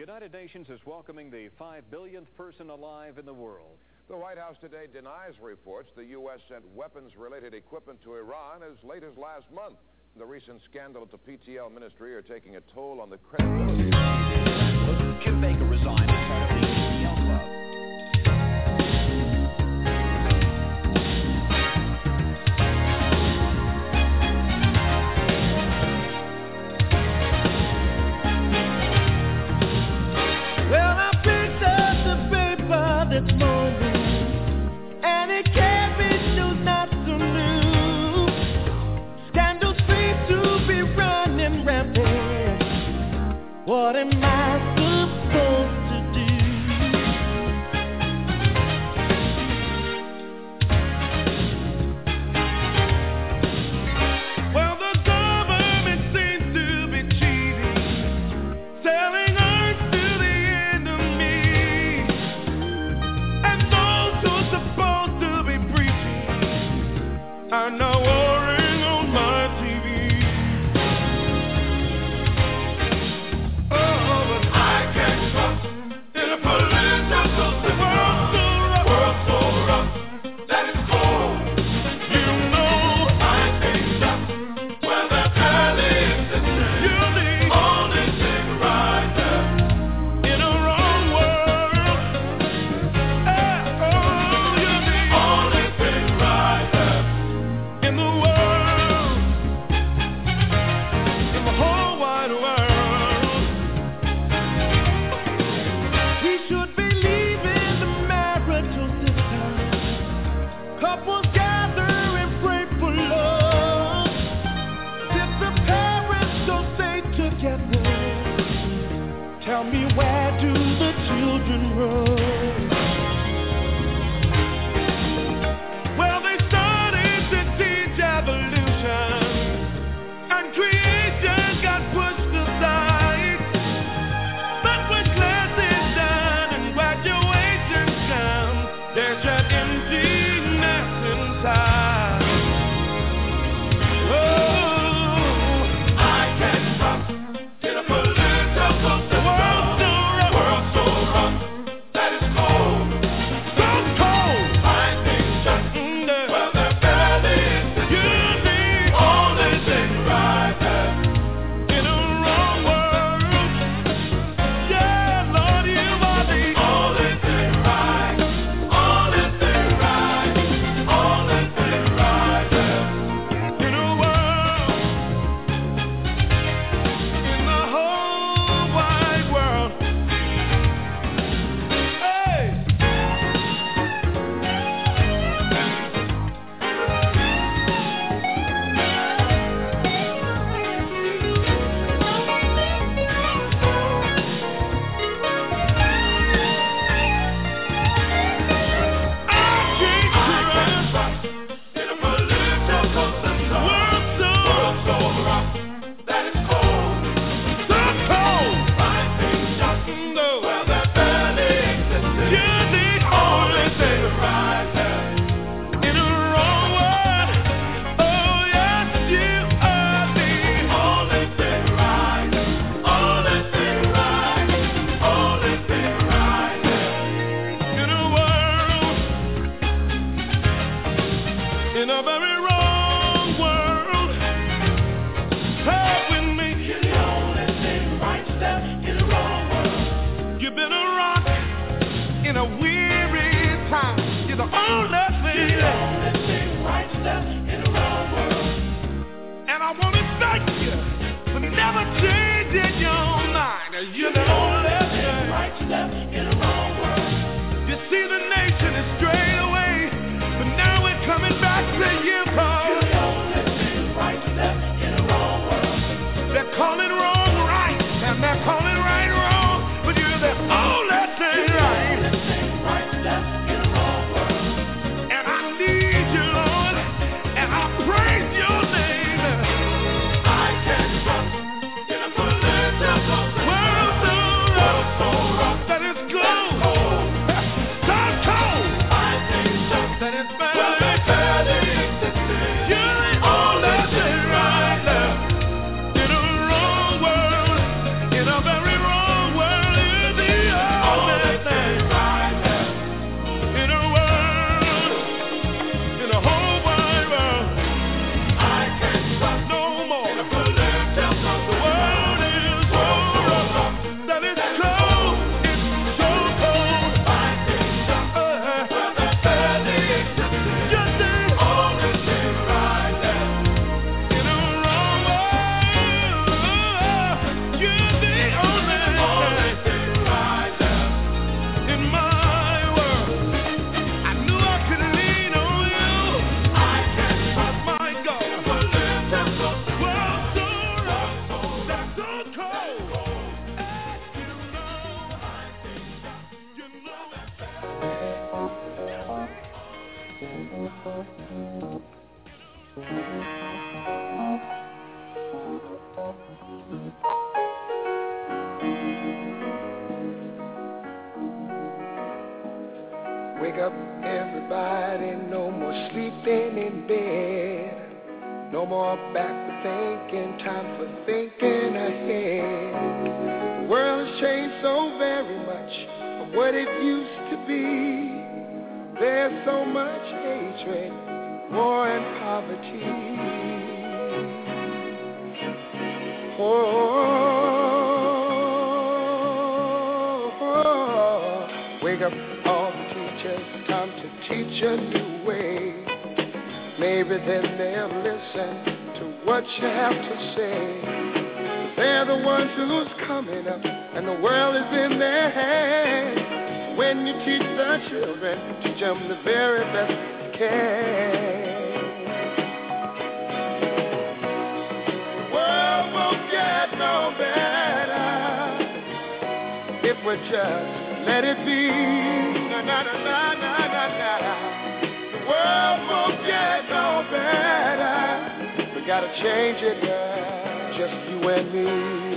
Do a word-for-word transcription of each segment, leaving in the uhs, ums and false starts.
United Nations is welcoming the five billionth person alive in the world. The White House today denies reports the U S sent weapons-related equipment to Iran as late as last month. The recent scandal at the P T L ministry are taking a toll on the credibility of Jim Baker resigned as head of the P T L club. Well, I picked up the paper this morning, and it gave me news not so new. Scandals seem to be running rampant. What am I supposed to do? Well, the government seems to be cheating, selling earth to the enemy, and those who are supposed to be preaching are now warring on my T V. Oh, but I can't trust in a political system. World so rough, world so rough that it's cold. You know I can't trust where the alley is. You're the only thing right there in a wrong world. Eh, oh, you're the only thing right there in the world, in the whole wide world. We should be leaving the marital system. Couples gather and pray for love. If the parents don't stay together, tell me, where do the children run? Well, they started to teach evolution, and creation got pushed aside. But when class is done and graduation comes, there's an emptiness inside. Oh, I can't trust in a political system. World so rough, world so rough that it's cold. So cold. I think just where the belly is, you're the only thing right there in a wrong world. Yeah, Lord, you are the only thing right, only thing right, only thing right there in a world, in the whole wide world. Hey. In a very wrong world, stay with me. You're the only thing right step in a wrong world. You've been a rock in a weary time. You're the only thing. You're the only thing right step in a wrong world. And I want to thank you for never changing your mind. You're the only thing right step in a wrong world. You see, the nation is strayed away, but now we're coming back to you, Paul. You're the only thing right step in a wrong world. They're calling wrong right, and they're calling right wrong, but you're the only thing right. You're the only thing right step in a wrong world. And I need you, Lord, and I praise your name. I can't trust in a political world so Wake up, everybody, no more sleeping in bed. No more backward thinking, time for thinking ahead. The world has changed so very much from what it used to be. There's so much hatred, war and poverty. Oh, oh, wake up all the teachers, time to teach a new way. Maybe then they'll listen to what you have to say. They're the ones who's coming up, and the world is in their hands. When you teach the children, teach them the very best you can. The world won't get no better if we just let it be. Na na na na na na na. The world won't get no better. We gotta change it, girl, just you and me.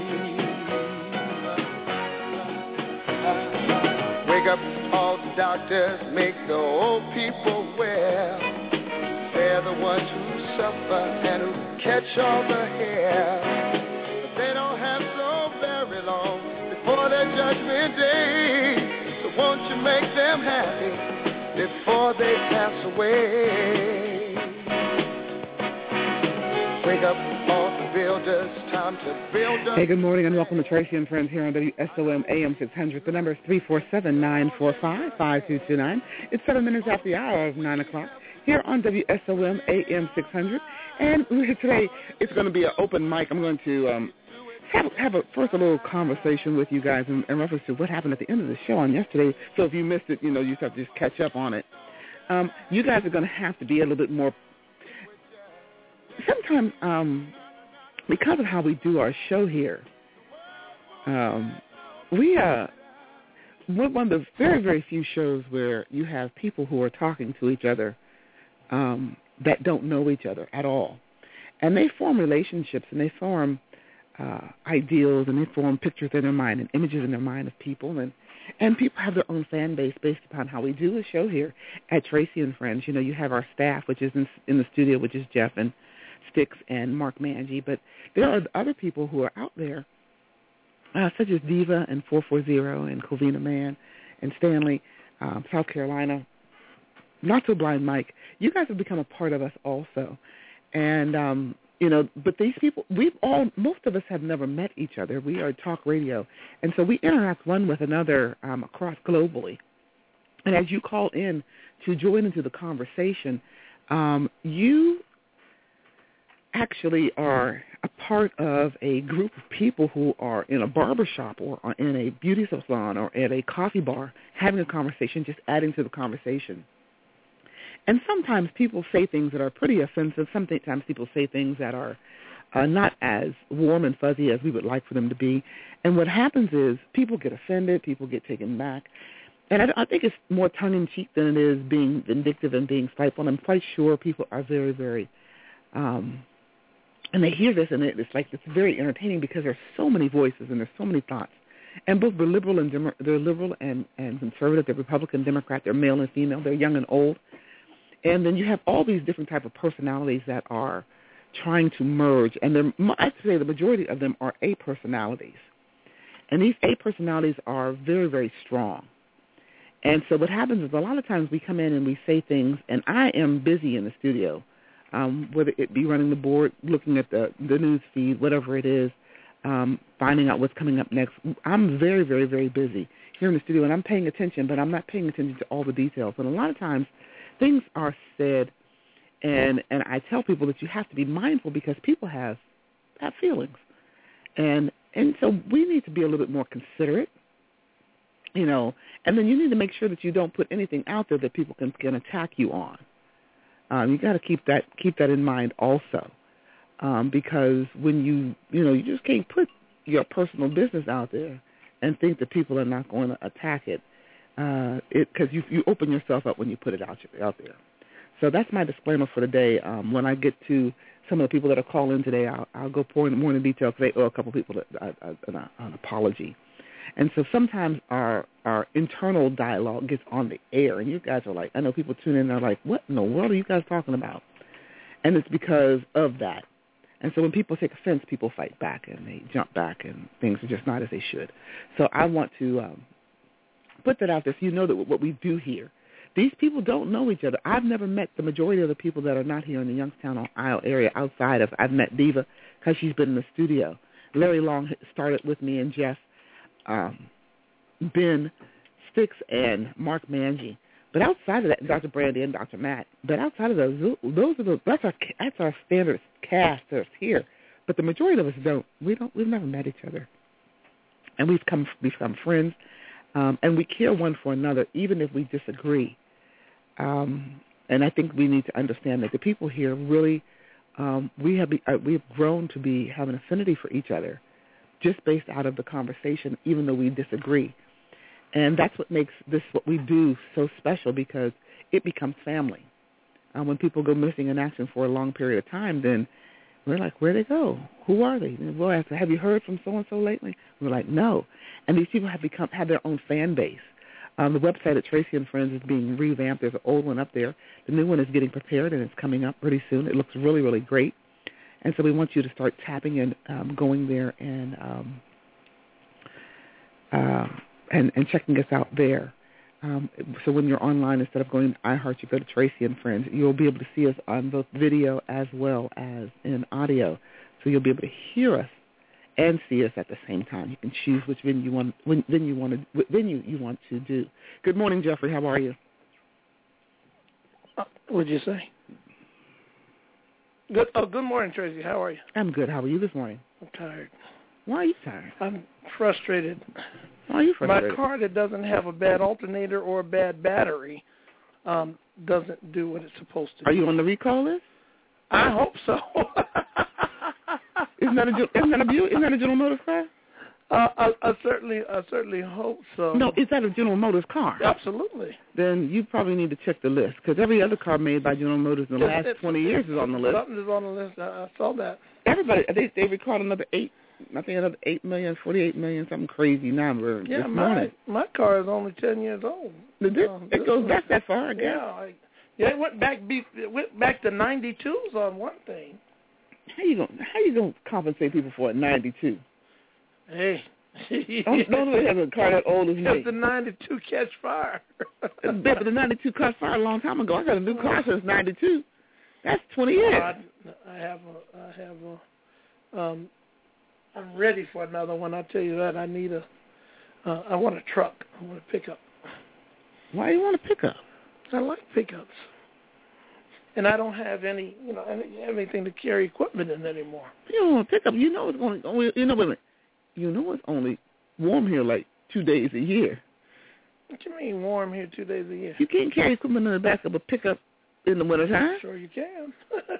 Wake up all the doctors, make the old people well. They're the ones who suffer and who catch all the hair. But they don't have so very long before their judgment day. So won't you make them happy before they pass away? Wake up all the builders, time to build up. Hey, good morning and welcome to Tracy and Friends here on W S O M A M six hundred. The number is three four seven, nine four five, five two two nine. It's seven minutes after the hour of nine o'clock here on W S O M A M six hundred. And today it's going to be an open mic. I'm going to um, have, have a, first a little conversation with you guys in, in reference to what happened at the end of the show on yesterday. So if you missed it, you know, you have to just catch up on it. Um, you guys are going to have to be a little bit more. Sometimes, um, because of how we do our show here, um, we are we're one of the very, very few shows where you have people who are talking to each other um, that don't know each other at all. And they form relationships and they form uh, ideals and they form pictures in their mind and images in their mind of people. And, and people have their own fan base based upon how we do the show here at Tracy and Friends. You know, you have our staff, which is in, in the studio, which is Jeff and Sticks and Mark Mangy, but there are other people who are out there, uh, such as Diva and four forty and Covina Man and Stanley, um, South Carolina, Not So Blind Mike. You guys have become a part of us also. And, um, you know, but these people, we've all, most of us have never met each other. We are talk radio. And so we interact one with another um, across globally. And as you call in to join into the conversation, um, you actually are a part of a group of people who are in a barbershop or in a beauty salon or at a coffee bar having a conversation, just adding to the conversation. And sometimes people say things that are pretty offensive. Sometimes people say things that are uh, not as warm and fuzzy as we would like for them to be. And what happens is people get offended, people get taken back. And I, I think it's more tongue-in-cheek than it is being vindictive and being spiteful. And I'm quite sure people are very, very um, – and they hear this, and it's like it's very entertaining because there's so many voices and there's so many thoughts. And both the liberal and dem- they're liberal and, and conservative, they're Republican, Democrat, they're male and female, they're young and old. And then you have all these different type of personalities that are trying to merge. And I'd say the majority of them are A personalities. And these A personalities are very, very strong. And so what happens is a lot of times we come in and we say things, and I am busy in the studio. Um, whether it be running the board, looking at the, the news feed, whatever it is, um, finding out what's coming up next. I'm very, very, very busy here in the studio, and I'm paying attention, but I'm not paying attention to all the details. And a lot of times things are said, and, and I tell people that you have to be mindful because people have, have feelings. And, and so we need to be a little bit more considerate, you know, and then you need to make sure that you don't put anything out there that people can, can attack you on. Um, you got to keep that keep that in mind also, um, because when you you know you just can't put your personal business out there and think that people are not going to attack it, uh, it because you you open yourself up when you put it out out there. So that's my disclaimer for today. Um, when I get to some of the people that are calling in today, I'll, I'll go more, more into detail because they owe a couple people a, a, a, an apology. And so sometimes our our internal dialogue gets on the air, and you guys are like, I know people tune in and they're like, what in the world are you guys talking about? And it's because of that. And so when people take offense, people fight back, and they jump back, and things are just not as they should. So I want to um, put that out there so you know that what we do here, these people don't know each other. I've never met the majority of the people that are not here in the Youngstown, Ohio area outside of, I've met Diva because she's been in the studio. Larry Long started with me and Jeff, um, Ben Sticks, and Mark Mangy. But outside of that, Doctor Brandy and Doctor Matt. But outside of those, those are the that's our that's our standard cast that's here. But the majority of us don't. We don't. We've never met each other, and we've come become friends, um, and we care one for another, even if we disagree. Um, and I think we need to understand that the people here really, um, we have be, uh, we have grown to be have an affinity for each other, just based out of the conversation, even though we disagree. And that's what makes this, what we do, so special, because it becomes family. Uh, when people go missing in action for a long period of time, then we're like, where'd they go? Who are they? And we'll ask, have you heard from so-and-so lately? We're like, no. And these people have become have their own fan base. Um, the website at Tracy and Friends is being revamped. There's an old one up there. The new one is getting prepared, and it's coming up pretty soon. It looks really, really great. And so we want you to start tapping in, um, going there, and um, uh, And, and checking us out there. Um, so when you're online, instead of going to iHeart, you go to Tracy and Friends. You'll be able to see us on both video as well as in audio. So you'll be able to hear us and see us at the same time. You can choose which venue you want, when, venue you want to, venue you want to do. Good morning, Jeffrey. How are you? Uh, what'd you say? Good. Oh, good morning, Tracy. How are you? I'm good. How are you this morning? I'm tired. Why are you tired? I'm frustrated. Why are you frustrated? My car that doesn't have a bad alternator or a bad battery um, doesn't do what it's supposed to do. Are you on the recall list? I hope so. isn't that a isn't that a isn't that a General Motors car? Uh, I, I certainly I certainly hope so. No, is that a General Motors car? Absolutely. Then you probably need to check the list, because every other car made by General Motors in the It's- last it's- twenty years is on the list. Something is on the list. I, I saw that. Everybody, they they recalled another eight, I think another eight million, forty-eight million, something crazy number Yeah, this my morning. my car is only ten years old. It, it, Um, it goes back that far, I guess. Yeah, I, yeah, it went back. Be, it went back to ninety-twos on one thing. How you gonna how you gonna compensate people for a ninety-two? Hey. Don't nobody has a car that old as me. Because the ninety-two catch fire. Yeah, but the ninety-two caught fire a long time ago. I got a new car since ninety-two. That's twenty years. I, I have a, I have a, um, I'm ready for another one. I tell you that. I need a, uh, I want a truck. I want a pickup. Why do you want a pickup? I like pickups. And I don't have any, you know, any, anything to carry equipment in anymore. You don't want a pickup. You know it's only, only you know, wait a minute. You know it's only warm here like two days a year. What you mean warm here two days a year? You can't carry equipment in the back of a pickup in the wintertime. Sure you can.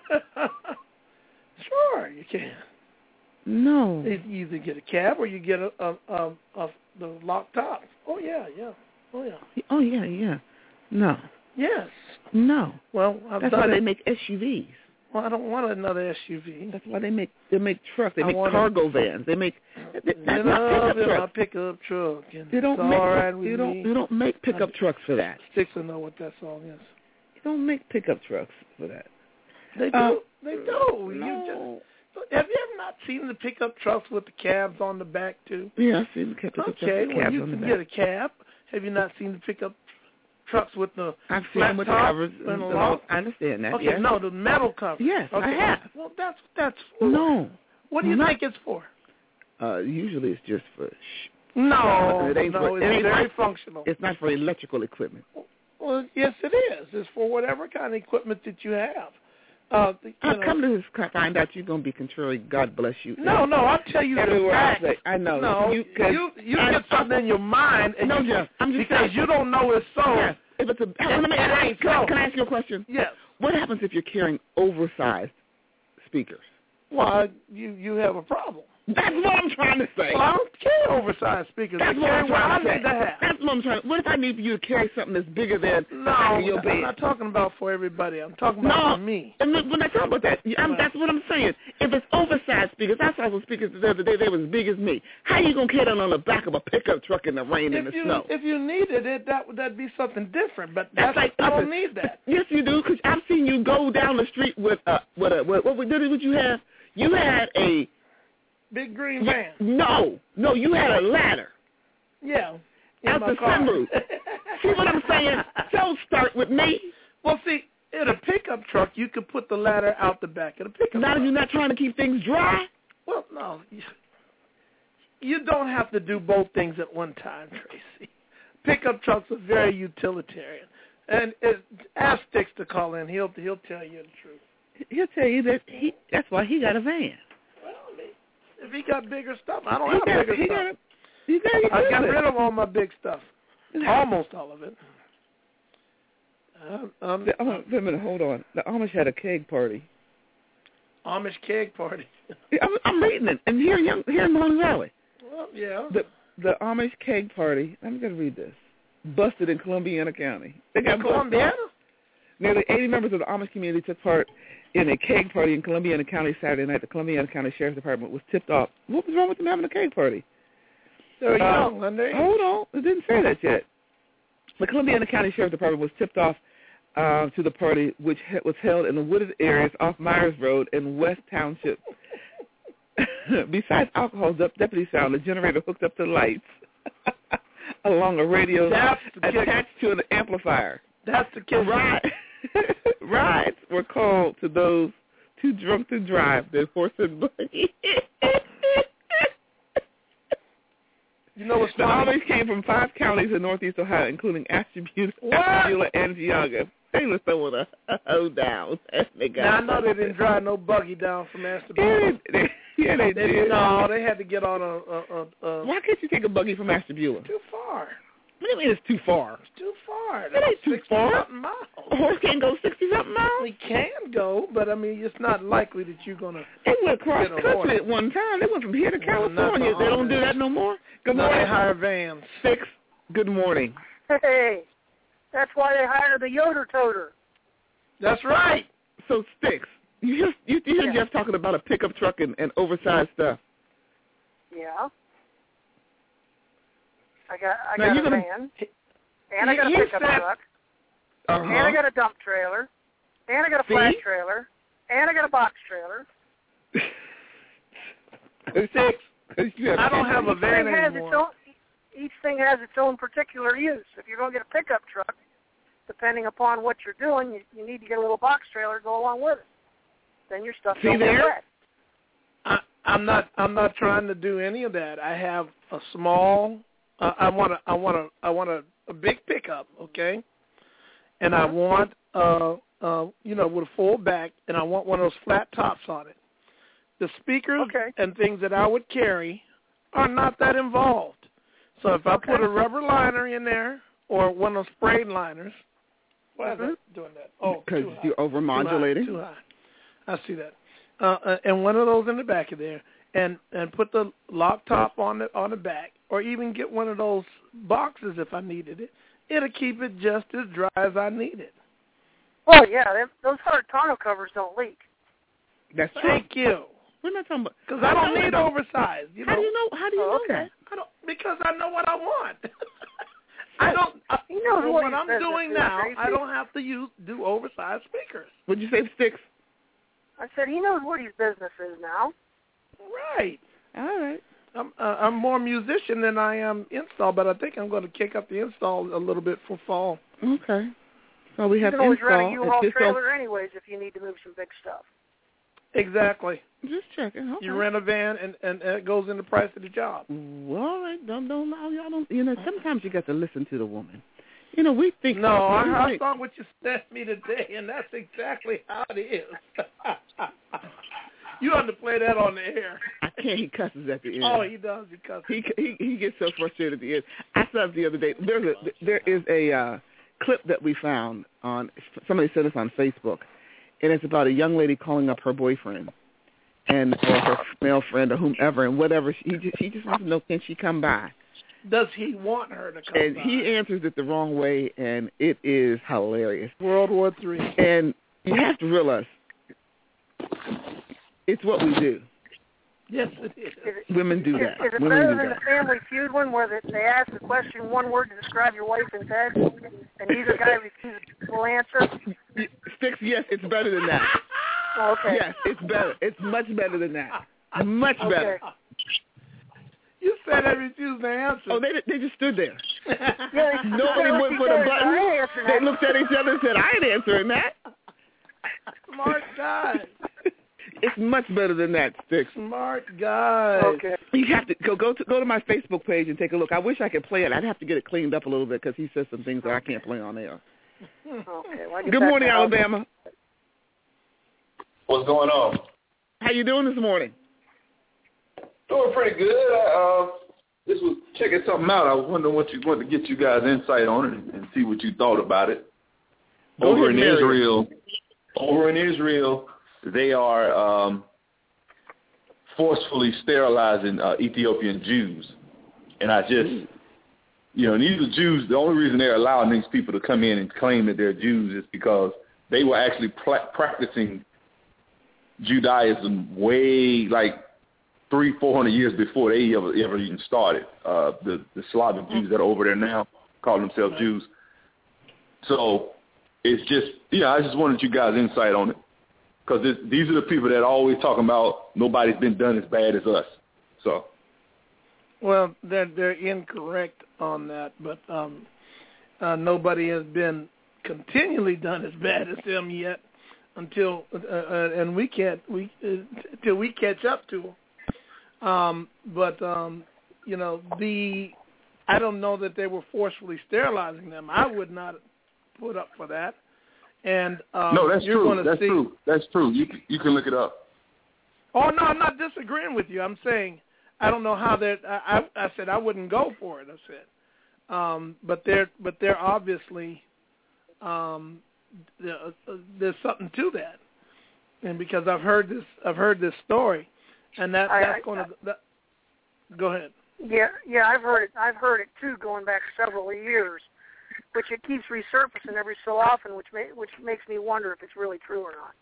Sure you can. No. You either get a cab or you get a, a, a, a the locked top. Oh yeah, yeah. Oh yeah. Oh yeah, yeah. No. Yes. No. Well, I've That's done why it. they make S U Vs. Well, I don't want another S U V. That's why they make they make trucks. They I make want cargo vans. They make that's You not know, pickup my trucks. pickup truck. And You don't it's make all right with you me. don't you don't make pickup I- trucks for that. Sticks will know what that song is. You don't make pickup trucks for that. They do. Uh, they do. You No. just, have you ever not seen the pickup trucks with the cabs on the back too? Yeah, I see the pickup trucks Okay, with well cabs you on the can back. get a cab. Have you not seen the pickup trucks with the I've seen flat them with the top covers. and and the all- lock? I understand that. Okay, yes. no, the metal cover. Yes, I okay. have. Well, that's that's for. No. What do you not- think it's for? Uh, usually it's just for. Sh- No, it ain't no, for- it's it ain't very for- functional. It's not for electrical equipment. Well, yes, it is. It's for whatever kind of equipment that you have. Uh, you I know, come to this, find out you're gonna be contrary. God bless you. no, no, I'll tell you the Everywhere I fact. say, I know. No, you you cause you, you I- get something in your mind, and No, you, Jeff, I'm just because saying. you don't know it's so. Yes. If it's a, let me, it ain't can, I, so. can I ask you a question? Yes. What happens if you're carrying oversized speakers? Well, you you have a problem. That's what I'm trying to say. Well, I don't carry oversized speakers. That's I what I'm carry what I trying to say. need to have. That's what I'm trying to What if I need for you to carry something that's bigger than No, the height of your bed? I'm not talking about for everybody. I'm talking about No, for me. and when when I talk about that, I'm, Right. that's what I'm saying. If it's oversized speakers, I saw some speakers the other day, they were as big as me. How you going to carry that on the back of a pickup truck in the rain and If the you snow? if you needed it, that would that'd be something different. But That's that's, like I don't listen, need that. Yes, you do, because I've seen you go down the street with a, with a, what, what, what did you have? You had a, Big green van. no, no, you had a ladder. Yeah. In Out my the car. sunroof. See what I'm saying? Don't start with me. Well, see, in a pickup truck, you could put the ladder out the back of the pickup Now truck. you're not trying to keep things dry? Well, no. You, you don't have to do both things at one time, Tracy. Pickup trucks are very utilitarian. And it, ask Sticks to call in. He'll he'll tell you the truth. He'll tell you that he, that's why he got a van. Well, I mean, if he got bigger stuff, I don't He have got, bigger he stuff. got a, he got a I got good rid of all my big stuff. Almost all of it. Um, um, The, oh, wait a minute, hold on. The Amish had a keg party. Amish keg party. Yeah, I'm, I'm reading it, and here, in- here in Mon Valley. Well, yeah. The the Amish keg party. I'm going to read this. Busted in Columbiana County. They got Columbiana? busted. Nearly eighty members of the Amish community took part in a keg party in Columbiana County Saturday night. The Columbiana County Sheriff's Department was tipped off. What was wrong with them having a keg party? They're Uh, young, aren't they? Hold on. It didn't say that yet. The Columbiana County Sheriff's Department was tipped off uh, to the party, which he- was held in the wooded areas off Myers Road in West Township. Besides alcohol, the deputies found a generator hooked up to lights along a radio That's the kicker. attached to an amplifier. That's the kid. Right. Rides were called to those too drunk to drive their horse and buggy. You know what's The funny? Amish came from five counties in northeast Ohio, including Ashtabula, What? Ashtabula and Geauga. They were throwing a, a hoe down. They got Now, I know they didn't drive no buggy down from Ashtabula. Yeah, they, yeah, they They did. No, they had to get on a... a, a, a Why can't you take a buggy from Ashtabula? too far. What do you mean it's too far? It's too far. It ain't too far. sixty-something A miles. horse can't go sixty-something miles? We can go, but, I mean, it's not likely that you're going to... They went cross Get a horse. country at one time. They went from here to Well, not California. the They don't do Amish. that no more? Good No, they morning. hire vans. Six. Good morning. Hey, that's why they hired the Yoder toter. That's right. So, Sticks, you hear, you, you hear Yeah. Jeff talking about a pickup truck and, and oversized stuff. Yeah. I got I Now, got you're a gonna- van, and I got a you pickup said- truck, Uh-huh. and I got a dump trailer, and I got a See? flat trailer, and I got a box trailer. Six. 'Cause you I don't have a Each van thing has its anymore. own. Each thing has its own particular use. If you're going to get a pickup truck, depending upon what you're doing, you, you need to get a little box trailer to go along with it. Then your stuff See don't get there? wet. I, I'm not. I'm not trying to do any of that. I have a small. Uh, I want a. I want a. I want a, a big pickup. Okay. And I want, uh, uh, you know, with a full back, and I want one of those flat tops on it. The speakers Okay. and things that I would carry are not that involved. So if I Okay. put a rubber liner in there or one of those sprayed liners, why is Mhm. that doing that? Oh, Because too high. you're over-modulating. Too high. Too high. I see that. Uh, uh, and one of those in the back of there, and and put the lock top on the on the back, or even get one of those boxes if I needed it. It'll keep it just as dry as I need it. Well, yeah, them- those hard tonneau covers don't leak. That's true. Thank you. We're not talking about... Because I don't need oversized. You know? How do you know? How do you Oh, know okay. that? I don't because I know what I want. I don't. I, He knows for what what his I'm business doing is, now, Tracy. I don't have to use do oversized speakers. What'd you say, Sticks? I said he knows what his business is now. Right. All right. I'm uh, I'm more musician than I am install, but I think I'm going to kick up the install a little bit for fall. Okay. So we You have can always rent a install. U-Haul It's just trailer anyways if you need to move some big stuff. Exactly. Just checking. Okay. You rent a van, and, and, and it goes in the price of the job. Well, all right. Don't don't allow y'all don't. You know, sometimes you got to listen to the woman. You know, we think. No, we I, I think- saw what you sent me today, and that's exactly how it is. You ought to play that on the air. I can't. He cusses at the end. Oh, he does. He cusses. He he he gets so frustrated at the end. I saw it the other day. There's a there is a uh, clip that we found on somebody sent us on Facebook, and it's about a young lady calling up her boyfriend, and or her male friend or whomever, and whatever. He just, he just wants to know, can she come by? Does he want her to come And by? he answers it the wrong way, and it is hilarious. World War Three. And you have to realize it's what we do. Yes, it is. Is it, Women do is, that. Is it Women better do than that. the Family Feud one where they, they ask the question, one word to describe your wife and Ted, and neither guy refuses will answer? Sticks, yes, it's better than that. Oh, okay. Yes, it's better. It's much better than that. Much Okay. better. You said I refused to answer. Oh, they they just stood there. Yeah, they- Nobody they- went for they- the button. I answered They that. looked at each other and said, I ain't answering that. Smart guy. It's much better than that, Sticks. Smart guy. Okay. You have to go go to go to my Facebook page and take a look. I wish I could play it. I'd have to get it cleaned up a little bit because he says some things that I can't play on air. Okay. Well, I get Good back morning, to Alabama. What's going on? How you doing this morning? Doing pretty good. I, uh, this was checking something out. I was wondering what you wanted to get you guys insight on it and, and see what you thought about it. Go over ahead, in Mary. Israel, over in Israel, they are um, forcefully sterilizing uh, Ethiopian Jews, and I just, you know, and these are Jews. The only reason they're allowing these people to come in and claim that they're Jews is because they were actually pla- practicing Judaism way like three, four hundred years before they ever ever even started. Uh, the the Slavic Jews that are over there now call themselves Jews. So it's just, you know, I just wanted you guys' insight on it because these are the people that are always talking about nobody's been done as bad as us. So. Well, they're they're incorrect on that, but um, uh, nobody has been continually done as bad as them yet. Until uh, uh, and we can't we uh, till we catch up to them. Um, but um, you know, the I don't know that they were forcefully sterilizing them. I would not put up for that. And um, no, that's you're true. Gonna that's see, true. That's true. You can, you can look it up. Oh no, I'm not disagreeing with you. I'm saying I don't know how that. I, I, I said I wouldn't go for it. I said, um, but they're but they're obviously. Um, there's something to that, and because I've heard this, I've heard this story, and that I, that's I, going to go ahead. Yeah, yeah, I've heard it. I've heard it too, going back several years, which it keeps resurfacing every so often, which may, which makes me wonder if it's really true or not.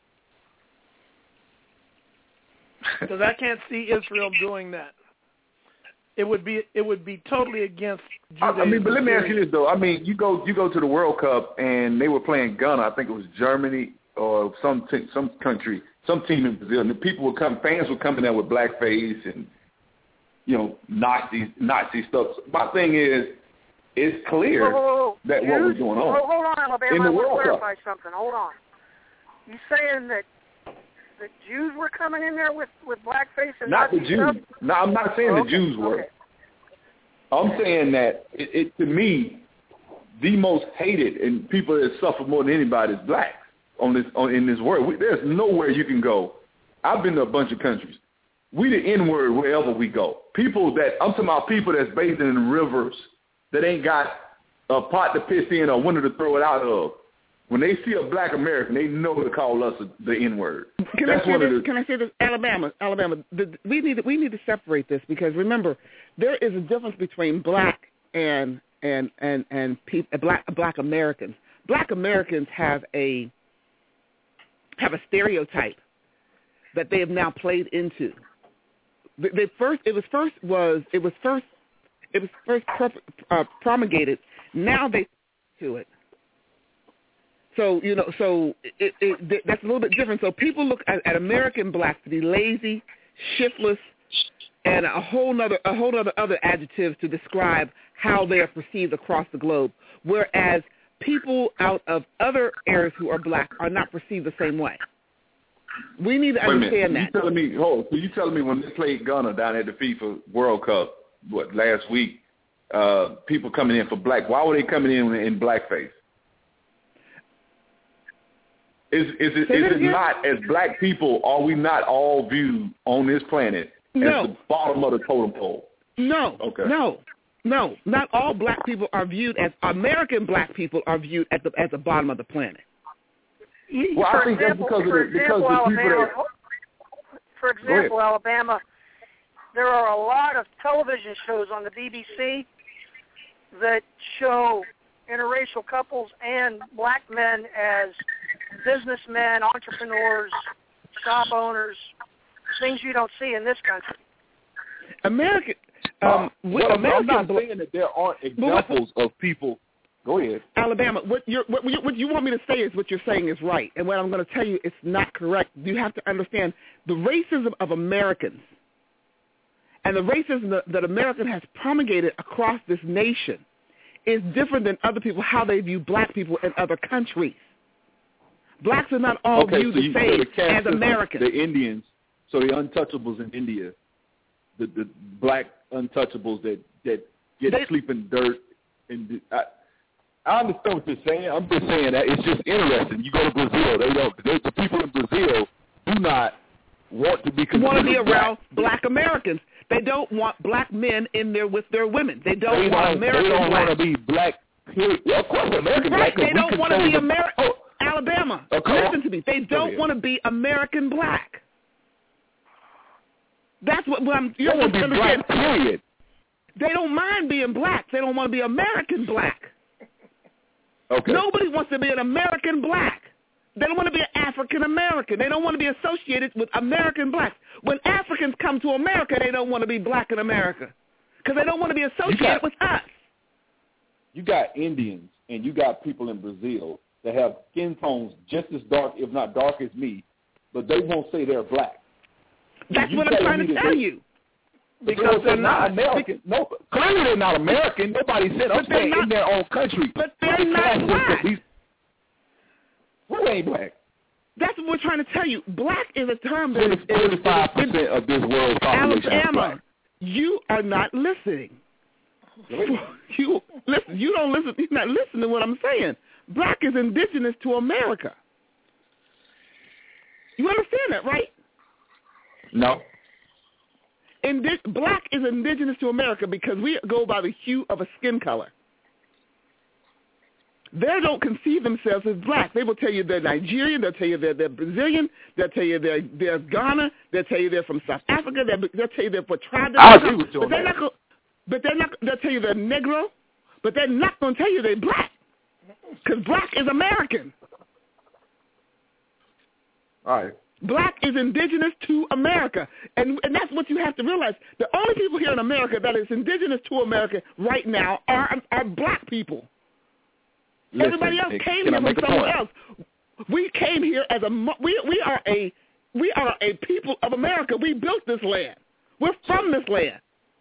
Because I can't see Israel doing that. It would be it would be totally against Judaism. I mean, but let me ask you this though. I mean, you go you go to the World Cup and they were playing Ghana. I think it was Germany or some t- some country, some team in Brazil. And the people would come, fans would come in there with blackface and you know Nazi Nazi stuff. My thing is, it's clear whoa, whoa, whoa. that Jews? what was going on. Hold, hold on, Alabama. In the I want World to clarify Cup. something. Hold on. You saying that the Jews were coming in there with, with blackface and Not the Nazi Jews. stuff? No, I'm not saying Oh, the Jews were. okay. I'm saying that it, it to me, the most hated and people that suffer more than anybody is blacks on this on, in this world. We, there's nowhere you can go. I've been to a bunch of countries. We the N-word wherever we go. People that I'm talking about people that's bathing in rivers that ain't got a pot to piss in or window to throw it out of. When they see a black American, they know to call us the N-word. Can That's I say one this? of the, Can I say this? Alabama, Alabama. The, we need to, we need to separate this because remember, there is a difference between black and and and and pe- black black Americans. Black Americans have a have a stereotype that they have now played into. The, the first it was first was it was first it was first pro, uh, promulgated. Now they to it. So, you know, so it, it, that's a little bit different. So people look at, at American blacks to be lazy, shiftless, and a whole nother, a whole other other adjectives to describe how they are perceived across the globe. Whereas people out of other areas who are black are not perceived the same way. We need to Wait a minute. understand that. You telling me? Hold. So you telling me when they played Ghana down at the FIFA World Cup, what last week? Uh, people coming in for black. Why were they coming in in blackface? Is is it, is it not, as black people, are we not all viewed on this planet as No. the bottom of the totem pole? No, Okay. no, no. Not all black people are viewed as American black people are viewed at the at the bottom of the planet. You- Well, I for think that's example, because of for the- because example, the people Alabama, that- for example, Alabama, there are a lot of television shows on the B B C that show interracial couples and black men as businessmen, entrepreneurs, shop owners, things you don't see in this country. American, Um, um, well, American I'm not bla- saying that there aren't examples of people. Go ahead. Alabama, what, you're, what, you, what you want me to say is what you're saying is right, and what I'm going to tell you is not correct. You have to understand the racism of Americans and the racism that, that America has promulgated across this nation is different than other people, how they view black people in other countries. Blacks are not all okay, viewed so the you, same so the caste as system, Americans. The Indians, so the untouchables in India, the, the black untouchables that, that get They- sleeping dirt. And I, I understand what you're saying. I'm just saying that it's just interesting. You go to Brazil, they don't. They, the people in Brazil do not want to be considered want to be around black. black Americans. They don't want black men in there with their women. They don't They want don't, American they don't black. want to be black. Period. Well, of course, American Right, black. 'cause they we don't want to control be the- American. Oh, Alabama, Okay. listen to me. They Go don't ahead. want to be American black. That's what, what I'm. They You want have to to be understand. black. Period. They don't mind being black. They don't want to be American black. Okay. Nobody wants to be an American black. They don't want to be an African American. They don't want to be associated with American blacks. When Africans come to America, they don't want to be black in America because they don't want to be associated got- with us. You got Indians and you got people in Brazil that have skin tones just as dark, if not dark as me, but they won't say they're black. That's You what I'm telling trying me to that tell they- you. Because they're not. American. No, clearly they're not American. Nobody said I'm But they're saying not- in their own country. but they're They not class them black. that these- Who ain't black? That's what we're trying to tell you. Black is a term that is, is, Forty-five is, percent of this world's population is Alabama. black. You are not listening. You listen. You don't listen. You're not listening to what I'm saying. Black is indigenous to America. You understand that, right? No. Indi- black is indigenous to America because we go by the hue of a skin color. They don't conceive themselves as black. They will tell you they're Nigerian. They'll tell you they're, they're Brazilian. They'll tell you they're, they're Ghana. They'll tell you they're from South Africa. They'll, they'll tell you they're what tribe they're I from. agree with you But on they're that. not. Go, but they're not. They'll tell you they're Negro. But they're not going to tell you they're black because black is American. All right. Black is indigenous to America, and and that's what you have to realize. The only people here in America that is indigenous to America right now are are black people. Listen, Everybody else can came I here make from a somewhere point? else. We came here as a mo- we we are a we are a people of America. We built this land. We're from this land.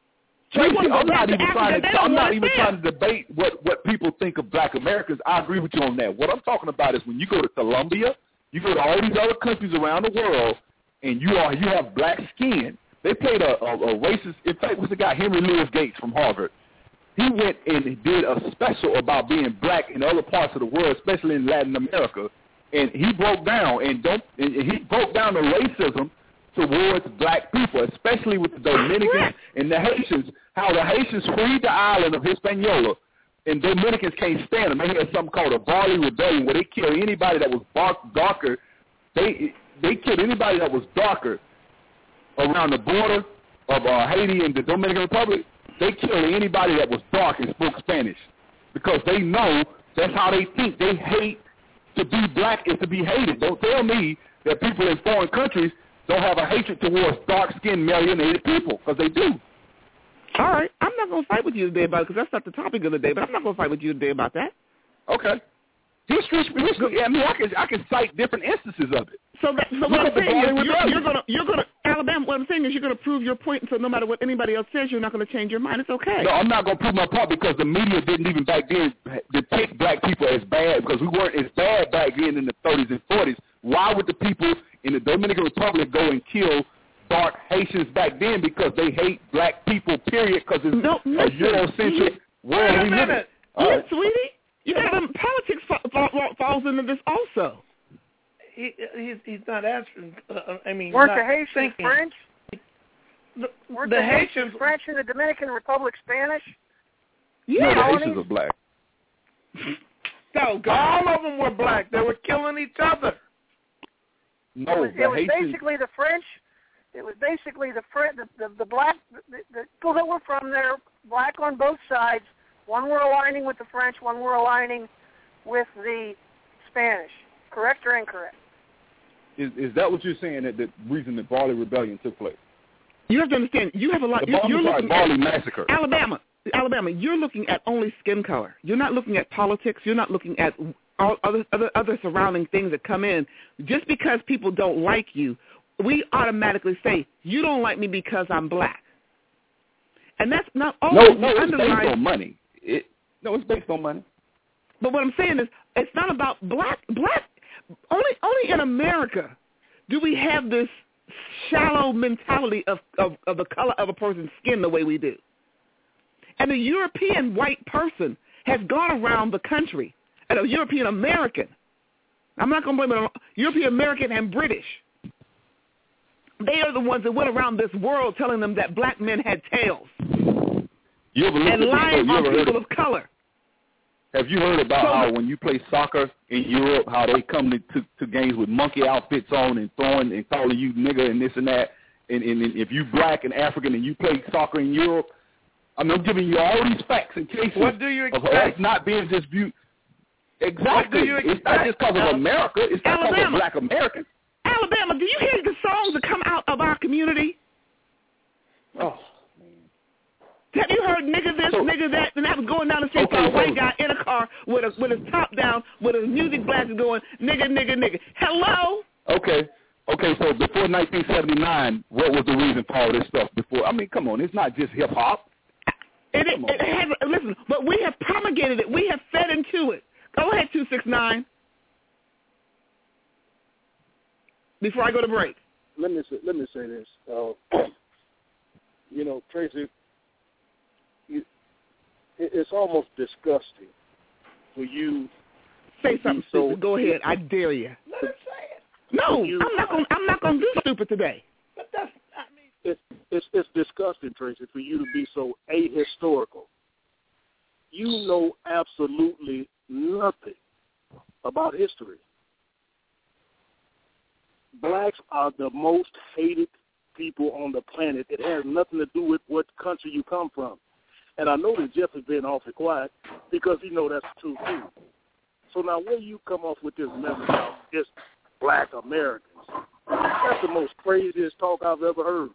We Tracy, wanna go I'm back not to even Africa. trying They to. don't I'm not want even us trying to debate what what people think of black Americans. I agree with you on that. What I'm talking about is when you go to Colombia, you go to all these other countries around the world, and you are you have black skin. They played a, a, a racist. In fact, was the guy Henry Louis Gates from Harvard. He went and did a special about being black in other parts of the world, especially in Latin America, and he broke down and don't and he broke down the racism towards black people, especially with the Dominicans and the Haitians. How the Haitians freed the island of Hispaniola, and Dominicans can't stand them. They had something called a Barley Rebellion, where they killed anybody that was dark, darker. They they killed anybody that was darker around the border of uh, Haiti and the Dominican Republic. They killed anybody that was dark and spoke Spanish because they know that's how they think. They hate to be black is to be hated. Don't tell me that people in foreign countries don't have a hatred towards dark-skinned, melanated people, because they do. All right, I'm not going to fight with you today about it because that's not the topic of the day. But I'm not going to fight with you today about that. Okay. History, history. I mean, I can I can cite different instances of it. So, that, so Look what I'm at the saying is, Barley you're, Rebellion. you're gonna, you're gonna, Alabama. What I'm saying is, you're gonna prove your point. So no matter what anybody else says, you're not gonna change your mind. It's okay. No, I'm not going to prove my point because the media didn't even back then depict black people as bad because we weren't as bad back then in the thirties and forties. Why would the people in the Dominican Republic go and kill dark Haitians back then? Because they hate black people, period, because it's No, a listen. Eurocentric Wait world a we live in. minute. All Yes, right. sweetie. You got um, politics fa- fa- falls into this also. He, he's he's not answering. Uh, I mean, Weren't not the Haitians thinking. French? The, Weren't the the Haitians. Haitians French and the Dominican Republic Spanish? No, Yeah. the colonies? Haitians are black. So, God. All of them were black. They were killing each other. No, it the was Haitians. basically the French It was basically the fr- the, the, the black the, the people that were from there, black on both sides. One were aligning with the French, one were aligning with the Spanish. Correct or incorrect? Is is that what you're saying, that the reason the Barley Rebellion took place? You have to understand, you have a lot. The You're, you're sorry, looking Barley at Massacre. Alabama, Alabama. You're looking at only skin color. You're not looking at politics. You're not looking at all other other other surrounding things that come in. Just because people don't like you, we automatically say you don't like me because I'm black, and that's not always No, no, it's underlying. based on money. It, no, it's based on money. But what I'm saying is, it's not about black. Black only only in America do we have this shallow mentality of, of, of the color of a person's skin the way we do. And a European white person has gone around the country, and a European American, I'm not going to blame it on European American and British, they are the ones that went around this world telling them that black men had tails You ever and lying on people of color. Have you heard about So- how when you play soccer in Europe, how they come to, to, to games with monkey outfits on and throwing and calling you nigger and this and that? And, and, and if you black and African and you play soccer in Europe, I mean, I'm giving you all these facts and cases What do you of expect? us not being just viewed. Exactly. What do you It's not just because of America. It's not because of Alabama. black Americans. Alabama, do you hear the songs that come out of our community? Oh. Have you heard nigga this, So- nigga that, and that was going down the street Okay, for a so- white guy in a car with a with his top down, with his music blasting going, nigga, nigga, nigga. Hello? Okay. Okay, so before nineteen seventy-nine, what was the reason for all this stuff? Before, I mean, come on, it's not just hip hop. It, it, it has, listen, but we have promulgated it. We have fed into it. Go ahead, two six nine. Before I go to break. Let me say, let me say this. Uh, you know, Tracy, you, it, it's almost disgusting for you. Say to something be so, stupid. Go ahead. I dare you. Let him say it. No, You- I'm not going. I'm not going to do stupid today. But that's, I mean, It's, it's it's disgusting, Tracy, for you to be so ahistorical. You know absolutely nothing about history. Blacks are the most hated people on the planet. It has nothing to do with what country you come from. And I know that Jeff has been awfully quiet because he know that's true too. So now where you come off with this mess about just black Americans, that's the most craziest talk I've ever heard.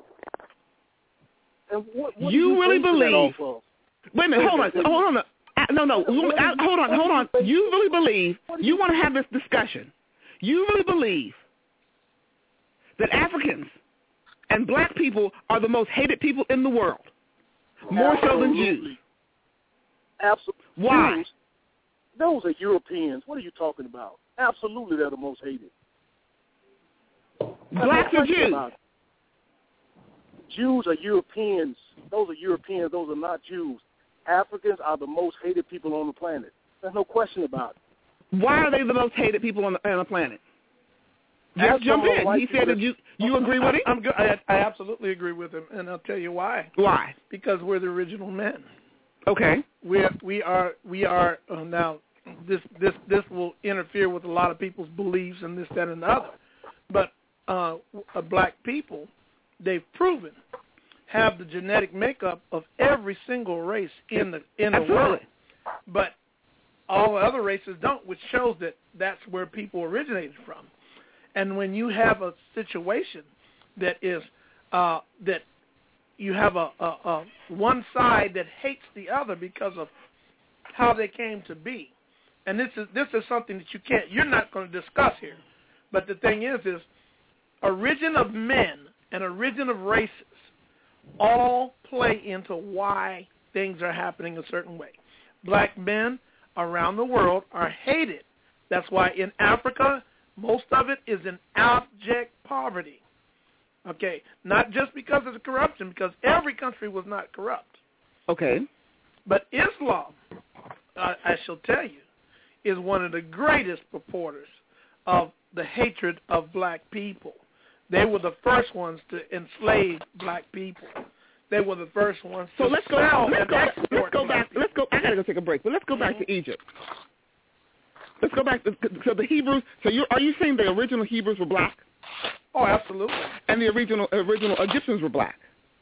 And what, what You are you really basing that believe- off of? Wait a minute. Hold on. Hold on. Uh, No, no. I- Hold on. Hold on. You really believe? You want to have this discussion? You really believe that Africans and black people are the most hated people in the world, more so than Jews? Absolutely. Why? Jews, those are Europeans. What are you talking about? Absolutely, they're the most hated. There's Blacks no or question Jews? about it. Jews are Europeans. Those are Europeans. Those are not Jews. Africans are the most hated people on the planet. There's no question about it. Why are they the most hated people on the, on the planet? Jeff Ask jumped some of the in. white He people said that- that you you agree with him. I'm good. I, I absolutely agree with him, and I'll tell you why. Why? Because we're the original men. Okay. We we are we are uh, now. This this this will interfere with a lot of people's beliefs and this, that, and the other. But uh, uh, black people, they've proven, have the genetic makeup of every single race in the in the Absolutely. world. But all the other races don't, which shows that that's where people originated from. And when you have a situation that is uh, that you have a, a, a one side that hates the other because of how they came to be, and this is this is something that you can't you're not going to discuss here. But the thing is, is origin of men and origin of races all play into why things are happening a certain way. Black men around the world are hated. That's why in Africa, most of it is in abject poverty. Okay, not just because of the corruption, because every country was not corrupt. Okay. But Islam, uh, I shall tell you, is one of the greatest purporters of the hatred of black people. They were the first ones to enslave black people. They were the first ones So to let's go. sell Let's and go. export Let's go black back. Let's go. I gotta go take a break, but let's go back to Egypt. Let's go back to so the Hebrews. So you are you saying the original Hebrews were black? Oh, absolutely. And the original original Egyptians were black.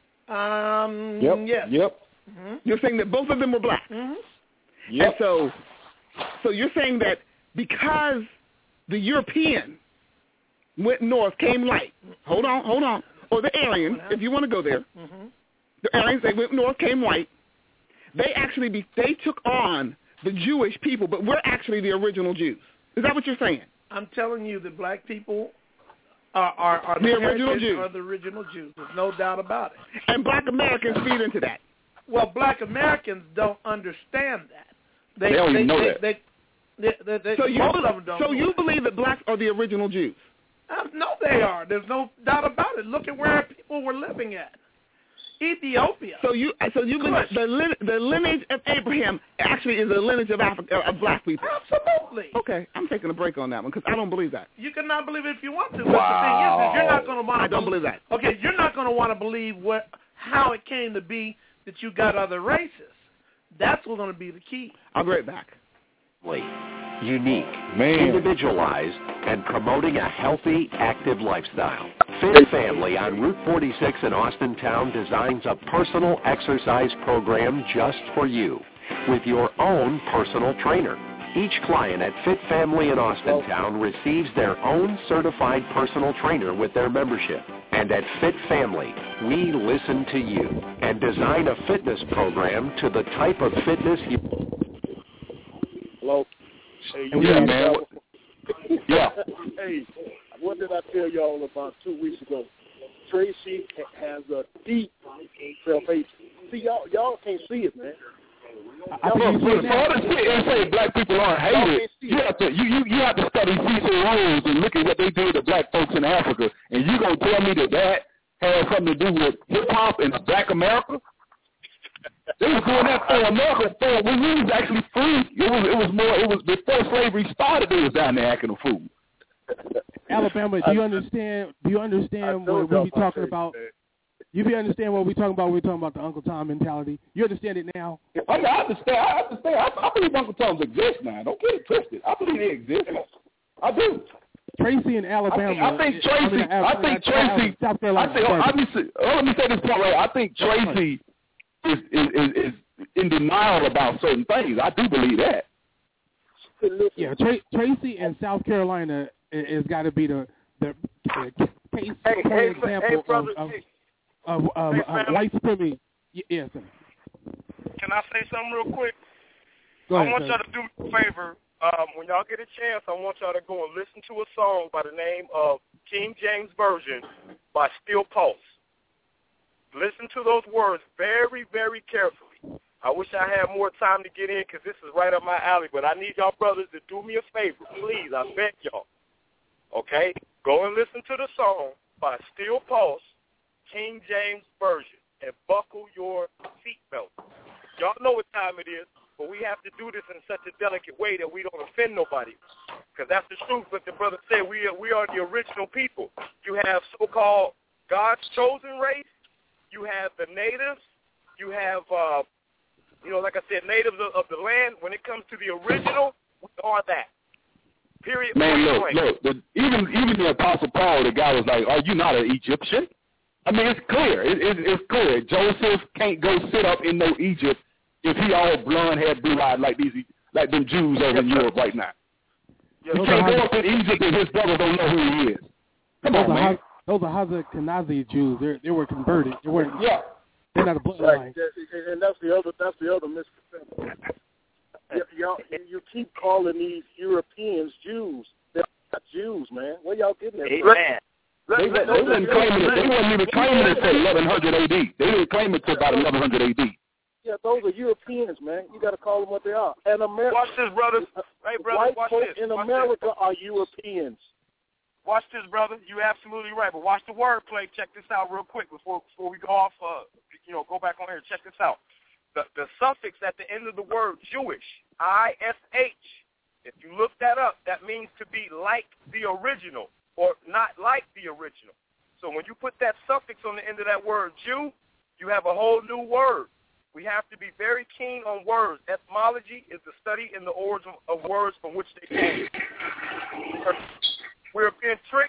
Um, Yep. yes. Yep. Mm-hmm. You're saying that both of them were black. Mm-hmm. Yep. And so, so you're saying that because the European went north, came light. Hold on, hold on. Or the Aryans, if you want to go there. Mm-hmm. The Aryans, they went north, came white. They actually be, they took on the Jewish people, but we're actually the original Jews. Is that what you're saying? I'm telling you that black people are, are, are the, the original Jews. Are the original Jews. There's no doubt about it. And black Americans feed into that. Well, black Americans don't understand that. They, they don't even they, know they, that. They, they, they, they, so you, most of them don't so know you that. believe that blacks are the original Jews? Uh, no, they are. There's no doubt about it. Look at where people were living at. Ethiopia. So you, so you believe the line, the lineage of Abraham actually is the lineage of Africa, of black people. Absolutely. Okay, I'm taking a break on that one because I don't believe that. You cannot believe it if you want to. Wow. But the thing is, is you're not going to want to. I don't believe that. Okay, you're not going to want to believe what how it came to be that you got other races. That's what's going to be the key. I'll be right back. Unique, Man. individualized, and promoting a healthy, active lifestyle. Fit Family on Route forty-six in Austintown designs a personal exercise program just for you with your own personal trainer. Each client at Fit Family in Austintown receives their own certified personal trainer with their membership. And at Fit Family, we listen to you and design a fitness program to the type of fitness you... Hello? Hey, yeah, man. Yeah. Hey, what did I tell y'all about two weeks ago? Tracy has a deep self-hate. See, y'all, y'all can't see it, man. I think for, for all the shit and say black people aren't hated, you have to you, you, you have to study Cecil Rhodes and look at what they did to black folks in Africa, and you gonna tell me that that had something to do with hip hop and black America? They were doing that for America for when we was actually free. It was it was more it was before slavery started. They was down there acting a fool. Alabama, do you understand? Do you understand what we be talking about? You be understand what we talking about? We're talking about the Uncle Tom mentality. You understand it now? I, mean, I understand. I understand. I, I believe Uncle Toms exist now. Don't get it twisted. I believe they exist. I do. Tracy in Alabama. I think, I think Tracy. I, mean, I, I think Tracy. South Carolina. I think, oh, let me see. Oh, let me say this point right. I think Tracy is, is is is in denial about certain things. I do believe that. Yeah, Tra- Tracy in South Carolina has got to be the the, the case hey, point hey, example hey, brother, of. of hey. Of, of, hey, of white supremacy. Yes, sir. Can I say something real quick? Go ahead, I want sir. y'all to do me a favor. Um, when y'all get a chance, I want y'all to go and listen to a song by the name of King James Version by Steel Pulse. Listen to those words very, very carefully. I wish I had more time to get in because this is right up my alley, but I need y'all brothers to do me a favor. Please, I beg y'all. Okay? Go and listen to the song by Steel Pulse, King James Version, and buckle your seatbelt. Y'all know what time it is, but we have to do this in such a delicate way that we don't offend nobody, because that's the truth. But the brother said we are, we are the original people. You have so-called God's chosen race. You have the natives. You have, uh, you know, like I said, natives of, of the land. When it comes to the original, we are that. Period. Man, look, look. The, even even the Apostle Paul, the guy was like, "Are you not an Egyptian?" I mean, it's clear. It, it, it's clear. Joseph can't go sit up in no Egypt if he all blonde hair, blue eyed like these, like them Jews over in Europe right now. Yeah, he can't go up in Egypt and his brothers don't know who he is. Come those on, are man. Ha- those are Ashkenazi Jews. They they were converted. They weren't. Yeah. They're not a bloodline. Right. And that's the other. That's the other misconception. Y- y'all, you keep calling these Europeans Jews. They're not Jews, man. Where y'all getting that from? Amen. They, they, they wasn't claiming it. They wasn't even claiming it until eleven hundred A D. They didn't claim it until about eleven hundred A D. Yeah, those are Europeans, man. You got to call them what they are. And America. Watch this, brother. Hey, brother, White watch folks this. in Watch America this. are Europeans. Watch this, brother. You're absolutely right. But watch the wordplay. Check this out real quick before before we go off. Uh, you know, go back on here. Check this out. The the suffix at the end of the word Jewish, I S H. If you look that up, that means to be like the original or not like the original. So when you put that suffix on the end of that word Jew, you have a whole new word. We have to be very keen on words. Etymology is the study in the origin of words from which they came. We're being tricked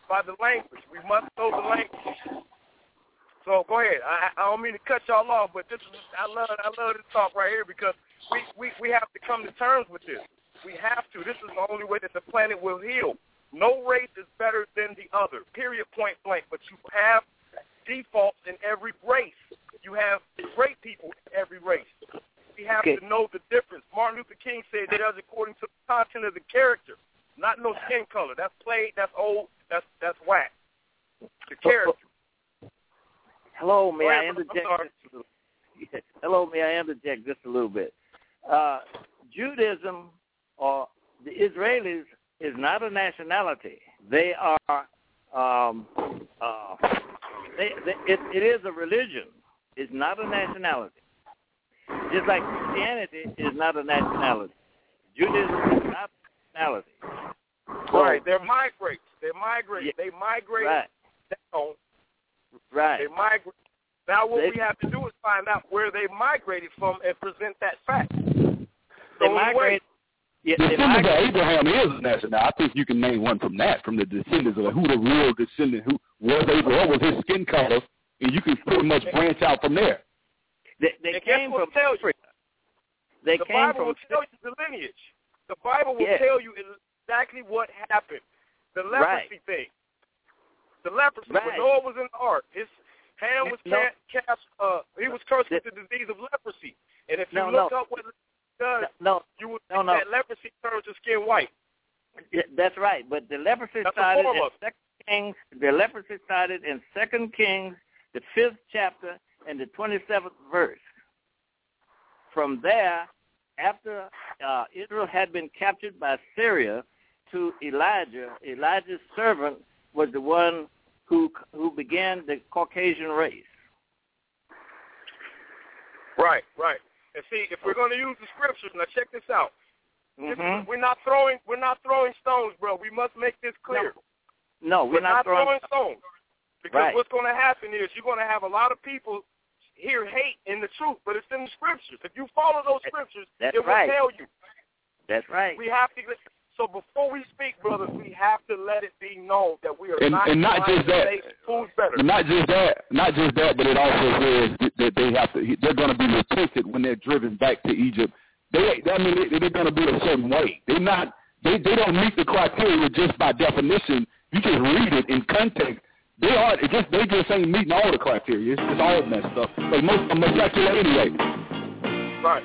by the language. We must know the language. So go ahead. I, I don't mean to cut y'all off, but this is I love I love this talk right here because we, we, we have to come to terms with this. We have to. This is the only way that the planet will heal. No race is better than the other, period, point blank. But you have defaults in every race. You have great people in every race. We have okay. to know the difference. Martin Luther King said that according to the content of the character, not no skin color. That's played, that's old, that's that's whack. The character. Hello, may I interject just a little bit? Hello, may I interject just a little bit? Uh, Judaism or the Israelis is not a nationality. They are, um, uh, they, they, it, it is a religion. It's not a nationality. Just like Christianity is not a nationality. Judaism is not a nationality. So, right, they're migrants. They migrate. Yeah, they migrate right. down. Right. They migrate. Now what they, we have to do is find out where they migrated from and present that fact. They so migrate. Yeah, the descendants of Abraham is national. I think you can name one from that, from the descendants of who the real descendant, who was Abraham, what was his skin color, and you can pretty much branch out from there. They, they came from tell you. They the came Bible from, will tell you the lineage. The Bible will yeah. tell you exactly what happened. The leprosy right. thing. The leprosy. Right. When Noah was in the ark, his hand was no. cast. Uh, he was cursed with the disease of leprosy. And if you no, look no. up what it does, no. you will no, see no. that leprosy turns to skin white. Yeah, that's right. But the leprosy that's started in Second Kings. The leprosy started in Second Kings, the fifth chapter, and the twenty-seventh verse. From there, after uh, Israel had been captured by Syria, to Elijah, Elijah's servant was the one who who began the Caucasian race. Right, right. And see, if we're going to use the scriptures, now check this out. Mm-hmm. This, we're not throwing we're not throwing stones, bro. We must make this clear. No, no we're, we're not, not throwing, throwing stones. Because right. what's going to happen is you're going to have a lot of people hear hate in the truth, but it's in the scriptures. If you follow those scriptures, That's it will right. tell you. That's right. We have to. So before we speak, brothers, we have to let it be known that we are and, not. And not just that. Who's better? Not just that. Not just that, but it also says that they have to. They're going to be repented when they're driven back to Egypt. They, I mean, they, they're going to be a certain way. They're not. They, they don't meet the criteria just by definition. You just read it in context. They are. It just they just ain't meeting all the criteria. It's just all messed up. Like most of them molecular anyway. Right.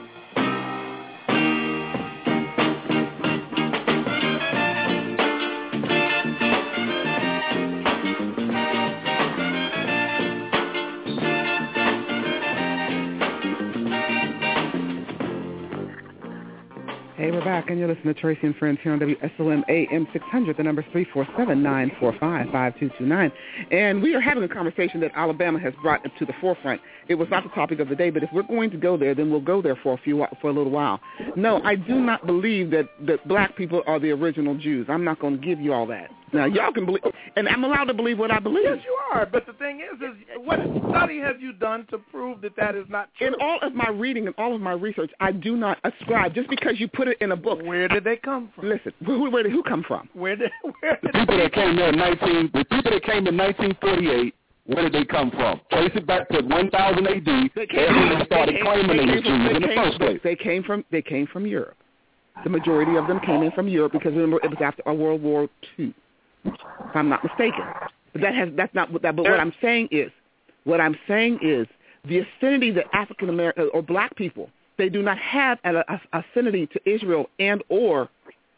Hey, we're back, and you're listening to Tracy and Friends here on W S O M A M six hundred. The number is three four seven, nine four five, five two two nine. And we are having a conversation that Alabama has brought to the forefront. It was not the topic of the day, but if we're going to go there, then we'll go there for a few for a little while. No, I do not believe that, that black people are the original Jews. I'm not going to give you all that. Now, y'all can believe, and I'm allowed to believe what I believe. Yes, you are. But the thing is, is what study have you done to prove that that is not true? In all of my reading and all of my research, I do not ascribe, just because you put it in a book. Where did they come from? Listen, who, where did who come from? Where did, where did the people that came there in nineteen, the people that came in nineteen forty-eight, where did they come from? Trace it back to one thousand A D. They, came, they started they came, claiming they, they were Jews in the came, first place. They came from they came from Europe. The majority of them came in from Europe because remember it was after World War Two. If I'm not mistaken. But that has that's not what that. But what I'm saying is, what I'm saying is the affinity that African American or black people, they do not have an a, a affinity to Israel and or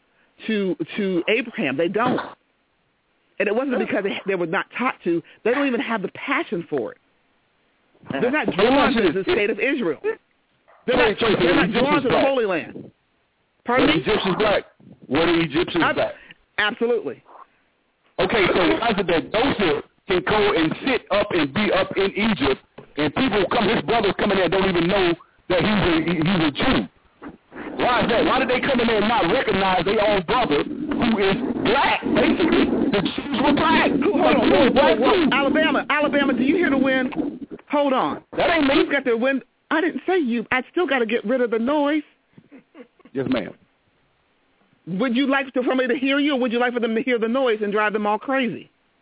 to to Abraham. They don't. And it wasn't because they, they were not taught to. They don't even have the passion for it. They're not drawn to the state of Israel. They're not, they're not drawn to the Holy Land. Pardon me? Were the Egyptians black? Were the Egyptians black? Absolutely. Okay, so why is it that Joseph can go and sit up and be up in Egypt, and people come, his brothers come in there and don't even know that he's a, he's a Jew? Why is that? Why did they come in there and not recognize their own brother who is black? Basically, the Jews were black. Hold on, hold on, hold on. Alabama, Alabama, do you hear the wind? Hold on. That ain't me. Who's got the wind? I didn't say you. I still got to get rid of the noise. Yes, ma'am. Would you like for somebody to hear you, or would you like for them to hear the noise and drive them all crazy?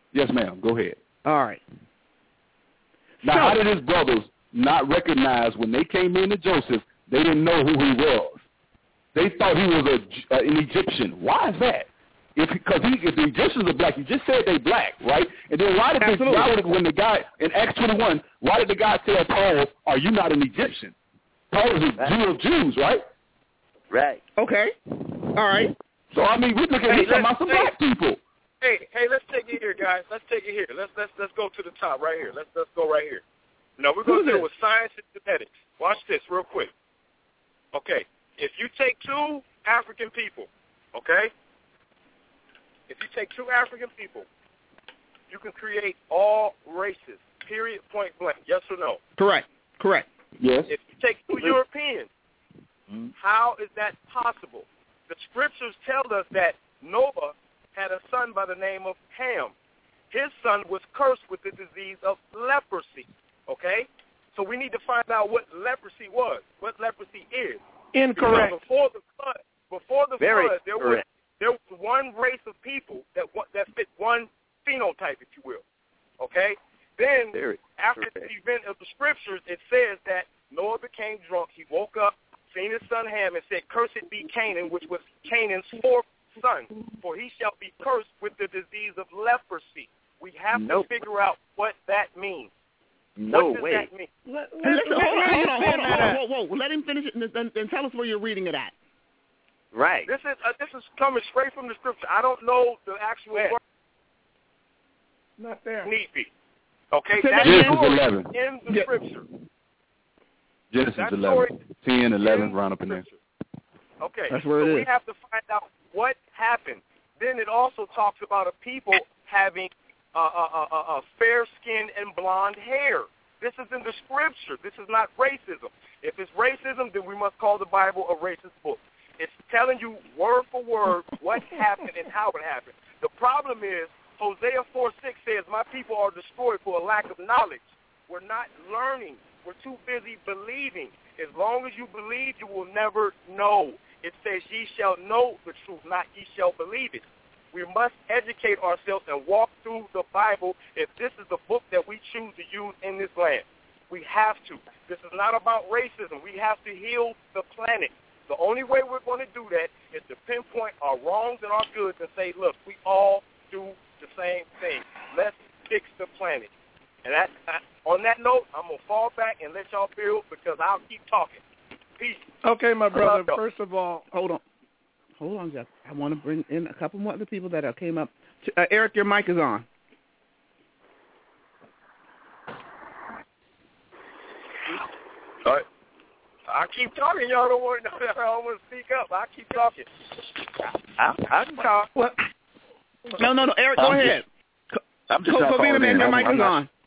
Yes, ma'am. Go ahead. All right. Now, so, how did his brothers not recognize when they came into Joseph, they didn't know who he was? They thought he was a, uh, an Egyptian. Why is that? If Because if the Egyptians are black, you just said they black, right? And then why did, they, why did when the guy, in Acts twenty-one, why did the guy tell Paul, are you not an Egyptian? Paul is a right. Jew of Jews, right? Right. Okay. All right. So, I mean, we're looking at about some black people. Hey, hey, let's take it here, guys. Let's take it here. Let's let's let's go to the top right here. Let's let's go right here. No, we're going to deal with science and genetics. Watch this real quick. Okay, if you take two African people, okay, if you take two African people, you can create all races. Period. Point blank. Yes or no? Correct. Correct. Yes. If you take two Europeans, mm-hmm. how is that possible? The scriptures tell us that Noah had a son by the name of Ham. His son was cursed with the disease of leprosy, okay? So we need to find out what leprosy was, what leprosy is. Incorrect. Because before the flood, before the Very flood, there was, there was one race of people that that fit one phenotype, if you will, okay? Then Very after correct. the event of the scriptures, it says that Noah became drunk. He woke up, seen his son Ham, and said, "Cursed be Canaan," which was Canaan's fourth son, for he shall be cursed with the disease of leprosy. We have nope. to figure out what that means. No what does way. that mean? Let, let, listen, hold on, hold on, hold on, hold on, whoa, whoa. Let him finish it and then, then tell us where you're reading it at. Right. This is uh, this is coming straight from the scripture. I don't know the actual word. Not there. Need be. Okay, so that's Genesis eleven. in the yeah. scripture. Genesis that eleven. ten, eleven, round up in there. Okay, that's where so it we is. have to find out what happened. Then it also talks about a people having uh, uh, uh, uh, fair skin and blonde hair. This is in the scripture. This is not racism. If it's racism, then we must call the Bible a racist book. It's telling you word for word what happened and how it happened. The problem is Hosea four six says, "My people are destroyed for a lack of knowledge." We're not learning. We're too busy believing. As long as you believe, you will never know. It says, "Ye shall know the truth, not ye shall believe it." We must educate ourselves and walk through the Bible if this is the book that we choose to use in this land. We have to. This is not about racism. We have to heal the planet. The only way we're going to do that is to pinpoint our wrongs and our goods and say, look, we all do the same thing. Let's fix the planet. And that, on that note, I'm going to fall back and let y'all build because I'll keep talking. Peace. Okay, my brother, first of all, hold on. Hold on, Jeff. I want to bring in a couple more other people that came up. Uh, Eric, your mic is on. All right. I keep talking. Y'all don't want to, I don't want to speak up. I keep talking. I, I can talk. What? No, no, no. Eric, go I'm ahead. Just, I'm just Co- Covina, man, your I'm, mic I'm is not. on.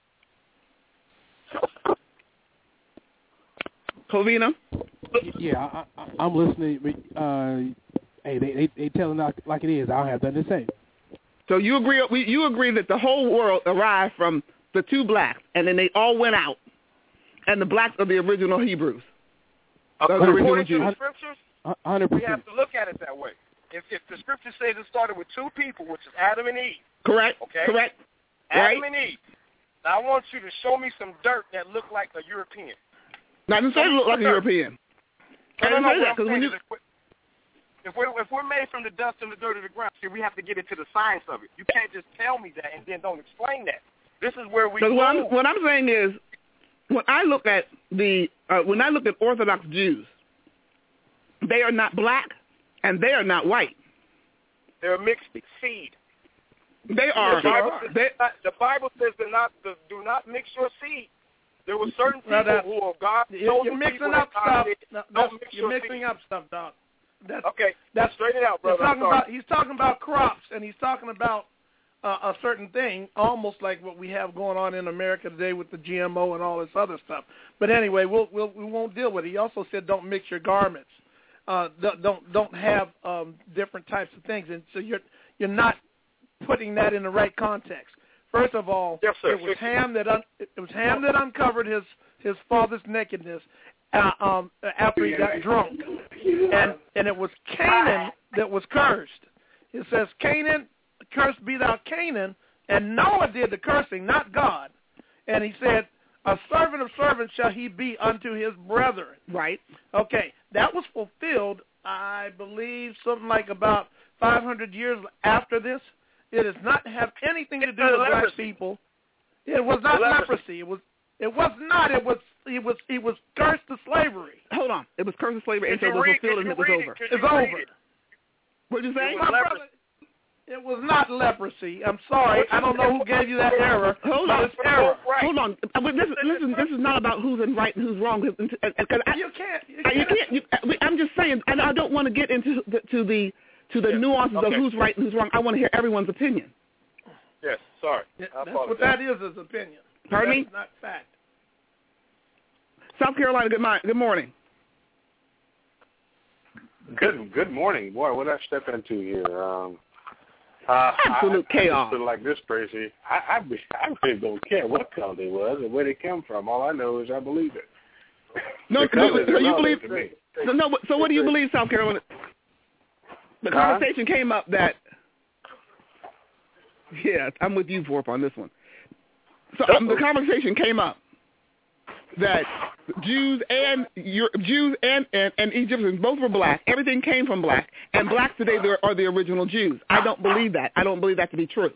Covina? Yeah, I, I, I'm listening. Uh, hey, they, they they telling like, like it is. I don't have nothing to say. So you agree? We, you agree that the whole world arrived from the two blacks, and then they all went out, and the blacks are the original Hebrews. According to the scriptures, one hundred percent. we have to look at it that way. If, if the scripture says it started with two people, which is Adam and Eve. Correct. Okay. Correct. Adam right. and Eve. Now I want you to show me some dirt that looked like a European. Now, I didn't say it looked like a European. No, I didn't no, no, say that, 'cause when you... If we're, if we're made from the dust and the dirt of the ground, see, we have to get into the science of it. You can't just tell me that and then don't explain that. This is where we. What I'm, what I'm saying is, when I look at the uh, when I look at Orthodox Jews, they are not black and they are not white. They're a mixed seed. They are. The Bible says, they, the Bible says do not do not mix your seed. There were certain people well, who are God. You're, you're mixing up stuff. No, don't mix you're your mixing seed. up stuff, Doc. That's, okay, that's straight it out, brother. He's talking about, he's talking about crops, and he's talking about uh, a certain thing, almost like what we have going on in America today with the G M O and all this other stuff. But anyway, we'll, we'll we won't deal with it. He also said don't mix your garments. Uh, don't don't have um, different types of things, and so you're you're not putting that in the right context. First of all, yes, sir. it was Ham that un- it was Ham that uncovered his his father's nakedness uh, um, after he got drunk, and and it was Canaan that was cursed. It says Canaan, cursed be thou Canaan, And Noah did the cursing, not God. And he said, a servant of servants shall he be unto his brethren. Right. Okay, that was fulfilled, I believe, something like about five hundred years after this. It does not have anything to do with black people. It was not leprosy. It was. It was not. It was. It was. It was cursed to slavery. Hold on. It was cursed to slavery until it was fulfilled and it was over. It's over. What did you say? My brother, it was not leprosy. I'm sorry. I don't know who gave you that error. Hold on. Error. Hold on. Listen, listen, this is not about who's in right and who's wrong. Cause, cause I, you can't. You can't. You can't you, I'm just saying, and I don't want to get into the, to the to the yeah. nuances okay. of who's right and who's wrong. I want to hear everyone's opinion. Yes. Sorry. Yeah, I that's what that is, is opinion. Pardon that's me? Not fact. South Carolina. Good morning. Good morning. Good. Good morning, boy. What did I step into here? Um, Uh, Absolute I, chaos. I just feel like this, Tracy. I, I, I really don't care what color they was or where they come from. All I know is I believe it. No, so, so you believe? To me. So no. So what do you believe, South Carolina? The conversation huh? came up that. Yeah, I'm with you, Vorp, on this one. So um, the conversation came up that Jews and Euro- Jews and, and, and Egyptians both were black. Everything came from black, and blacks today are the original Jews. I don't believe that. I don't believe that to be true.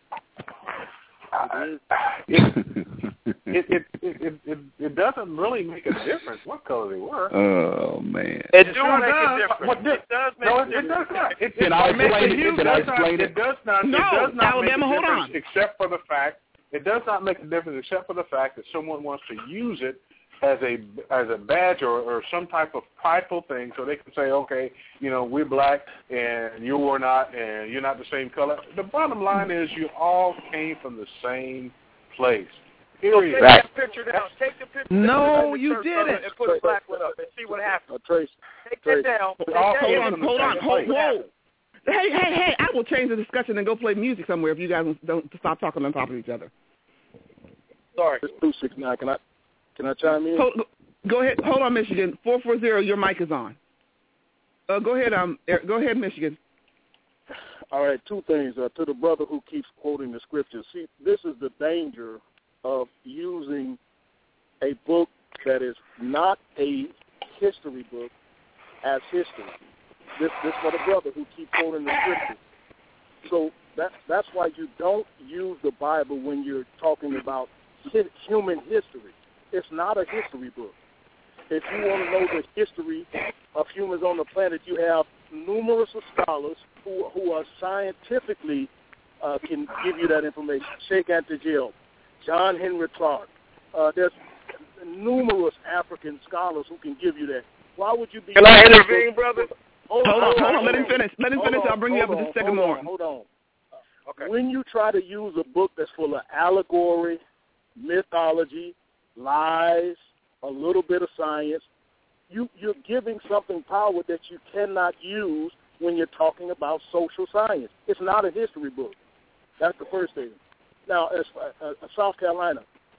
Uh, it, it, it, it, it, it doesn't really make a difference what color they were. Oh, man. It, it does make a difference. What, it does make no, a difference. It does not. It, Can it, I it explain it? it? Can I explain it? It does not, no, it does not Alabama, make a hold difference on. except for the fact, it does not make a difference except for the fact that someone wants to use it as a as a badge or, or some type of prideful thing, so they can say, okay, you know, we're black and you are not, and you're not the same color. The bottom line is you all came from the same place. Period. So take that picture down. Take the picture no, down. you didn't. And put a black one up and see what happens. Uh, Trace, take Trace. that down. Take Oh, that hold down. on, hold on, hold whoa. Hey, hey, hey, I will change the discussion and go play music somewhere if you guys don't stop talking on top of each other. Sorry. It's two six nine. Can I, can I chime in? Hold, go ahead. Hold on, Michigan. four four zero, your mic is on. Uh, go ahead, um, Eric, go ahead, Michigan. All right, two things. Uh, to the brother who keeps quoting the scriptures, see, this is the danger of using a book that is not a history book as history. This this for the brother who keeps quoting the scriptures. So that, that's why you don't use the Bible when you're talking about human history. It's not a history book. If you want to know the history of humans on the planet, you have numerous of scholars who who are scientifically uh, can give you that information. Sheikh Anta John Henry Clark. Uh, there's numerous African scholars who can give you that. Why would you be? Can I intervene, brother? Hold, hold on, hold on, hold on. Let him finish. Let him finish. On, I'll bring you up in just a second more. Hold on. Okay. When you try to use a book that's full of allegory, mythology, lies, a little bit of science, you, you're giving something power that you cannot use when you're talking about social science. It's not a history book. That's the first thing. Now, as uh, uh, South Carolina,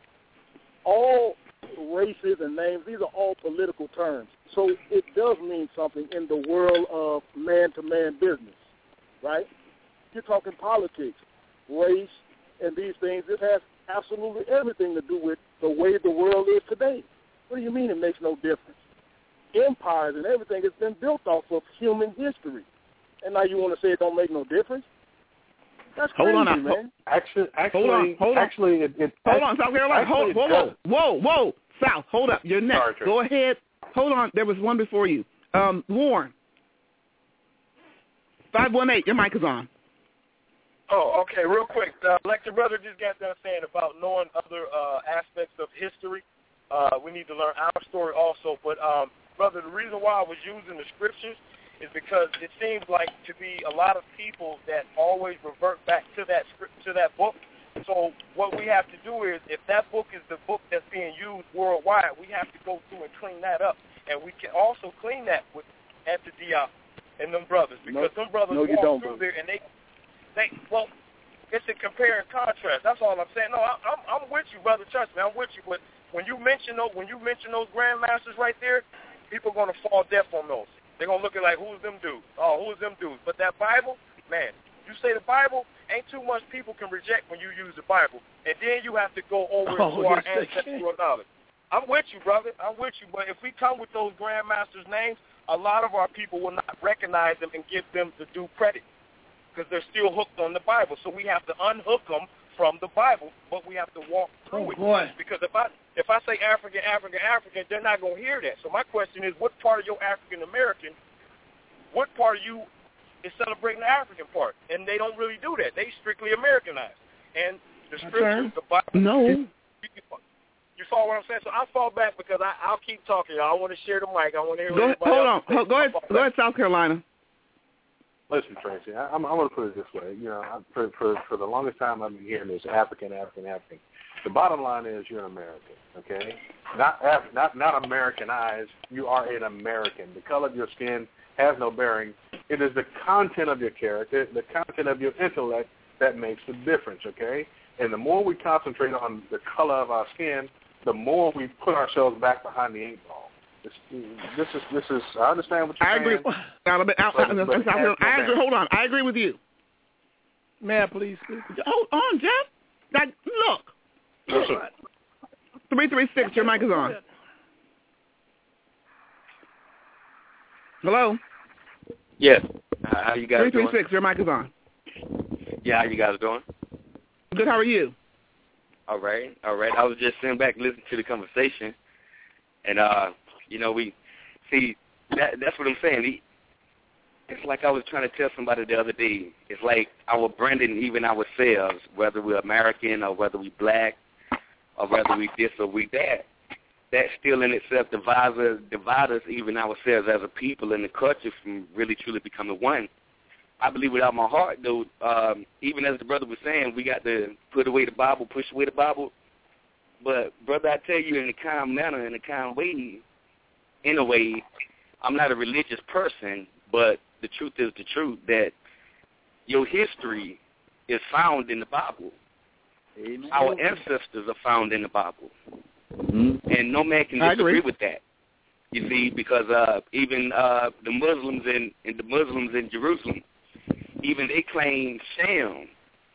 all races and names, these are all political terms. So it does mean something in the world of man-to-man business, right? You're talking politics, race, and these things. It has absolutely everything to do with the way the world is today. What do you mean it makes no difference? Empires and everything has been built off of human history. And now you want to say it don't make no difference? That's crazy, hold on, man. Actually, actually, hold on, hold on. actually, it, it, hold on, South Carolina. Hold, whoa, whoa, whoa, whoa, South, hold up. You're next. Sorry, Go ahead. Hold on. There was one before you. Um, Warren. five one eight, your mic is on. Oh, okay, real quick. Uh, like the brother just got done saying about knowing other uh, aspects of history, uh, we need to learn our story also. But, um, brother, the reason why I was using the scriptures is because it seems like to be a lot of people that always revert back to that script, to that book. So what we have to do is, if that book is the book that's being used worldwide, we have to go through and clean that up. And we can also clean that with Anta Diop and them brothers, because no, them brothers no, walk don't, through brother. there and they, they, well, it's a compare and contrast. That's all I'm saying. No, I, I'm, I'm with you, brother. Trust me, I'm with you. But when you mention those, when you mention those grandmasters right there, people are gonna fall deaf on those. They're gonna look at like, who's them dudes? Oh, who's them dudes? But that Bible, man, You say the Bible, ain't too much people can reject when you use the Bible. And then you have to go over Oh, into our yes, they ancestral knowledge. I'm with you, brother. I'm with you. But if we come with those grandmasters' names, a lot of our people will not recognize them and give them the due credit because they're still hooked on the Bible. So we have to unhook them from the Bible, but we have to walk through Oh, it. boy. Because if I if I say African, African, African, they're not going to hear that. So my question is, what part of your African American, what part of you is celebrating the African part? And they don't really do that. They strictly Americanized. And the scriptures, the Bible. No. You, you follow what I'm saying? So I fall back because I, I'll keep talking. I want to share the mic. I want to hear Go, what hold on. else Ho- Go ahead. Go ahead, South Carolina. Listen, Tracy, I, I'm, I'm going to put it this way. You know, I, for, for for the longest time I've been hearing this African, African, African. The bottom line is you're an American, okay? Not Af- not not Americanized. You are an American. The color of your skin has no bearing. It is the content of your character, the content of your intellect that makes the difference, okay? And the more we concentrate on the color of our skin, the more we put ourselves back behind the eight ball. This, this is this is. I understand what you're I saying. agree. I, but- I, I, but it has I, no I agree. bearing. Hold on. I agree with you. May I please speak? Hold on, Jeff. That, look. Three three six. Your mic is on. Hello. Yes. Uh, how you guys Three doing? three six. Your mic is on. Yeah, how you guys doing? Good. How are you? All right, all right. I was just sitting back listening to the conversation, and uh, you know, we see that that's what I'm saying. It's like I was trying to tell somebody the other day. It's like our branding, even ourselves, whether we're American or whether we black or whether we this or we that, that still in itself divides us, divides us even ourselves as a people and the culture from really truly becoming one. I believe without my heart, though, um, even as the brother was saying, we got to put away the Bible, push away the Bible. But, brother, I tell you in a calm manner, in a calm way, in a way, I'm not a religious person, but the truth is the truth, that your history is found in the Bible. Amen. Our ancestors are found in the Bible. Mm-hmm. And no man can I disagree agree. with that. You see, because uh, even uh, the Muslims in, in the Muslims in Jerusalem, even they claim Shem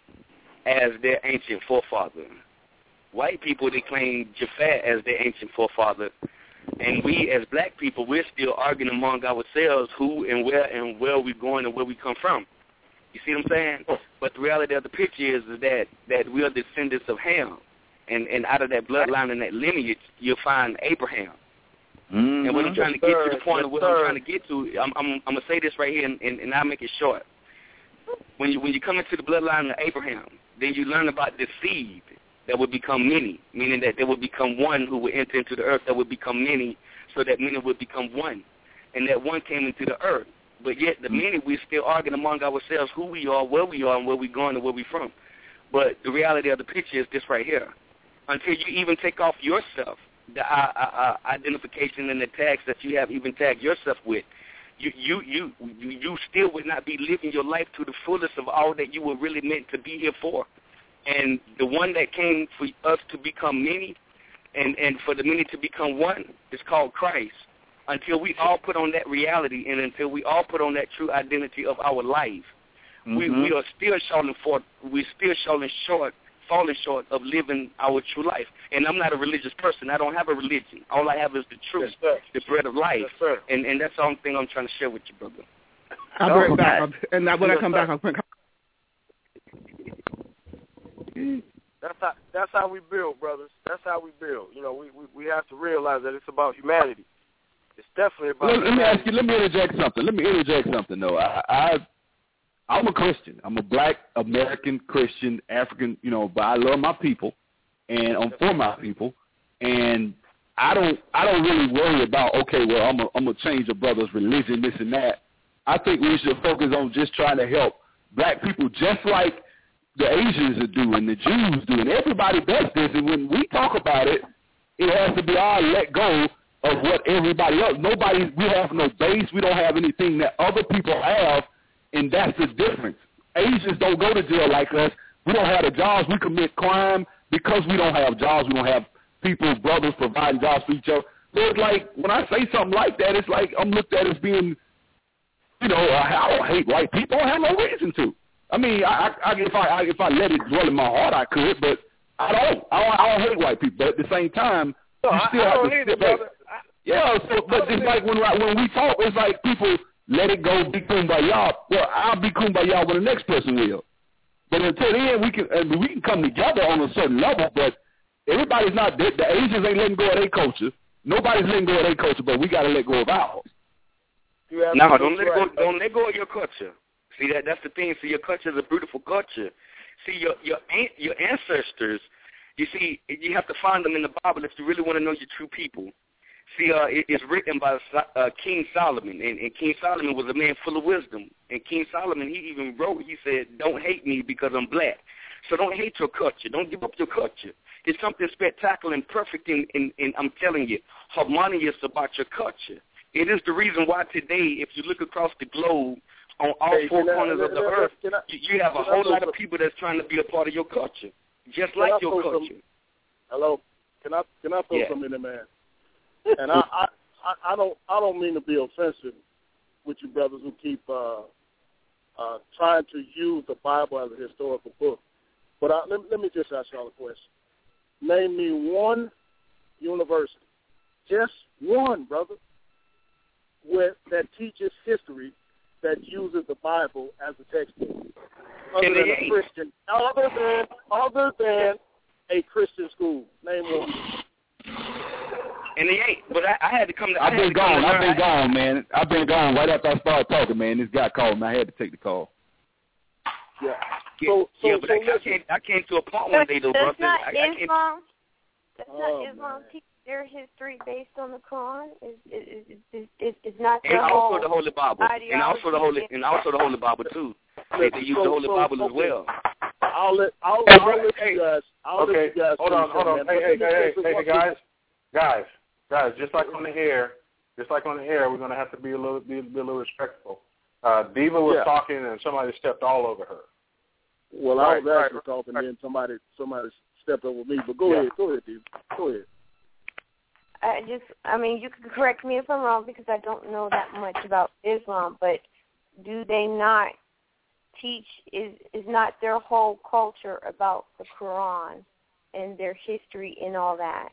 as their ancient forefather. White people, they claim Japhet as their ancient forefather. And we, as black people, we're still arguing among ourselves who and where and where we're going and where we come from. You see what I'm saying? But the reality of the picture is, is that, that we are descendants of Ham. And, and out of that bloodline and that lineage, you'll find Abraham. Mm-hmm. And what I'm trying to Yes, get to sir. the point Yes, of what sir. I'm trying to get to, I'm, I'm, I'm going to say this right here, and, and, and I'll make it short. When you when you come into the bloodline of Abraham, then you learn about the seed that would become many, meaning that there would become one who would enter into the earth that would become many, so that many would become one. And that one came into the earth. But yet the many, we're still arguing among ourselves who we are, where we are, and where we're going and where we're from. But the reality of the picture is this right here. Until you even take off yourself, the uh, uh, uh, identification and the tags that you have even tagged yourself with, you, you you you you still would not be living your life to the fullest of all that you were really meant to be here for. And the one that came for us to become many and, and for the many to become one is called Christ. Until we all put on that reality and until we all put on that true identity of our life, mm-hmm. we, we are still falling short, we're still falling short falling short of living our true life. And I'm not a religious person. I don't have a religion. All I have is the truth, yes, the bread of life. Yes, and and that's the only thing I'm trying to share with you, brother. I'll bring it back. And when yes, I come sir. back, I'll bring That's how that's how we build, brothers. That's how we build. You know, we, we, we have to realize that it's about humanity. It's definitely about Let, let me humanity. ask you. Let me interject something. Let me interject something. though. I, I I'm a Christian. I'm a black American Christian, African. You know, but I love my people, and I'm for my people, and I don't I don't really worry about okay, well I'm a, I'm gonna change a brother's religion, this and that. I think we should focus on just trying to help black people, just like the Asians do and the Jews do, and everybody does this. And when we talk about it, it has to be all let go of what everybody else. Nobody, we have no base. We don't have anything that other people have, and that's the difference. Asians don't go to jail like us. We don't have the jobs. We commit crime because we don't have jobs. We don't have people, brothers, providing jobs for each other. So it's like when I say something like that, it's like I'm looked at as being, you know, I don't hate white people. I have no reason to. I mean, I, I, if I, I if I let it dwell in my heart, I could, but I don't. I don't, I don't hate white people, but at the same time, no, you I, still I have don't to either, sit back. brother. I, Yeah, so, but it's like when when we talk, it's like people let it go, be kumbaya. Well, I'll be kumbaya when the next person will. But until then, we can uh, we can come together on a certain level. But everybody's not. The, the Asians ain't letting go of their culture. Nobody's letting go of their culture, but we got to let go of ours. No, don't let go. Don't let go of your culture. See that? That's the thing. See, your culture is a beautiful culture. See, your your your ancestors. You see, you have to find them in the Bible if you really want to know your true people. See, uh, it, it's written by uh, King Solomon, and, and King Solomon was a man full of wisdom. And King Solomon, he even wrote, he said, don't hate me because I'm black. So don't hate your culture. Don't give up your culture. It's something spectacular and perfect, and, and, and I'm telling you, harmonious about your culture. It is the reason why today, if you look across the globe, on all hey, four I, corners I, of the I, earth, I, you, you have a whole lot of people that's trying to be a part of your culture, just like your culture. Some, hello? Can I, can I throw yeah. something in there, man? And I, I, I don't, I don't mean to be offensive with you brothers who keep uh, uh, trying to use the Bible as a historical book. But I, let, let me just ask y'all a question. Name me one university, just one, brother, where that teaches history that uses the Bible as a textbook, other than a Christian, other than other than a Christian school. Name one. And they ain't, but I, I had to come to. I've been gone. I've been I, gone, man. I've been gone right after I started talking, man. This guy called me. I had to take the call. Yeah. So, so, yeah, but so I, I came. I came to a point one day, though, brother. Does not I, I Islam? Does oh, not Islam man. teach their history based on the Quran? Is is is is, is not and their also whole the Holy Bible, ideology? and also the Holy, and also the Holy Bible too. They, they use so, the Holy so, Bible okay. as well. I'll let I'll, Hey, I'll bro, let hey, you guys. I'll okay, let you guys. hold on, hold on. Man. Hey, hey, hey, hey, Let me hey, guys, guys, guys. Just like on the air, just like on the air, we're gonna have to be a little, be, be a little respectful. Uh, Diva was yeah. talking, and somebody stepped all over her. Well, right, I was actually right, talking, right. then somebody somebody stepped over me. But go yeah. ahead, go ahead, Diva. Go ahead. I just, I mean, you can correct me if I'm wrong because I don't know that much about Islam, but do they not teach, is is not their whole culture about the Quran and their history and all that?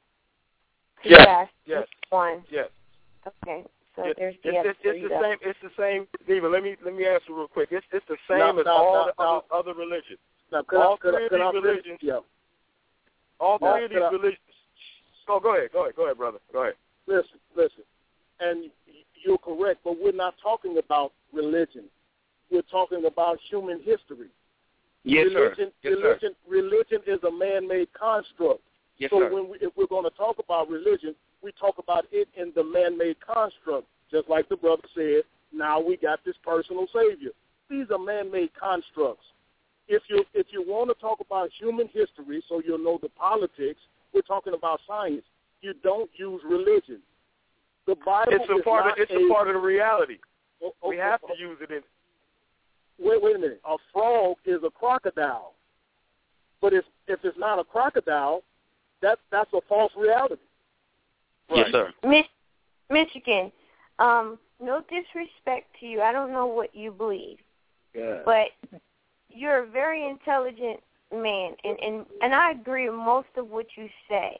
Yes, yes. yes, one. yes. Okay, so it, there's the it's, it's, it's the same. It's the same. Diva, let me let me ask you real quick. It's it's the same now, as now, all now, the now, other, other religions. Now, could all I, could three I, of could these I, religions. Yeah. All three now, of these I, religions. Oh, go ahead, go ahead, go ahead, brother. Go ahead. Listen, listen, and you're correct, but we're not talking about religion. We're talking about human history. Yes, religion, sir. Yes, religion, sir. religion is a man-made construct. Yes, so sir. when we, if we're going to talk about religion, we talk about it in the man-made construct. Just like the brother said, now we got this personal savior. These are man-made constructs. If you if you want to talk about human history, so you'll know the politics, we're talking about science. You don't use religion. The Bible It's a is part not of it's a, a part of the reality. Oh, oh, we have oh, to use it in. Wait, wait a minute. A frog is a crocodile, but if if it's not a crocodile, that's that's a false reality. Yes, sir. Mich- Michigan, um, no disrespect to you. I don't know what you believe, yeah. but you're a very intelligent man, and, and, and I agree with most of what you say.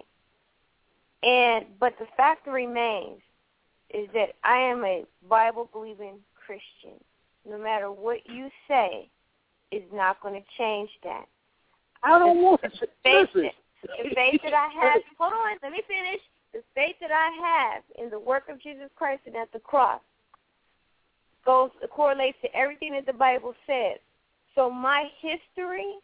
And but the fact remains is that I am a Bible-believing Christian. No matter what you say, is not going to change that. I don't the, want the to. faith Listen. that, the faith that I have. Hold on, let me finish. The faith that I have in the work of Jesus Christ and at the cross goes correlates to everything that the Bible says. So my history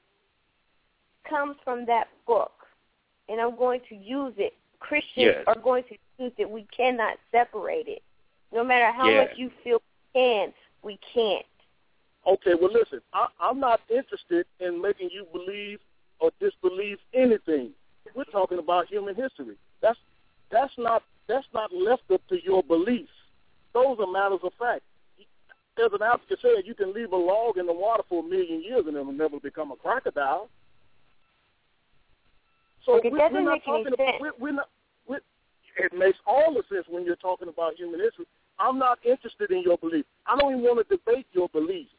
comes from that book, and I'm going to use it. Christians yes. are going to use it. We cannot separate it. No matter how yes. much you feel we can, we can't. Okay, well, listen, I, I'm not interested in making you believe or disbelieve anything. We're talking about human history. That's that's not that's not left up to your beliefs. Those are matters of fact. As an African said, you can leave a log in the water for a million years and it will never become a crocodile. So okay, we, that we're doesn't not make any talking about. sense. We're, we're not. We're, it makes all the sense when you're talking about human history. I'm not interested in your belief. I don't even want to debate your beliefs.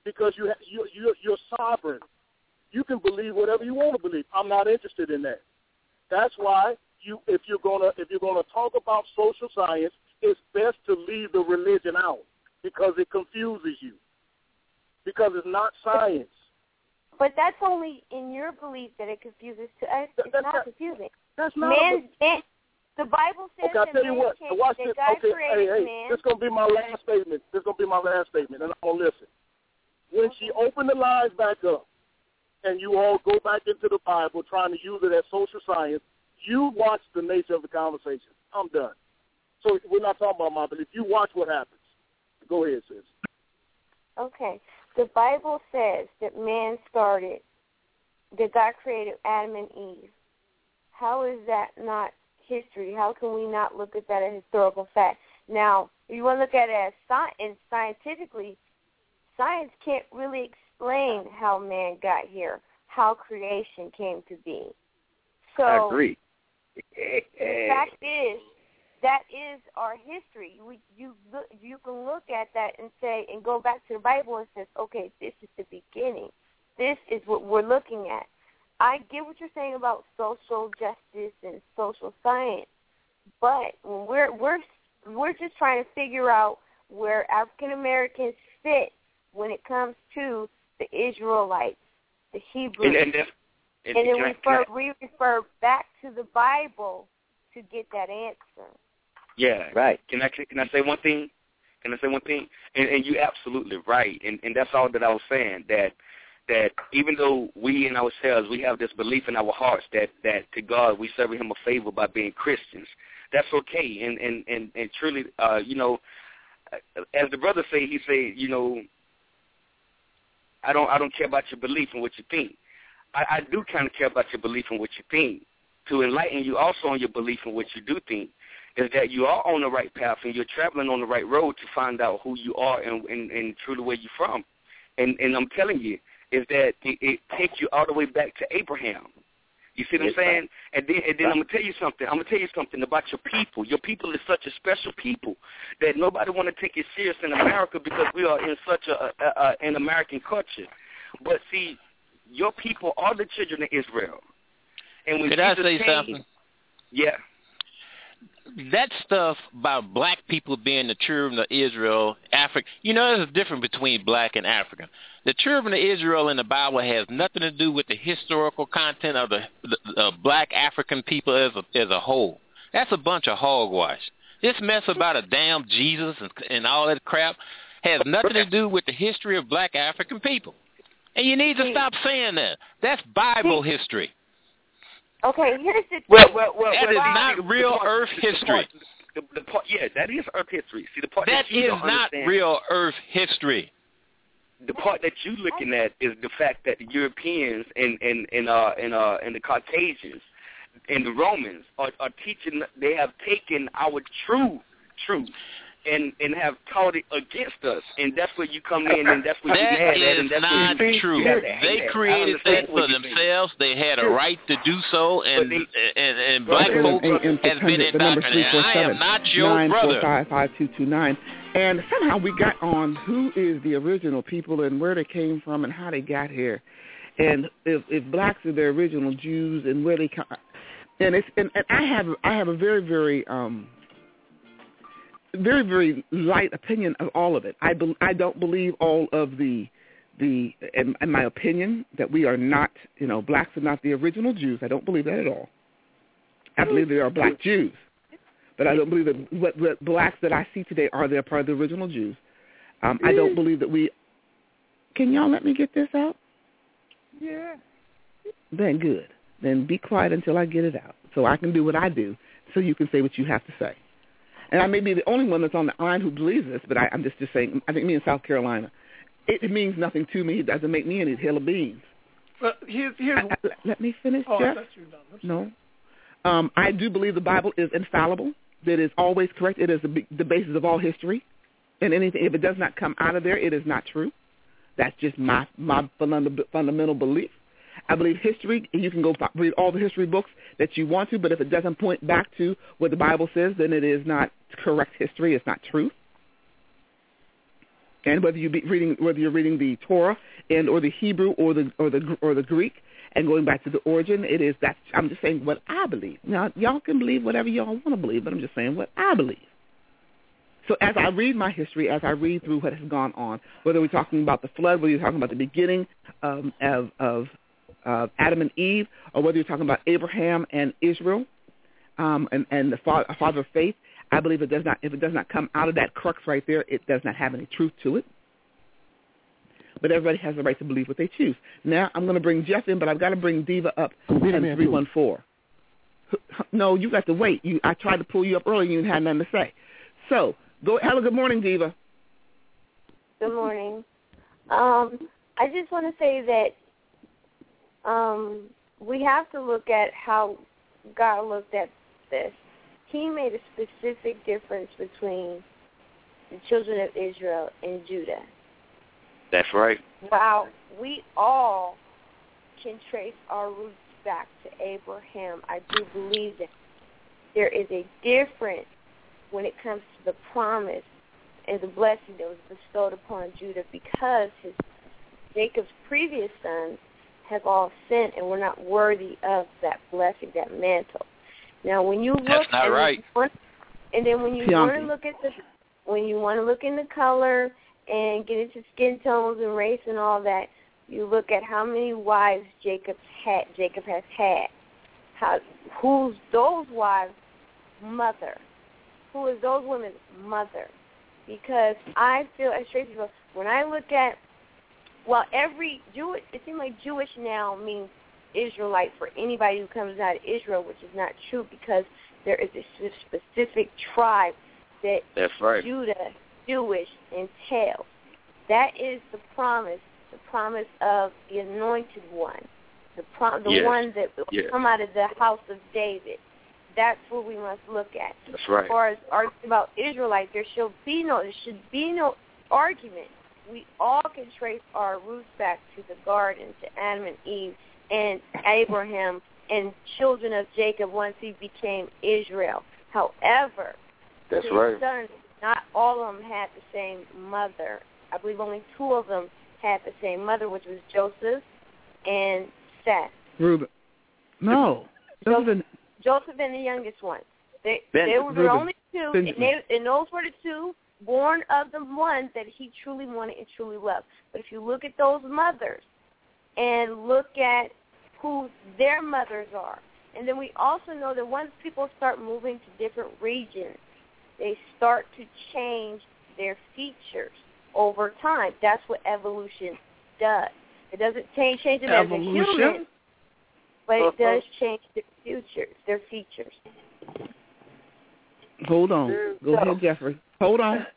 because you you you you're sovereign. You can believe whatever you want to believe. I'm not interested in that. That's why you if you're gonna if you're gonna talk about social science, it's best to leave the religion out because it confuses you. Because it's not science. But that's only in your belief that it confuses. To us, it's that's not not, confusing. That's not. Man, man, the Bible says okay, I'll that tell you man what. came, Watch that this. God Okay, created hey, hey, man. this is gonna be my last statement. This is gonna be my last statement, and I'm gonna listen. When she opened the lines back up, and you all go back into the Bible trying to use it as social science, you watch the nature of the conversation. I'm done. So we're not talking about my belief. You watch what happens. Go ahead, sis. Okay. The Bible says that man started, that God created Adam and Eve. How is that not history? How can we not look at that as historical fact? Now, if you want to look at it as sci- and scientifically, science can't really explain how man got here, how creation came to be. So I agree. The fact is, that is our history. We, you look, you can look at that and say, and go back to the Bible and say, okay, this is the beginning. This is what we're looking at. I get what you're saying about social justice and social science, but when we're we're we're just trying to figure out where African Americans fit when it comes to the Israelites, the Hebrews, and, and, and, and then can we I, can refer, I, we refer back to the Bible to get that answer. Yeah. Right. Can I can I say one thing? Can I say one thing? And, and you're absolutely right. And, and that's all that I was saying, that that even though we in ourselves, we have this belief in our hearts that, that to God we serve him a favor by being Christians, that's okay. And, and, and, and truly, uh, you know, as the brother say, he say, you know, I don't I don't care about your belief and what you think. I, I do kind of care about your belief and what you think. To enlighten you also on your belief and what you do think, is that you are on the right path and you're traveling on the right road to find out who you are and, and, and truly where you're from. And, and I'm telling you, is that it, it takes you all the way back to Abraham. You see what Yes, I'm saying? right. And then, and then I'm going to tell you something. I'm going to tell you something about your people. Your people is such a special people that nobody want to take it serious in America because we are in such a, a, a an American culture. But see, your people are the children of Israel. And when Could Jesus I say came, something? Yeah. That stuff about black people being the children of Israel, Africa, you know, there's a difference between black and African. The children of Israel in the Bible has nothing to do with the historical content of the, the, the black African people as a, as a whole. That's a bunch of hogwash. This mess about a damn Jesus and, and all that crap has nothing to do with the history of black African people. And you need to stop saying that. That's Bible history. Okay, here's the Well, well, well, that well, is see, not the, the real part, Earth the, history. The part, the, the part, yeah, that is Earth history. See, the part that that you is don't not understand, real Earth history. The part that you're looking at is the fact that the Europeans and and and uh and uh and the Caucasians and the Romans are, are teaching. They have taken our true truth and and have taught it against us, and that's where you come in, and that's where you mad at, and that's not where you true. you have to hate They at. created that for themselves. They had a right to do so, and and, and black folks has been indoctrinated. I am not your nine brother. four five five two two nine. And somehow we got on who is the original people and where they came from and how they got here, and if, if blacks are the original Jews and where they come. And it's and, and I have I have a very very um very very light opinion of all of it. I be, I don't believe all of the the in, in my opinion that we are not, you know, blacks are not the original Jews. I don't believe that at all. I believe there are black Jews. But I don't believe that what, what blacks that I see today are they're part of the original Jews. Um, I don't believe that we. Can y'all let me get this out? Yeah. Then good. Then be quiet until I get it out, so I can do what I do, so you can say what you have to say. And I may be the only one that's on the line who believes this, but I, I'm just just saying. I think me in South Carolina, it, it means nothing to me. It doesn't make me any hill of beans. Well, here's here's. I, I, let me finish, oh, Jeff. I thought you were done. No. Um, I do believe the Bible is infallible. That is always correct. It is the, the basis of all history, and anything if it does not come out of there, it is not true. That's just my my fundamental belief. I believe history. You can go read all the history books that you want to, but if it doesn't point back to what the Bible says, then it is not correct history. It's not truth. And whether you be reading, whether you're reading the Torah and or the Hebrew or the or the or the Greek, and going back to the origin, it is that I'm just saying what I believe. Now, y'all can believe whatever y'all want to believe, but I'm just saying what I believe. So as I read my history, as I read through what has gone on, whether we're talking about the flood, whether you're talking about the beginning um, of, of uh, Adam and Eve, or whether you're talking about Abraham and Israel, um, and, and the father, father of faith, I believe it does not. If it does not come out of that crux right there, it does not have any truth to it. But everybody has the right to believe what they choose. Now I'm going to bring Jeff in, but I've got to bring Diva up at three one four. No, you got to wait. You, I tried to pull you up earlier, and you had nothing to say. So, go. Hello, good morning, Diva. Good morning. Um, I just want to say that um, we have to look at how God looked at this. He made a specific difference between the children of Israel and Judah. That's right. While we all can trace our roots back to Abraham, I do believe that there is a difference when it comes to the promise and the blessing that was bestowed upon Judah, because his Jacob's previous sons have all sinned and were not worthy of that blessing, that mantle. Now, when you look, that's not and right. Want, and then when you want to look at the, when you want to look in the color and get into skin tones and race and all that, you look at how many wives Jacob had. Jacob has had. How who's those wives' mother? Who is those women's mother? Because I feel, as Tracy goes, when I look at, well, every Jewish, it seems like Jewish now means Israelite for anybody who comes out of Israel, which is not true, because there is a specific tribe that That's right. Judah, Jewish, entails. That is the promise, the promise of the anointed one, the pro- the yes. one that will yes. come out of the house of David. That's what we must look at. That's right. As far as arguing about Israelites, there should be no there should be no argument. We all can trace our roots back to the garden, to Adam and Eve, and Abraham, and children of Jacob once he became Israel. However, That's his right. sons, not all of them had the same mother. I believe only two of them had the same mother, which was Joseph and Seth. Reuben. No. Joseph, Joseph and the youngest one. They, Ben, they were the Reuben. only two, Ben, and, they, and those were the two born of the one that he truly wanted and truly loved. But if you look at those mothers and look at who their mothers are, and then we also know that once people start moving to different regions, they start to change their features over time. That's what evolution does. It doesn't change, change them as a human, but it does change their features. Their features. Hold on. Go ahead, Jeffrey. Hold on.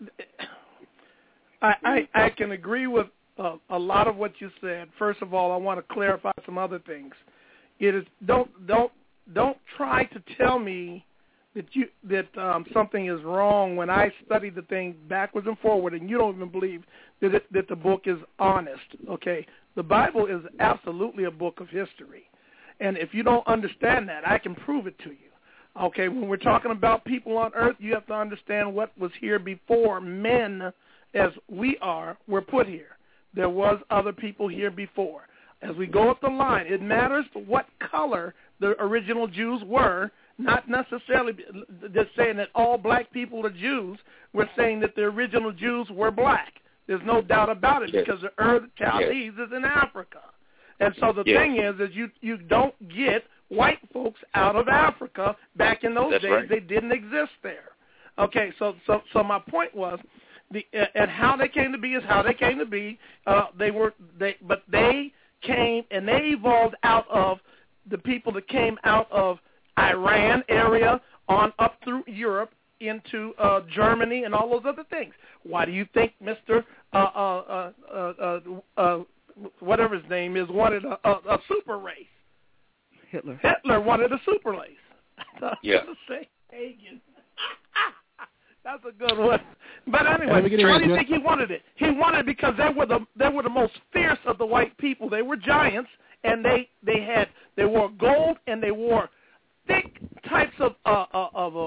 I, I, I can agree with uh, a lot of what you said. First of all, I want to clarify some other things. It is don't don't don't try to tell me that you that um, something is wrong when I study the thing backwards and forward, and you don't even believe that it, that the book is honest. Okay, the Bible is absolutely a book of history, and if you don't understand that, I can prove it to you. Okay, when we're talking about people on earth, you have to understand what was here before men, as we are, were put here. There was other people here before. As we go up the line, it matters what color the original Jews were, not necessarily just saying that all black people are Jews. We're saying that the original Jews were black. There's no doubt about it, because the Ur of Chaldees is in Africa. And so the Yes. thing is, is you, you don't get white folks out of Africa. Back in those That's days, right. they didn't exist there. Okay, so so so my point was, the uh, and how they came to be is how they came to be. Uh, they were they, but they came and they evolved out of the people that came out of Iran area on up through Europe into uh, Germany and all those other things. Why do you think Mister Uh, uh, uh, uh, uh, uh, whatever his name is wanted a, a, a super race? Hitler. Hitler wanted a super race. Yeah. Say Hagen. That's a good one. But Let anyway, me get in why do you here, think he wanted it? He wanted it because they were the they were the most fierce of the white people. They were giants, and they they had they wore gold and they wore thick types of uh, uh, of uh,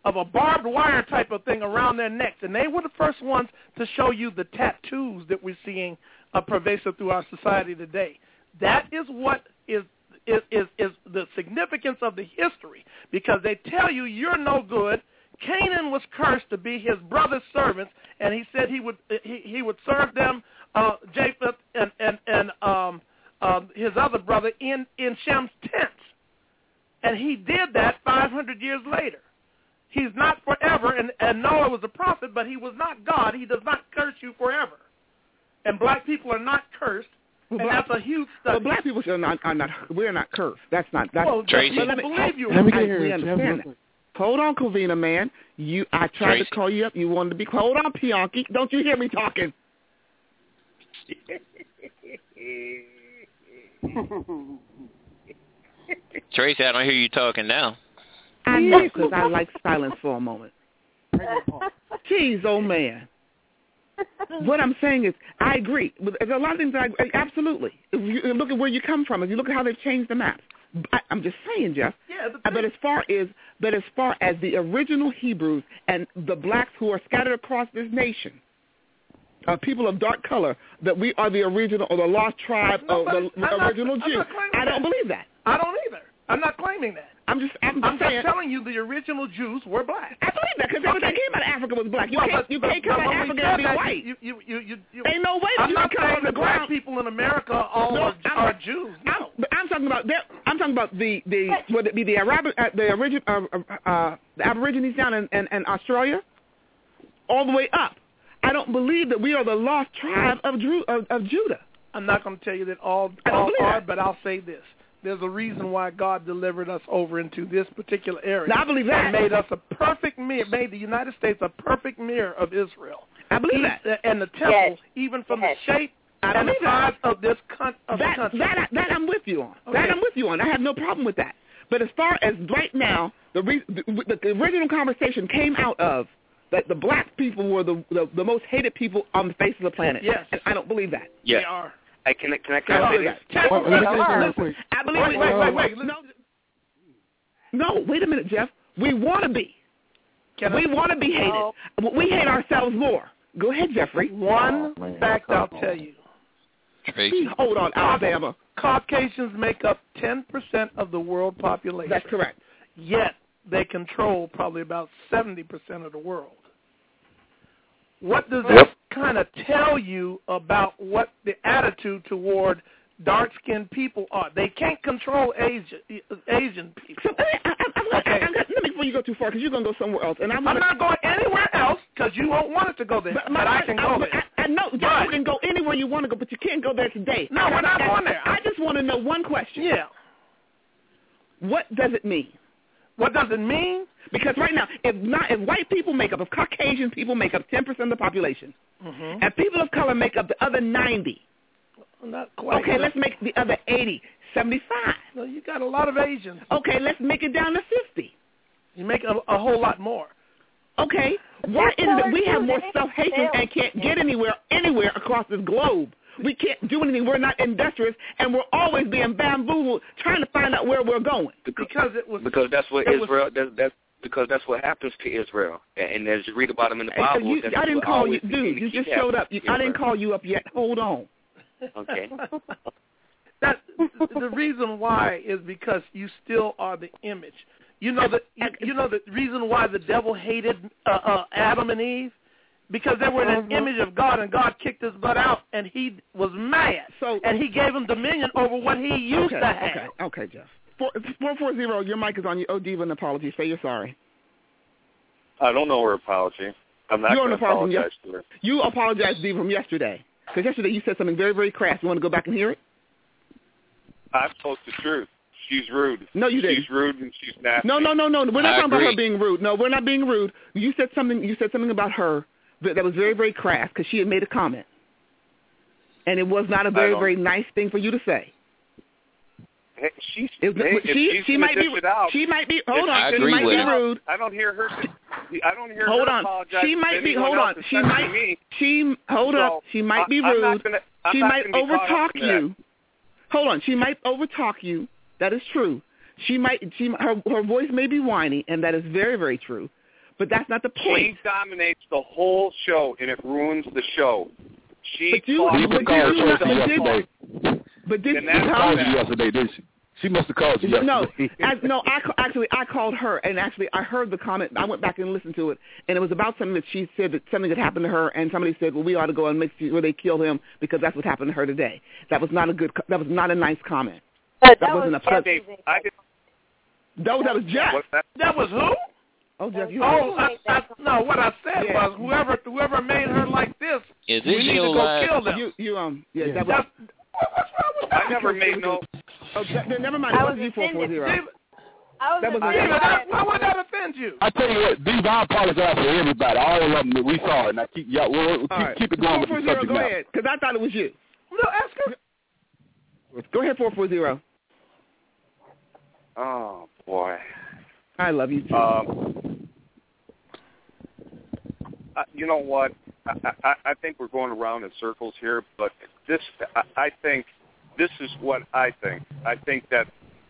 of a barbed wire type of thing around their necks, and they were the first ones to show you the tattoos that we're seeing uh, pervasive through our society today. That is what is, is is is the significance of the history, because they tell you you're no good. Canaan was cursed to be his brother's servants, and he said he would he, he would serve them, uh, Japheth and and and um, uh, his other brother in in Shem's tents, and he did that five hundred years later. He's not forever, and, and Noah was a prophet, but he was not God. He does not curse you forever. And black people are not cursed, well, and black, that's a huge study. Well, black people are not, are not, we're not cursed. That's not, that's well, Tracy. Let me believe you. Let me I, get here. we understand that. Hold on, Covina, man. You, I tried Tracy. to call you up. You wanted to be, hold on, Pianki. Don't you hear me talking? Tracy, I don't hear you talking now. I know, because I like silence for a moment. Jeez, oh man. What I'm saying is, I agree. There's a lot of things that I absolutely. If you look at where you come from, if you look at how they've changed the maps, I, I'm just saying, Jeff. Yeah, but, but as far as but as far as the original Hebrews and the blacks who are scattered across this nation, uh, people of dark color, that we are the original or the lost tribe no, of the I'm original not, Jew. I don't that. believe that. I don't either. I'm not claiming that. I'm just, I'm just I'm saying. just telling you the original Jews were black. I believe that because okay. everything came out of Africa was black. You well, can't, but, you but, can't come out of Africa and be that, white. You, you, you, you, you, Ain't no way that I'm you not can come saying on the the black ground. people in America all no, are, I'm, are Jews. No. I'm, I'm talking about their, I'm talking about the the would it be the Arab, uh, the origin uh, uh, the Aborigines down in, in, in Australia, all the way up. I don't believe that we are the lost tribe of Drew, of, of Judah. I'm not going to tell you that all, I don't all believe are, that. but I'll say this. There's a reason why God delivered us over into this particular area. Now, I believe that. And made us a perfect mirror, made the United States a perfect mirror of Israel. I believe he, that. And the temple, yes. even from yes. the shape I and the believe size that. of this con- of that, the country. That, that I'm with you on. Okay. That I'm with you on. I have no problem with that. But as far as right now, the, re- the, the, the original conversation came out of that the black people were the, the the most hated people on the face of the planet. Yes. And I don't believe that. Yes. They are. Hey, can I, can I, Can I say believe this? that? Well, let me Listen, get here real listen, quick. I believe Wait, wait, wait, wait. No, no, wait a minute, Jeff. We want to be. Can we I- want to be hated. No. We hate ourselves more. Go ahead, Jeffrey. One fact I'll tell you. Tracy. Hold on, Alabama. Caucasians make up ten percent of the world population. That's correct. Yet they control probably about seventy percent of the world. What does that kind of tell you about what the attitude toward dark-skinned people are? They can't control Asian Asian people. So, I, I, I, Okay. I, I, let me before you go too far, because you're going to go somewhere else. And I'm, I'm gonna, not going anywhere else because you won't want it to go there, But, but, my, I can go I, there. I, I know, Jeff, But- you can go anywhere you want to go, but you can't go there today. No, we're not I, going there. I just want to know one question. Yeah. What does it mean? What does it mean? Because right now, if not, if white people make up, if Caucasian people make up ten percent of the population, Mm-hmm. and people of color make up the other ninety, Not quite. okay, let's make the other eighty, seventy-five. No, you got a lot of Asians. Okay, let's make it down to fifty. You make a, a whole lot more. Okay, why is it we have more self-hatred and can't get anywhere anywhere across this globe? We can't do anything. We're not industrious, and we're always being bamboozled trying to find out where we're going. Because it was Because that's what it was- Israel. That, that's because that's what happens to Israel. And, and as you read about them in the Hey, so Bible, you, that's I didn't what call you, always begin dude. to You keep just showed up. You, happening I to didn't call you up yet. Hold on. Okay. that the reason why is because you still are the image. You know the you, you know the reason why the devil hated uh, uh, Adam and Eve, because they were in an image of God, and God kicked his butt out, and he was mad. So and he gave him dominion over what he used okay, to have. okay, okay, Jeff. Four four four zero. Your mic is on. You owe Diva an apology. Say you're sorry. I don't know her apology. I'm not You going owe to an apology. apologize to her. You apologized to Diva from yesterday, because yesterday you said something very, very crass. You want to go back and hear it? I've told the truth. She's rude. No, you didn't. She's rude and she's nasty. No, no, no, no. We're not I talking about agree. her being rude. No, we're not being rude. You said something. You said something about her that, that was very, very crass because she had made a comment, and it was not a very, don't- very nice thing for you to say. Hey, she's, It, hey, if she she's she gonna might be dish it out, she might be hold if on I she agree might with be it. rude. I don't hear her. I don't hear Hold her on. apologize. She to might be anyone hold else on. except She for might me. she hold So, up. She might be I, I'm rude. not gonna, I'm She not might gonna be caught overtalk up in you. that. Hold on. She might overtalk you. That is true. She might she her her voice may be whiny, and that is very, very true. But that's not the point. She dominates the whole show, and it ruins the show. She but you, talks but about did you not, herself. but did, but did And you that's called that. you yesterday, didn't she? She must have called you yesterday. No, I, no. I ca- actually I called her, and actually I heard the comment. I went back and listened to it, and it was about something that she said that something had happened to her, and somebody said, "Well, we ought to go and make sure they kill him because that's what happened to her today." That was not a good. That was not a nice comment. But that, that wasn't was a pleasant. I did. No, that was Jeff. What's that? That was who? Oh, Jeff, you Oh, I, I, no. What I said Yeah. was whoever whoever made her like this, Is we this need your to go live? kill them. You, you, um, yeah, Yeah. that was. That's, what's wrong with that? I never made no. Oh, that, never mind. It I wasn't was you four four zero. offended. I was That was offended. Yeah, that, why would that offend you? I tell you what, Dave, I apologize for everybody. All of them, we saw it. Now keep, yeah, we'll, we'll keep, All right. keep it going with four the four zero, subject go now. ahead, because I thought it was you. No, ask her. Go ahead, four four zero. Oh boy. I love you too. Um, uh, you know what? I, I, I think we're going around in circles here, but this, I, I think, this is what I think. I think that,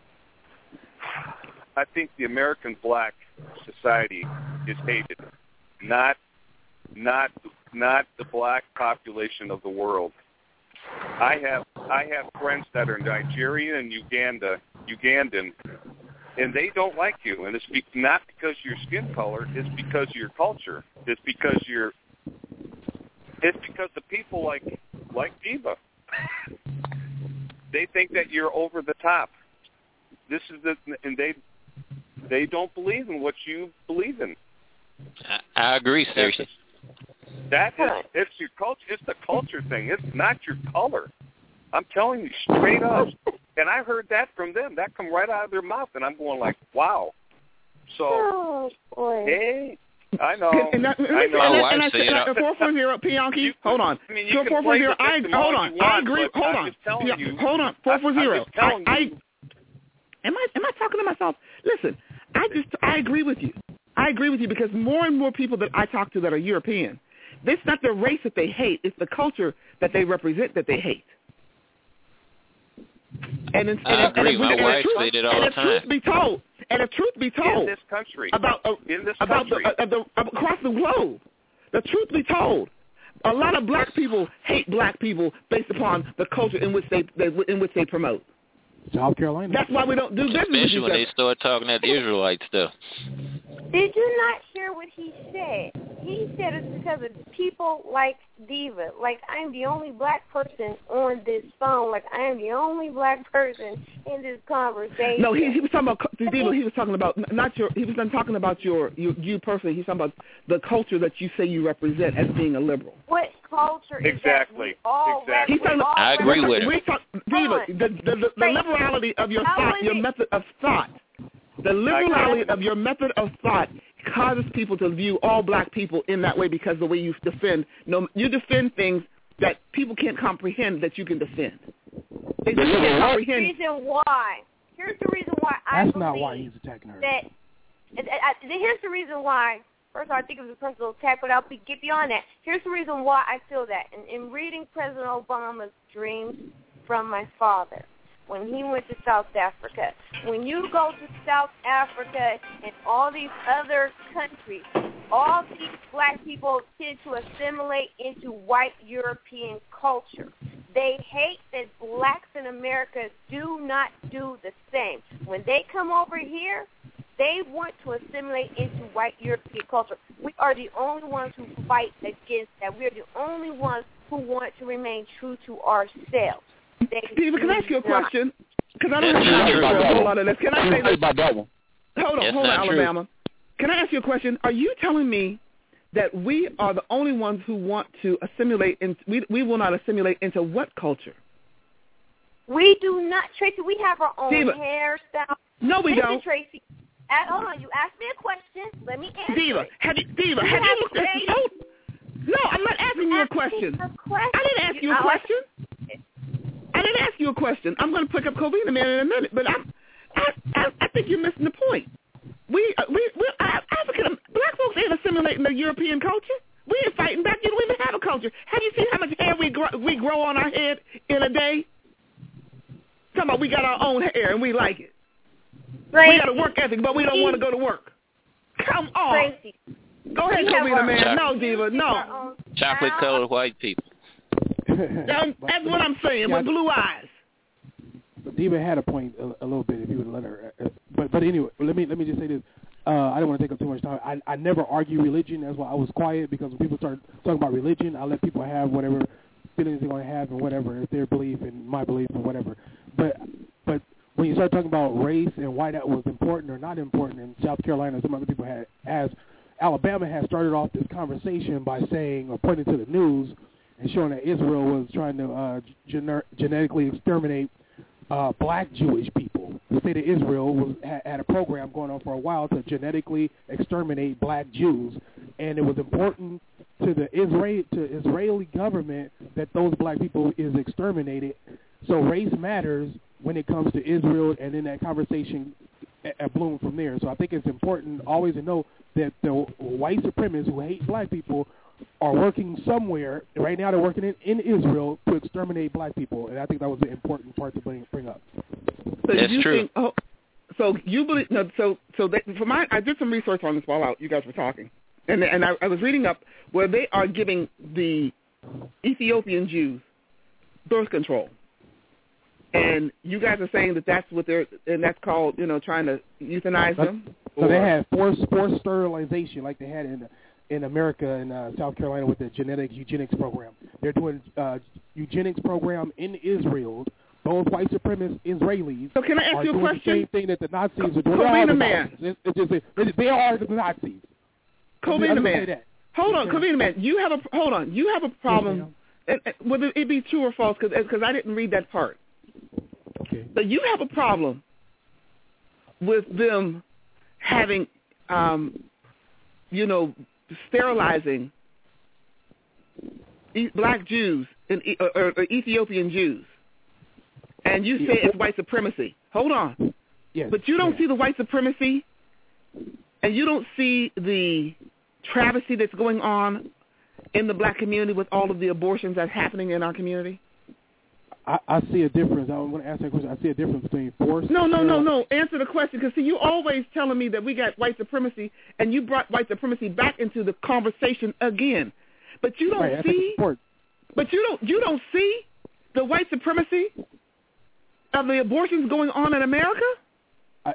I think the American black society is hated, not, not, not the black population of the world. I have, I have friends that are Nigerian and Uganda, Ugandan, and they don't like you, and it's be- not because of your skin color. It's because of your culture. It's because you're. It's because the people like like Diva. They think that you're over the top. This is the, and they they don't believe in what you believe in. I, I agree, seriously. That is, it's your culture. It's the culture thing. It's not your color. I'm telling you straight up. And I heard that from them. That come right out of their mouth, and I'm going like, wow. So, Oh, boy. hey, I know. And, that, and, I know. and, I and, and, see it. and four four zero, Pianki, hold on. I mean, you So can four four play zero, the I victim all hold you on. want, I agree. but Hold I'm on. just telling Pia- you. hold on. Four four I- I'm zero. just telling I, I, you. am I am I talking to myself? Listen, I just I agree with you. I agree with you because more and more people that I talk to that are European, it's not the race that they hate; it's the culture that they represent that they hate. And, it's, and, I if, agree. and, if, My and, wife if truth, said it all and the if time. truth be told, and if truth be told, In this country. about uh, In this about country. the, uh, the uh, across the globe, the truth be told, a lot of black people hate black people based upon the culture in which they, they in which they promote. South Carolina. That's why we don't do business with Especially each when other. they start talking that Israelite stuff. Did you not hear what he said? He said it's because of people like Diva. Like, I'm the only black person on this phone. Like, I am the only black person in this conversation. No, he, he was talking about Diva. He was talking about not your. He was not talking about your you, you personally. He's talking about the culture that you say you represent as being a liberal. What culture is Exactly. that? We all Exactly. He's talking about, I agree with him. We talk, Diva, the, the, the, the liberality of your How thought, is your it- method of thought, the liberality of your method of thought causes people to view all black people in that way because the way you defend, no, you defend things that people can't comprehend that you can defend. They just can't Here's the comprehend. reason why. Here's the reason why I That's believe not why he's attacking her. that. and- and I, here's the reason why. First, I think it was a personal attack, but I'll be, get beyond that. Here's the reason why I feel that. In, in reading President Obama's Dreams from My Father, when he went to South Africa, when you go to South Africa and all these other countries, all these black people tend to assimilate into white European culture. They hate that blacks in America do not do the same. When they come over here, they want to assimilate into white European culture. We are the only ones who fight against that. We are the only ones who want to remain true to ourselves. They Stephen, can I ask you a do not. question? Because I don't That's have not time true. for a whole lot of this. Can I say this? about that one. Hold on, That's hold on, not true. Alabama. Can I ask you a question? Are you telling me that we are the only ones who want to assimilate, in, we, we will not assimilate into what culture? We do not, Tracy. We have our own Diva. hairstyle. No, we Listen, don't. Tracy. At, hold on. You asked me a question. Let me answer Diva, it. have you, Diva, You have you have looked at created- hold- No, I'm not asking you a asked me question. a question. I didn't ask you a I- question. I didn't ask you a question. I'm going to pick up Covina man in a minute, but I'm, I, I, I think you're missing the point. We, uh, we, we uh, African black folks ain't assimilating the European culture. We ain't fighting back. You don't even have a culture. Have you seen how much hair we grow, we grow on our head in a day? Talking about we got our own hair and we like it. Tracy, we got a work ethic, but we don't want to go to work. Come on. Tracy. Go ahead, Covina, man. Choc- No, Diva, no. Chocolate-colored white people. That's, that's what I'm saying, Yeah, with blue eyes. Diva had a point a, a little bit if you would let her. Uh, but but anyway, let me let me just say this. Uh, I don't want to take up too much time. I, I never argue religion. That's why I was quiet, because when people start talking about religion, I let people have whatever feelings they're going to have and whatever, if their belief and my belief and whatever. But but when you start talking about race and why that was important or not important in South Carolina, some other people had asked, Alabama has started off this conversation by saying or pointing to the news and showing that Israel was trying to uh, gener- genetically exterminate uh, black Jewish people. The state of Israel was, had, had a program going on for a while to genetically exterminate black Jews, and it was important to the Israel to Israeli government that those black people is exterminated. So race matters when it comes to Israel, and then that conversation uh, bloomed from there. So I think it's important always to know that the white supremacists who hate black people are working somewhere. Right now they're working in, in Israel to exterminate black people, and I think that was the important part to bring, bring up. So That's you true. Think, oh, so you believe? No, so so they, for my, I did some research on this while out. You guys were talking, and and I, I was reading up where they are giving the Ethiopian Jews birth control, and you guys are saying that that's what they're, and that's called, you know, trying to euthanize them. So or? They had forced forced sterilization like they had in in America and uh, South Carolina with the genetic eugenics program. They're doing uh, eugenics program in Israel. Those white supremacist Israelis so can I ask are you a doing question? the same thing that the Nazis are doing. Covina man. It's, it's just, it's, they are the Nazis. Covina man. Hold on, Covina man. You have a hold on. You have a problem. Yes, whether it be true or false, because I didn't read that part. Okay. But you have a problem with them having, um, you know, sterilizing e- black Jews and e- or, or Ethiopian Jews, and you say it's white supremacy. Hold on. Yes. But you don't yeah. see the white supremacy, and you don't see the travesty that's going on in the black community with all of the abortions that's happening in our community. I, I see a difference. I want to ask that question. I see a difference between force. No, no, no, no. Answer the question, because see, you always telling me that we got white supremacy, and you brought white supremacy back into the conversation again. But you don't right, see. But you don't. You don't see the white supremacy of the abortions going on in America. I,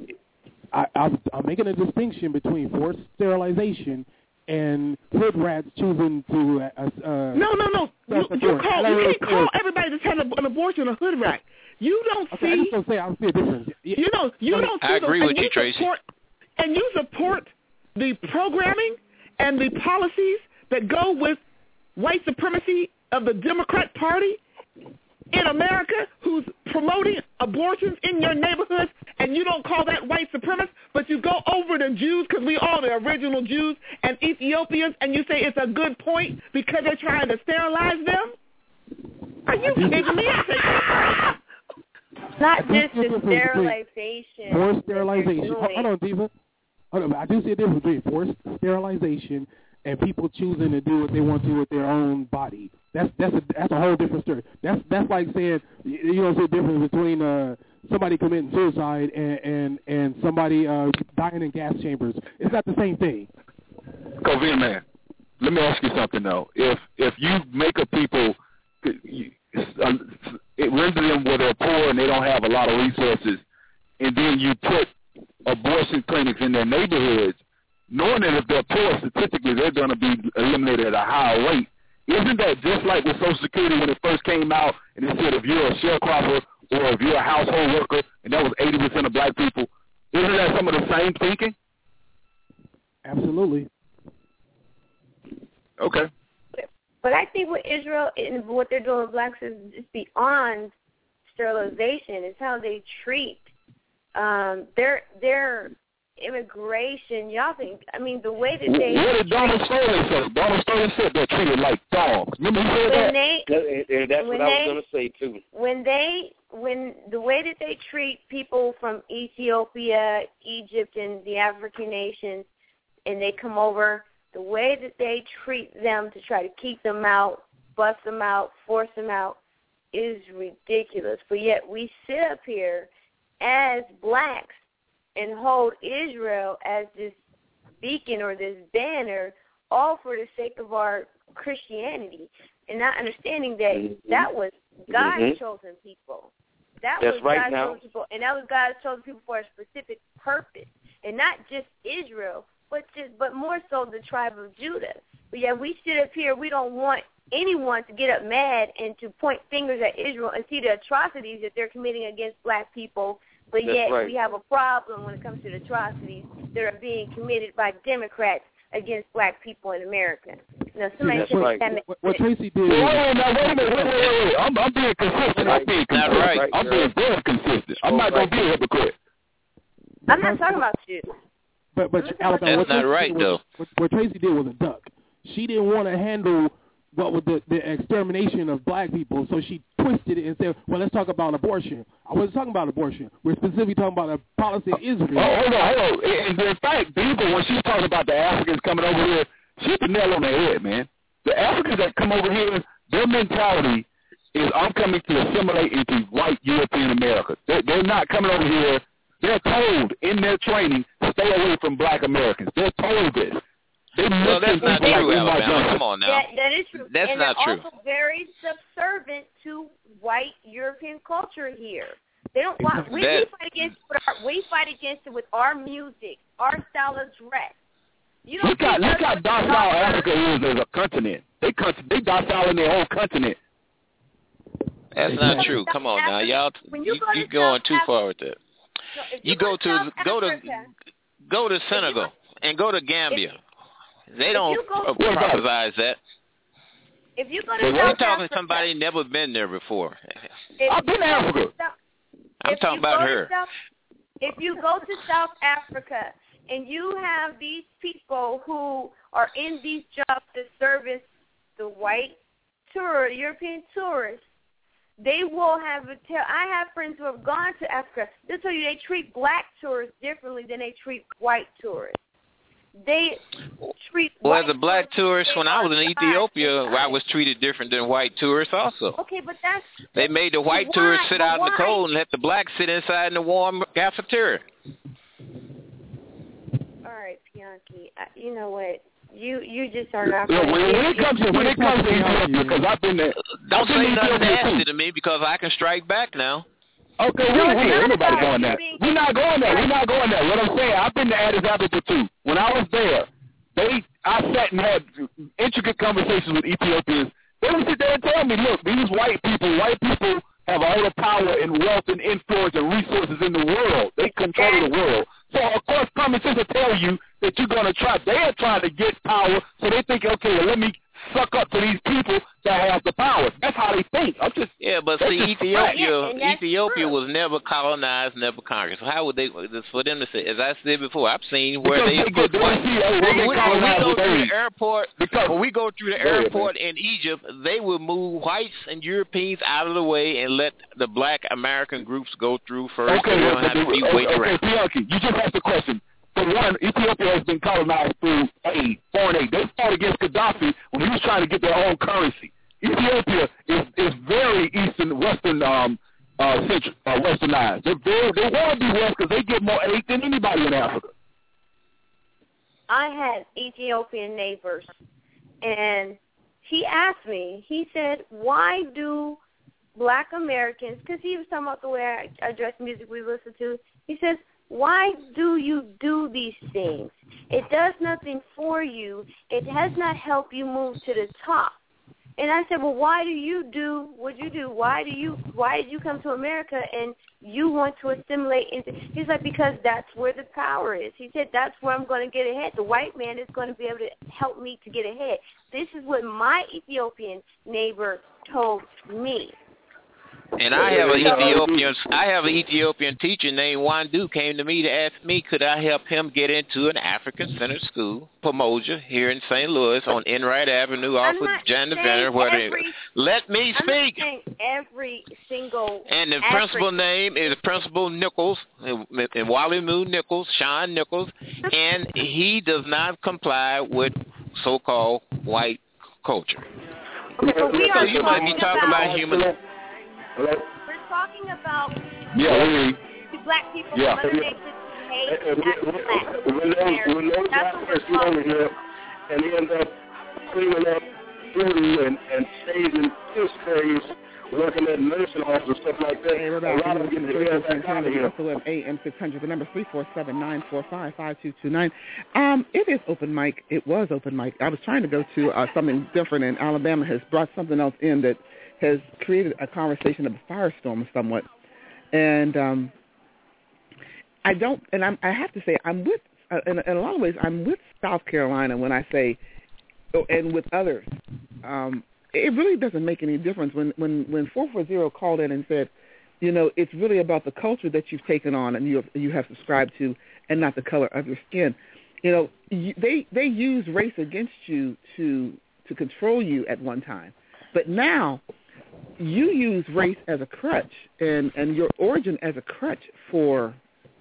I, I'm, I'm making a distinction between forced sterilization and hood rats choosing to. Uh, uh, no, no, no. You, you, call, you can't call everybody that's had an abortion a hood rat. You don't okay, see. I just don't say I see a difference. You know, you I don't. I see agree the, with you, Tracy. Support, and you support the programming and the policies that go with white supremacy of the Democrat Party in America, who's promoting abortions in your neighborhoods, and you don't call that white supremacist, but you go over the Jews, because we are the original Jews and Ethiopians, and you say it's a good point because they're trying to sterilize them? Are you kidding me? I say, not just the sterilization. Forced sterilization. Hold on, Diva. Hold on. I do see a difference between forced sterilization and people choosing to do what they want to with their own body. That's that's a that's a whole different story. That's that's like saying you don't see a difference between uh, somebody committing suicide and and, and somebody uh, dying in gas chambers. It's not the same thing. Covina man, let me ask you something though. If if you make a people, it render them where they're poor and they don't have a lot of resources, and then you put abortion clinics in their neighborhoods, knowing that if they're poor, statistically they're going to be eliminated at a higher rate. Isn't that just like with Social Security when it first came out and it said if you're a sharecropper or if you're a household worker, and that was eighty percent of black people, isn't that some of the same thinking? Absolutely. Okay. But I think what Israel and what they're doing with blacks is just beyond sterilization. It's how they treat um, their their immigration. Y'all think? I mean, the way that they. What did Donald Sterling say? Donald Sterling said they're treated like dogs. Remember he said when that? They, yeah, that's when what I they, was going to say too. When they, when the way that they treat people from Ethiopia, Egypt, and the African nations, and they come over, the way that they treat them to try to keep them out, bust them out, force them out, is ridiculous. But yet we sit up here as blacks and hold Israel as this beacon or this banner, all for the sake of our Christianity, and not understanding that mm-hmm. that was God's mm-hmm. chosen people. That That's was right God's now. chosen people, and that was God's chosen people for a specific purpose, and not just Israel, but just but more so the tribe of Judah. But yeah, we sit up here. We don't want anyone to get up mad and to point fingers at Israel and see the atrocities that they're committing against black people. But That's yet right. we have a problem when it comes to the atrocities that are being committed by Democrats against black people in America. Now, somebody That's said right. that What, what Tracy did. Wait, wait, now, wait a minute, wait, wait, wait. I'm, I'm being consistent. I'm being Not consistent. right. I'm being very consistent. I'm not going to be a hypocrite. I'm not talking about you. But but Alabama, That's what not Tracy right, did was, though. What, what Tracy did was a duck. She didn't want to handle what was the, the extermination of black people, so she twisted it and said, well, let's talk about abortion. I wasn't talking about abortion. We're specifically talking about the policy of Israel. Oh, hold on, hold on. In, in fact, people, when she's talking about the Africans coming over here, she hit the nail on the head, man. The Africans that come over here, their mentality is I'm coming to assimilate into white European America. They're, they're not coming over here. They're told in their training, stay away from black Americans. They're told this. They well, that's not like true, Alabama. Alabama. Come on now. That, that is true. That's and not they're true. also very subservient to white European culture here. They don't want. We, we fight against it with our, we fight against it with our music, our style of dress. You don't look how look how docile Africa is as a continent. They they docile in their whole continent. That's not true. Come on now, y'all. You, you going too far with that. You go to go to go to Senegal and go to Gambia. They don't prophesize that. If you go to We're South talking Africa, to somebody never been there before. I've been to Africa. I'm talking about her. South, if you go to South Africa and you have these people who are in these jobs to service the white tour, European tourists, they will have a tell. I have friends who have gone to Africa. They'll tell you they treat black tourists differently than they treat white tourists. They treat well, as a black tourist, when I was in Ethiopia, I was treated different than white tourists also. Okay, but that's... They made the white why, tourists sit out why? in the cold and let the blacks sit inside in the warm cafeteria. All right, Bianchi, I, you know what? You you just are not... Yeah, when, when it comes to, when it comes to Ethiopia, because I've been there... Don't say been nothing nasty too. to me because I can strike back now. Okay, no, we, we ain't nobody going there. being... We're not going there. We're not going there. What I'm saying, I've been to Addis Ababa too. When I was there, they, I sat and had intricate conversations with Ethiopians. They would sit there and tell me, look, these white people, white people have all the power and wealth and influence and resources in the world. They control the world. So, of course, common sense will tell you that you're going to try. They're trying to get power, so they think, okay, well, let me suck up to these people that have the power. That's how they think. I'm just yeah, but see, Ethiopia, yeah, Ethiopia true. was never colonized, never conquered. So how would they? For them to say, as I said before, I've seen where because they, they put. When, when, when, we, when we go through the airport, because, when we go through the airport in Egypt, they would move whites and Europeans out of the way and let the black American groups go through first. Okay, they well, don't have to be okay, waiting okay, around. Bianchi, you just asked the question. For one, Ethiopia has been colonized through aid, foreign aid. They fought against Gaddafi when he was trying to get their own currency. Ethiopia is, is very eastern, western, um, uh, central, uh, westernized. They're very, they want to be west because they get more aid than anybody in Africa. I had Ethiopian neighbors, and he asked me, he said, why do black Americans, because he was talking about the way I, I dress music we listen to, he says, why do you do these things? It does nothing for you. It has not helped you move to the top. And I said, well, why do you do what you do? Why do you? Why did you come to America and you want to assimilate into? He's like, because that's where the power is. He said, that's where I'm going to get ahead. The white man is going to be able to help me to get ahead. This is what my Ethiopian neighbor told me. And I have an Ethiopian, I have an Ethiopian teacher named Wandu came to me to ask me could I help him get into an African-centered school, Pomoja, here in Saint Louis on Enright Avenue off of Jan Deventer. Where they let me I'm speak. Not saying every single. And the African. principal name is Principal Nichols, and Wally Moon Nichols, Sean Nichols, and he does not comply with so-called white culture. Okay, but we so are you might be talking about, about human. We're talking about yeah, black people yeah. from other nations hate and, black. and when those, when those guys get over here and end up cleaning up voodoo and, and staging fish days, working at nursing homes and stuff like that, Hey, a lot of them get the hell back out of here. A M six hundred. The number is three four seven, nine four five, five two two nine. Um, it is open mic. It was open mic. I was trying to go to uh, something different, and Alabama has brought something else in that has created a conversation of a firestorm somewhat. And um, I don't, and I'm, I have to say, I'm with, uh, in, in a lot of ways, I'm with South Carolina when I say, oh, and with others. Um, it really doesn't make any difference when, when, when four four zero called in and said, you know, it's really about the culture that you've taken on and you have, you have subscribed to and not the color of your skin. You know, you, they, they use race against you to to control you at one time. But now you use race as a crutch and, and your origin as a crutch for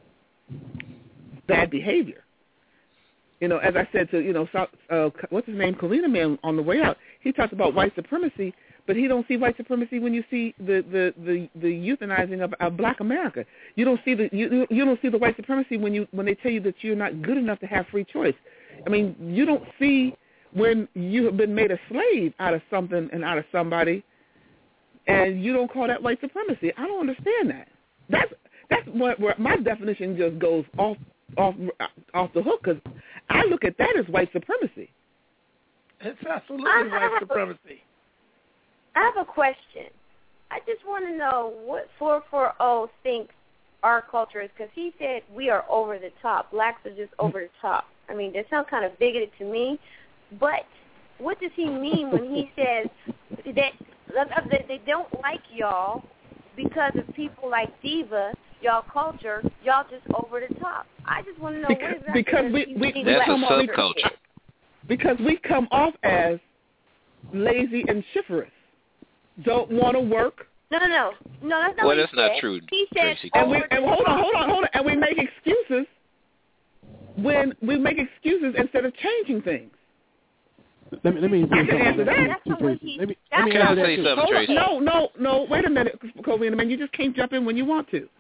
bad behavior. You know, as I said to, you know, South, uh, what's his name, Kalina Man on the way out, he talks about white supremacy, but he don't see white supremacy when you see the, the, the, the euthanizing of, of black America. You don't see the you, you don't see the white supremacy when you when they tell you that you're not good enough to have free choice. I mean, you don't see when you have been made a slave out of something and out of somebody, and you don't call that white supremacy. I don't understand that. That's that's what where my definition just goes off off off the hook, because I look at that as white supremacy. It's absolutely I, white I have supremacy. A, I have a question. I just want to know what four four zero thinks our culture is, because he said we are over the top. Blacks are just over the top. I mean, that sounds kind of bigoted to me, but what does he mean when he says that, that they don't like y'all because of people like Diva, y'all culture, y'all just over the top? I just want to know because, what exactly because does we, he we, mean That's black a culture subculture. is? Because we come off as lazy and chivalrous, don't want to work. No, no, no, no. That's not Well, what he that's not said. true, He said, Tracy. And we over and the hold on, top. hold on, hold on, and we make excuses when we make excuses instead of changing things. Let me let me I can answer that. That's not what he. Let me, that's let me Can I not answer what say he something, Hold on, Tracy? no, no, no. Wait a minute, Kobe, man. You just can't jump in when you want to.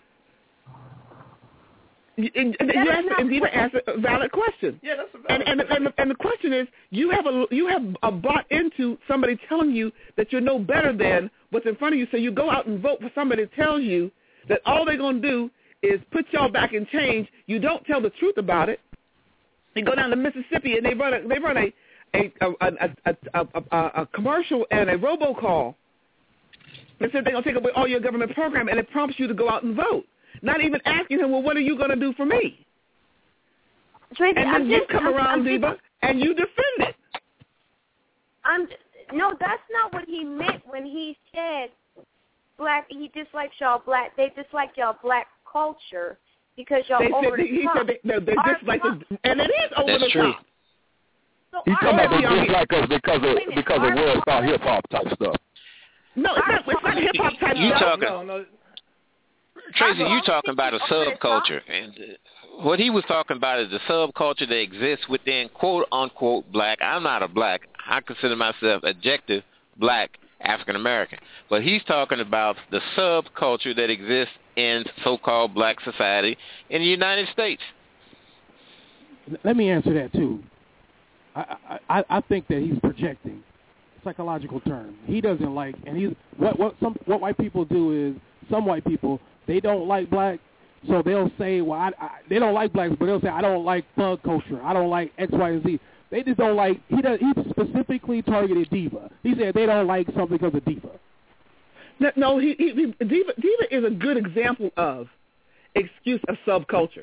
You, and, and you asked, and Diva asked a valid question. Yeah, that's a valid And and, and, the, and the question is, you have a you have a bought into somebody telling you that you're no better than what's in front of you, so you go out and vote for somebody that tells you that all they're going to do is put y'all back in change. You don't tell the truth about it. They go down to Mississippi and they run a they run a a a a, a, a, a, a commercial and a robocall. They said they're going to take away all your government program, and it prompts you to go out and vote. Not even asking him, well, what are you going to do for me? Tracy, And then I'm you just, come I'm, around, I'm Diva, just, and you defend it. I'm no, that's not what he meant when he said black. He dislikes y'all black. They dislike y'all black culture because y'all They over said, the he top. said they, no, they Our dislike top- it, and it is over That's the true. top. So He's our talking about top- they dislike us because of Wait a minute, because of our world top- star hip hop type stuff. No, it's not, it's not hip hop type You stuff. talking, No, no. Tracy, I'm you talking about a over the top. subculture. And uh, what he was talking about is the subculture that exists within quote-unquote black. I'm not a black. I consider myself objective black African American. But he's talking about the subculture that exists in so-called black society in the United States. Let me answer that too. I, I I think that he's projecting. Psychological term. He doesn't like, and he's what what some what white people do is some white people they don't like black, so they'll say, well, I, I, they don't like blacks, but they'll say I don't like thug culture, I don't like X, Y, and Z. They just don't like. He does. He specifically targeted Diva. He said they don't like something because of Diva. No, no he, he, he, Diva, Diva is a good example of excuse of subculture.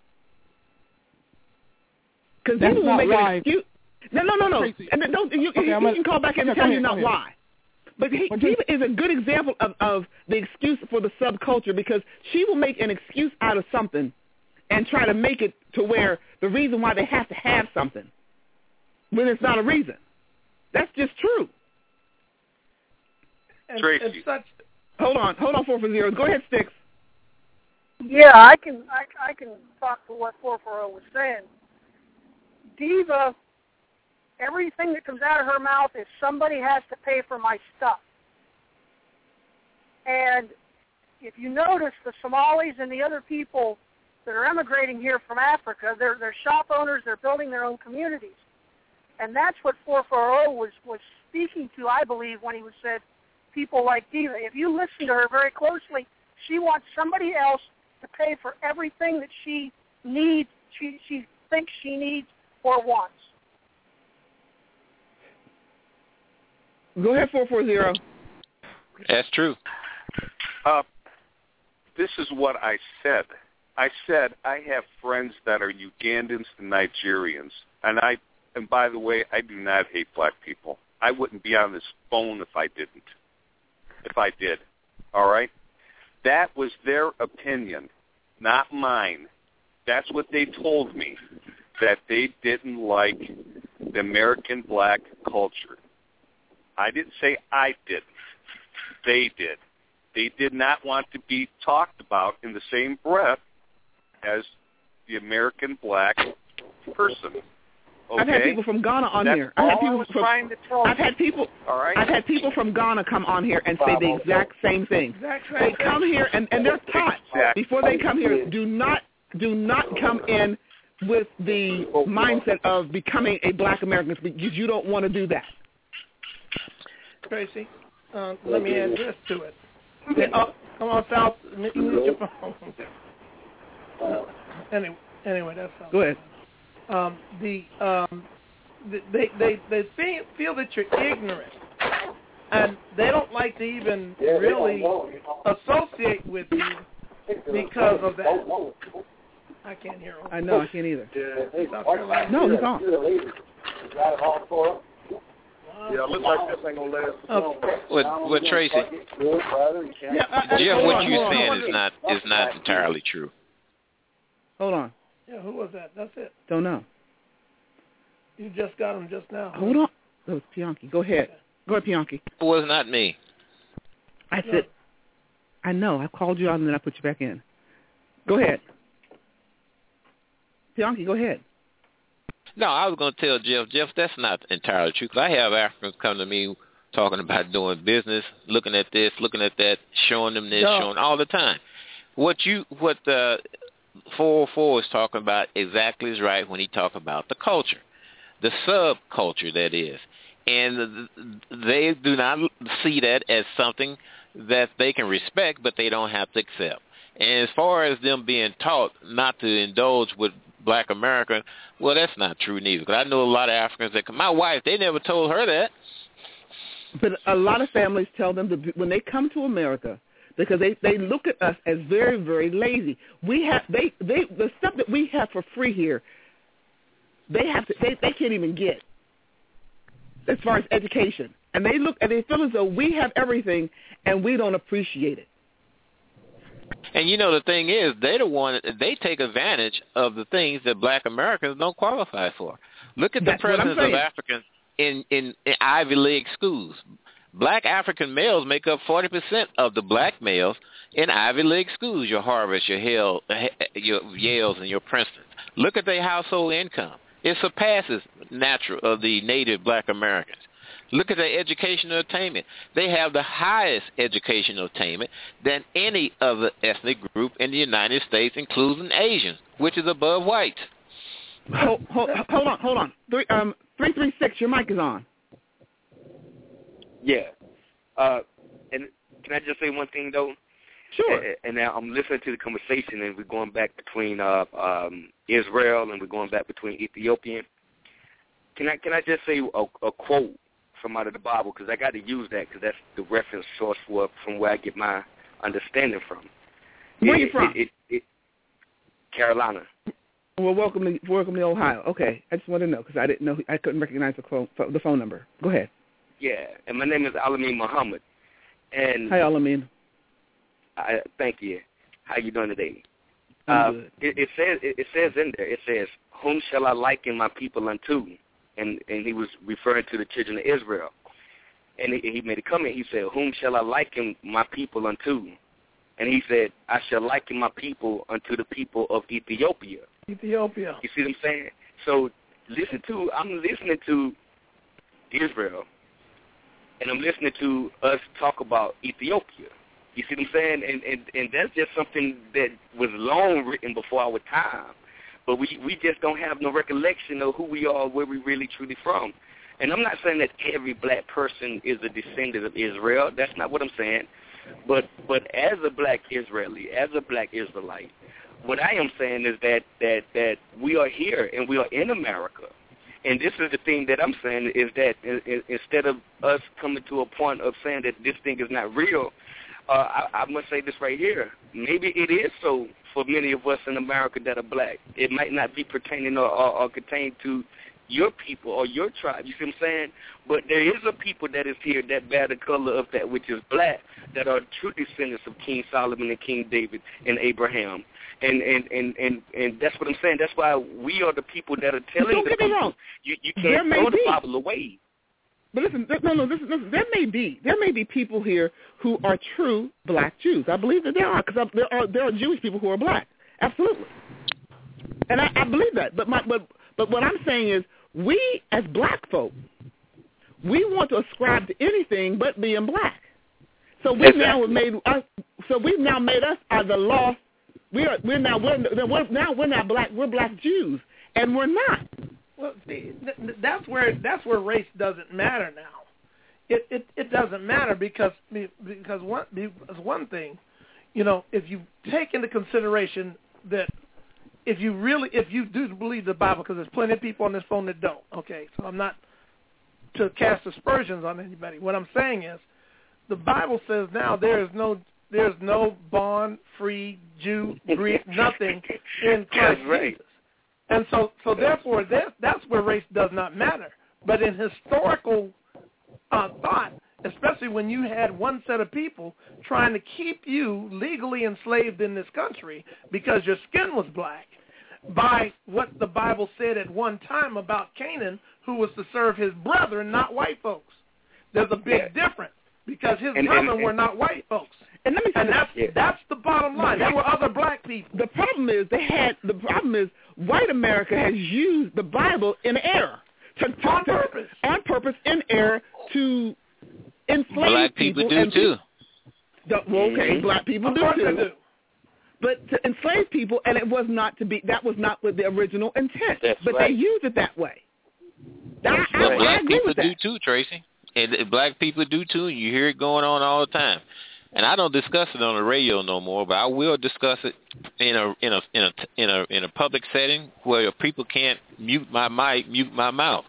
Because That's Diva will not make why- an excuse. No, no, no, no. Tracy. And then don't, you, Okay, you, I'm you gonna- can call back and okay, tell go you ahead, not go ahead. why. But he, But Diva is a good example of, of the excuse for the subculture, because she will make an excuse out of something and try to make it to where the reason why they have to have something when it's not a reason. That's just true. And, Tracy. and such, Hold on, hold on, four for zero. Go ahead, Sticks. Yeah, I can I, I can talk to what four four zero was saying. Diva, everything that comes out of her mouth is somebody has to pay for my stuff. And if you notice, the Somalis and the other people that are emigrating here from Africa. They're, they're shop owners. They're building their own communities. And that's what four forty was, was speaking to, I believe, when he was said people like Diva. If you listen to her very closely, she wants somebody else to pay for everything that she needs, she, she thinks she needs or wants. Go ahead, four forty. That's true. Uh, this is what I said. I said I have friends that are Ugandans and Nigerians, and I, and by the way, I do not hate black people. I wouldn't be on this phone if I didn't. If I did, all right? That was their opinion, not mine. That's what they told me, that they didn't like the American black culture. I didn't say I didn't. They did. They did not want to be talked about in the same breath as the American black person. Okay? I've had people from Ghana on That's here. I've had all I people was from, trying to tell I've you. had people. All right. I've had people from Ghana come on here and say the exact same thing. They come here and, and they're taught Exactly. before they come here. Do not do not come in with the mindset of becoming a black American because you don't want to do that. Tracy, uh, let me add this to it. Yeah, oh, come on, South. Mute your phone. Uh, anyway, anyway, that's all. Go ahead. Um, the um, they they they feel, feel that you're ignorant, and they don't like to even really associate with you because of that. I can't hear him. I know, I can't either. South Carolina. No, he's on. Yeah, looks like this ain't gonna last. Okay. What, what Tracy? Yeah, I, Jim, hold what on, you're hold on, saying hold is on. not is not entirely true. Hold on. Yeah, who was that? That's it. Don't know. You just got him just now. Hold on. That was Pianki. Go ahead. Go ahead, Pianki. It was not me. I said, I know. I called you out and then I put you back in. Go ahead. Pianki, go ahead. No, I was going to tell Jeff, Jeff, that's not entirely true, because I have Africans come to me talking about doing business, looking at this, looking at that, showing them this, No. showing all the time. What you, what the four oh four is talking about exactly is right when he talk about the culture, the subculture that is. And they do not see that as something that they can respect, but they don't have to accept. And as far as them being taught not to indulge with black America, well, that's not true neither. Because I know a lot of Africans that, my wife, they never told her that. But a lot of families tell them to, when they come to America, because they, they look at us as very, very lazy. We have they, they the stuff that we have for free here, they have to they, they can't even get as far as education. And they look and they feel as though we have everything and we don't appreciate it. And you know the thing is, they the one they take advantage of the things that black Americans don't qualify for. Look at the That's what I'm presence of saying. Africans in, in, in Ivy League schools. Black African males make up forty percent of the black males in Ivy League schools, your Harvards, your Yale, your Yales, and your Princetons. Look at their household income. It surpasses natural of the native black Americans. Look at their educational attainment. They have the highest educational attainment than any other ethnic group in the United States, including Asians, which is above whites. Hold, hold, hold on, hold on. Three, um, three three six. Your mic is on. Yeah. Uh, and can I just say one thing, though? Sure. And, and now I'm listening to the conversation, and we're going back between uh, um, Israel and we're going back between Ethiopia. Can I can I just say a, a quote from out of the Bible, because I got to use that because that's the reference source for from where I get my understanding from. Where are it, you from? It, it, it, Carolina. Well, welcome to welcome to Ohio. Okay, I just wanted to know because I didn't know I couldn't recognize the phone the phone number. Go ahead. Yeah, and my name is Alameen Muhammad. And Hi, Alameen. I thank you. How you doing today? I'm uh, good. It, it says it, it says in there. It says, "Whom shall I liken my people unto?" And and he was referring to the children of Israel. And he, he made a comment. He said, "Whom shall I liken my people unto?" And he said, "I shall liken my people unto the people of Ethiopia." Ethiopia. You see what I'm saying? So listen to. I'm listening to Israel, and I'm listening to us talk about Ethiopia. You see what I'm saying? And, and and that's just something that was long written before our time. But we, we just don't have no recollection of who we are, where we really truly from. And I'm not saying that every black person is a descendant of Israel. That's not what I'm saying. But but as a black Israeli, as a black Israelite, what I am saying is that, that, that we are here and we are in America. And this is the thing that I'm saying is that instead of us coming to a point of saying that this thing is not real, uh, I, I must say this right here. Maybe it is so for many of us in America that are black. It might not be pertaining or, or, or contained to your people or your tribe, you see what I'm saying? But there is a people that is here that bear the color of that which is black, that are true descendants of King Solomon and King David and Abraham. And and, and, and, and that's what I'm saying. That's why we are the people that are telling Don't the get me people, wrong. you, you There can't may throw the be. Bible away. But listen, there- no, no, listen, listen, there may be, there may be people here who are true black Jews. I believe that there are, because there are, there are Jewish people who are black. Absolutely. And I, I believe that. But my, but, but what I'm saying is, we as black folk, we want to ascribe to anything but being black. So we Exactly. now have made us. So we've now made us are the lost. We are. We're now. We're, we're now. We're not black. We're black Jews, and we're not. Well, see, th- th- that's where that's where race doesn't matter now. It it, it doesn't matter because because one because one thing, you know, if you take into consideration that if you really if you do believe the Bible, because there's plenty of people on this phone that don't. Okay, so I'm not to cast aspersions on anybody. What I'm saying is, the Bible says now there is no there's no bond, free, Jew, Greek, nothing in Christ That's right. Jesus. And so, so therefore, that, that's where race does not matter. But in historical uh, thought, especially when you had one set of people trying to keep you legally enslaved in this country because your skin was black, by what the Bible said at one time about Canaan, who was to serve his brethren, not white folks. There's a big difference because his And- brethren and- and- were not white folks. And let me say And that's this. that's the bottom line. There were other black people. The problem is they had. The problem is white America has used the Bible in error. To, to, on to, purpose. On purpose, in error, to enslave Black people do and too. The, well, okay, Mhm. black people Of do course too. they do. But to enslave people, and it was not to be. That was not with the original intent. That's but right. they used it that way. I, I, But I black agree people with do that. too, Tracy. And and black people do too. And you hear it going on all the time. And I don't discuss it on the radio no more, but I will discuss it in a in a in a in a in a public setting where people can't mute my mic, mute my mouth.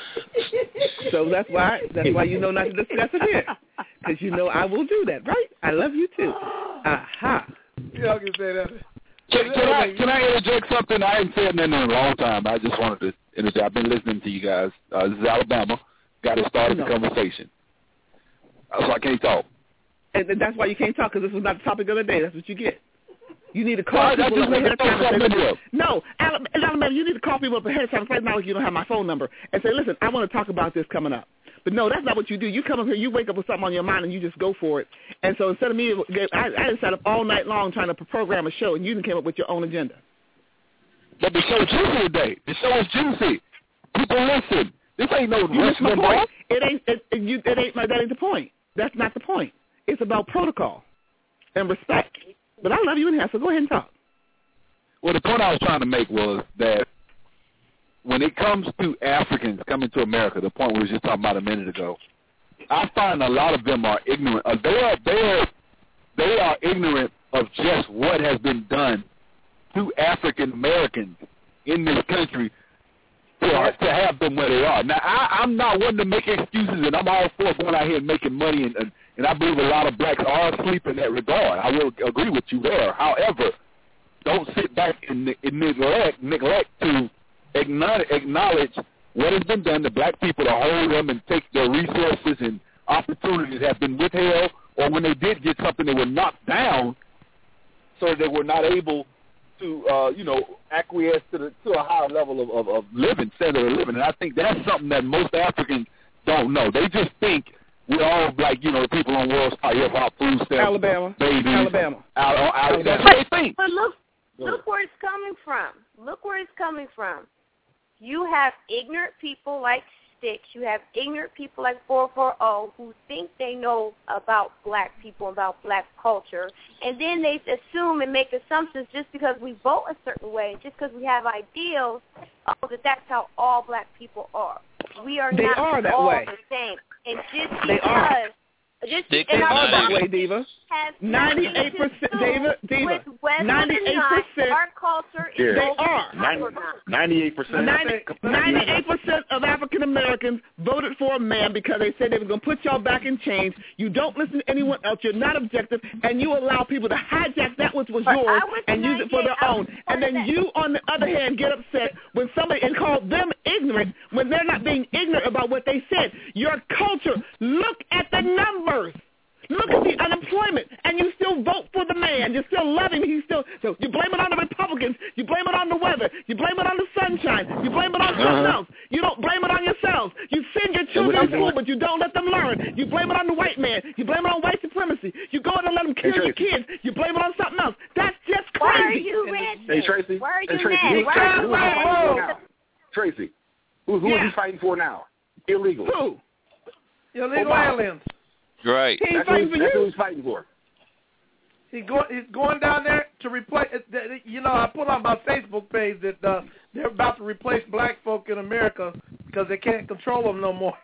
So that's why that's why you know not to discuss it here, because you know I will do that, right? I love you too. Aha. Y'all can say that. Can, can I can I interject something? I haven't said nothing in a long time. I just wanted to interject. I've been listening to you guys. Uh, this is Alabama. Got to start the conversation. Uh, so I can't talk. And then that's why you can't talk, because this was not the topic of the day. That's what you get. You need to Well, call I people just up ahead of time. wanted to and throw say, something no, Alabama, Alabama, you need to call people up ahead of time. Right now, like you don't have my phone number, and say, listen, I want to talk about this coming up. But no, that's not what you do. You come up here, you wake up with something on your mind, and you just go for it. And so instead of me, I, I just sat up all night long trying to program a show, and you didn't came up with your own agenda. But the show's juicy today. The show is juicy. People listen. This ain't no You missed my Rush point. Limbaugh. It ain't. It, it, you, it ain't. That ain't the point. That's not the point. It's about protocol and respect. But I love you anyhow, so go ahead and talk. Well, the point I was trying to make was that when it comes to Africans coming to America, the point we were just talking about a minute ago, I find a lot of them are ignorant. Uh, they are they are they are ignorant of just what has been done to African Americans in this country to, to have them where they are. Now, I, I'm not one to make excuses, and I'm all for going out here and making money, and, and, and I believe a lot of blacks are asleep in that regard. I will agree with you there. However, don't sit back and, and neglect, neglect to acknowledge, acknowledge what has been done to black people to hold them and take their resources and opportunities have been withheld, or when they did get something, they were knocked down so that they were not able to, uh, you know, acquiesce to the to a higher level of, of, of living, standard of living. And I think that's something that most Africans don't know. They just think we're all like, you know, the people on World Star Hip Hop, food stamps, Alabama, babies, Alabama, Al- Al- Al- that's But, what they think. but look, look where it's coming from. Look where it's coming from. You have ignorant people like sticks. You have ignorant people like four forty who think they know about black people, about black culture, and then they assume and make assumptions just because we vote a certain way, just because we have ideals, oh, that that's how all black people are. We are they not are that all way. the same. And just they because... Are. Just they they are that way, Diva. Ninety-eight percent, Diva. Diva. Ninety-eight percent. Our culture is they are. Ninety-eight percent. Ninety-eight percent of African Americans voted for a man because they said they were going to put y'all back in chains. You don't listen to anyone else. You're not objective, and you allow people to hijack that which was yours and use it for their own. And then you, on the other hand, get upset when somebody and call them ignorant when they're not being ignorant about what they said. Your culture. Look at the numbers. Look at the unemployment, and you still vote for the man. You still love him. He's still so you blame it on the Republicans. You blame it on the weather. You blame it on the sunshine. You blame it on something uh-huh. else. You don't blame it on yourselves. You send your children to school, but you don't let them learn. You blame it on the white man. You blame it on white supremacy. You go in and let them kill hey, your kids. You blame it on something else. That's just crazy. Why are you mad? Hey Tracy. Why are you hey, Tracy. mad? Who, Why Tracy, are you who mad? is he fighting for now? Tracy. Who, who yeah. is he fighting for now? Illegal. Who? Illegal aliens. Right. He's that's fighting who, for that's you. who he's fighting for. He's going. He's going down there to replace. You know, I put on my Facebook page that uh, they're about to replace black folk in America because they can't control them no more.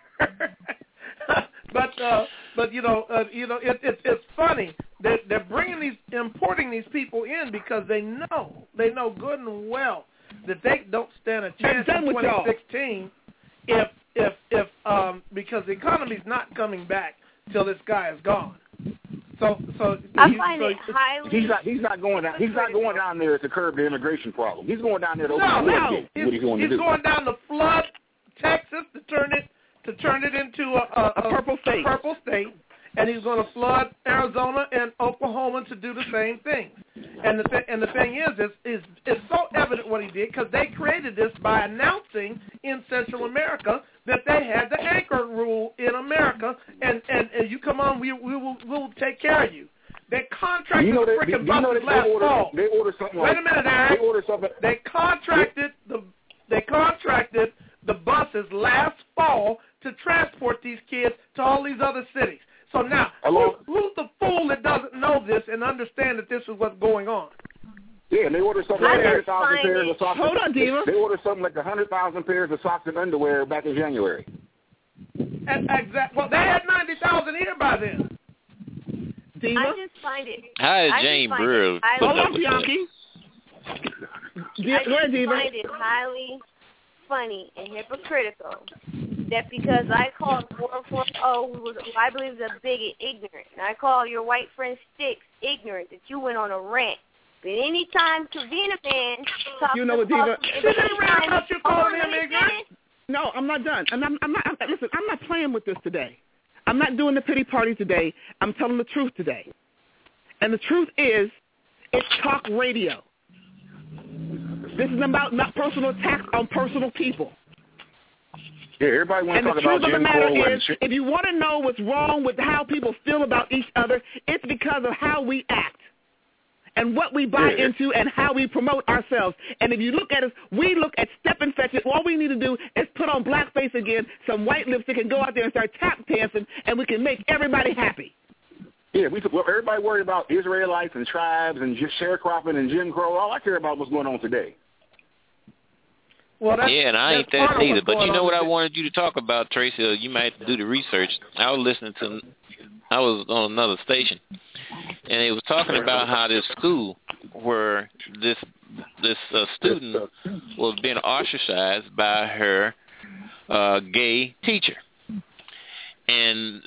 but uh, but you know uh, you know it, it, it's funny that they're bringing these importing these people in because they know they know good and well that they don't stand a chance in twenty sixteen if if if um because the economy's not coming back till this guy is gone. So so I he, find so it highly. He's not. He's not going down. He's not going down there to curb the immigration problem. He's going down there to open no, the no. floodgates. What he's going he's to do. going down to flood Texas to turn it to turn it into a, a, a purple state. A purple state, and he's going to flood Arizona and Oklahoma to do the same thing. And the th- and the thing is, is is it's so evident what he did because they created this by announcing in Central America that they had the anchor rule in America, and, and, and you come on, we we will we'll take care of you. They contracted you know the that, freaking you know buses that last they ordered, fall. They ordered something. Wait like, a minute, Eric. They ordered something. They contracted the they contracted the buses last fall to transport these kids to all these other cities. So now, who, who's the fool that doesn't know this and understand that this is what's going on? Yeah, and they ordered something like one hundred thousand pairs of socks. Hold on, Diva. They ordered something like one hundred thousand pairs of socks and underwear back in January. Exactly. Well, they had ninety thousand here by then. Diva? I just find it. How is I Jane just find Brewer? it highly- Hold on, Bianchi. I just Diva. find it highly funny and hypocritical that because I called four forty, who was, who I believe is a bigot, ignorant, and I call your white friend Sticks ignorant, that you went on a rant. But any time Kavina man talks You know what, about Diva? She didn't rant about you calling him ignorant. No, I'm not done. And I'm, I'm not. I'm, listen, I'm not playing with this today. I'm not doing the pity party today. I'm telling the truth today. And the truth is, it's talk radio. This is about not personal attacks on personal people. Yeah, everybody wants and to talk the truth about of the Jim matter Crow is, if you want to know what's wrong with how people feel about each other, it's because of how we act and what we buy yeah. into and how we promote ourselves. And if you look at us, we look at step and fetch it. All we need to do is put on blackface again, some white lipstick, and go out there and start tap dancing, and we can make everybody happy. Yeah, we well, everybody worried about Israelites and tribes and just sharecropping and Jim Crow. All I care about is what's going on today. Well, that's, yeah, and I ain't that neither. But you know what I wanted you to talk about, Tracy? Uh, you might have to do the research. I was listening to, I was on another station, and they was talking about how this school where this this uh, student was being ostracized by her uh, gay teacher, and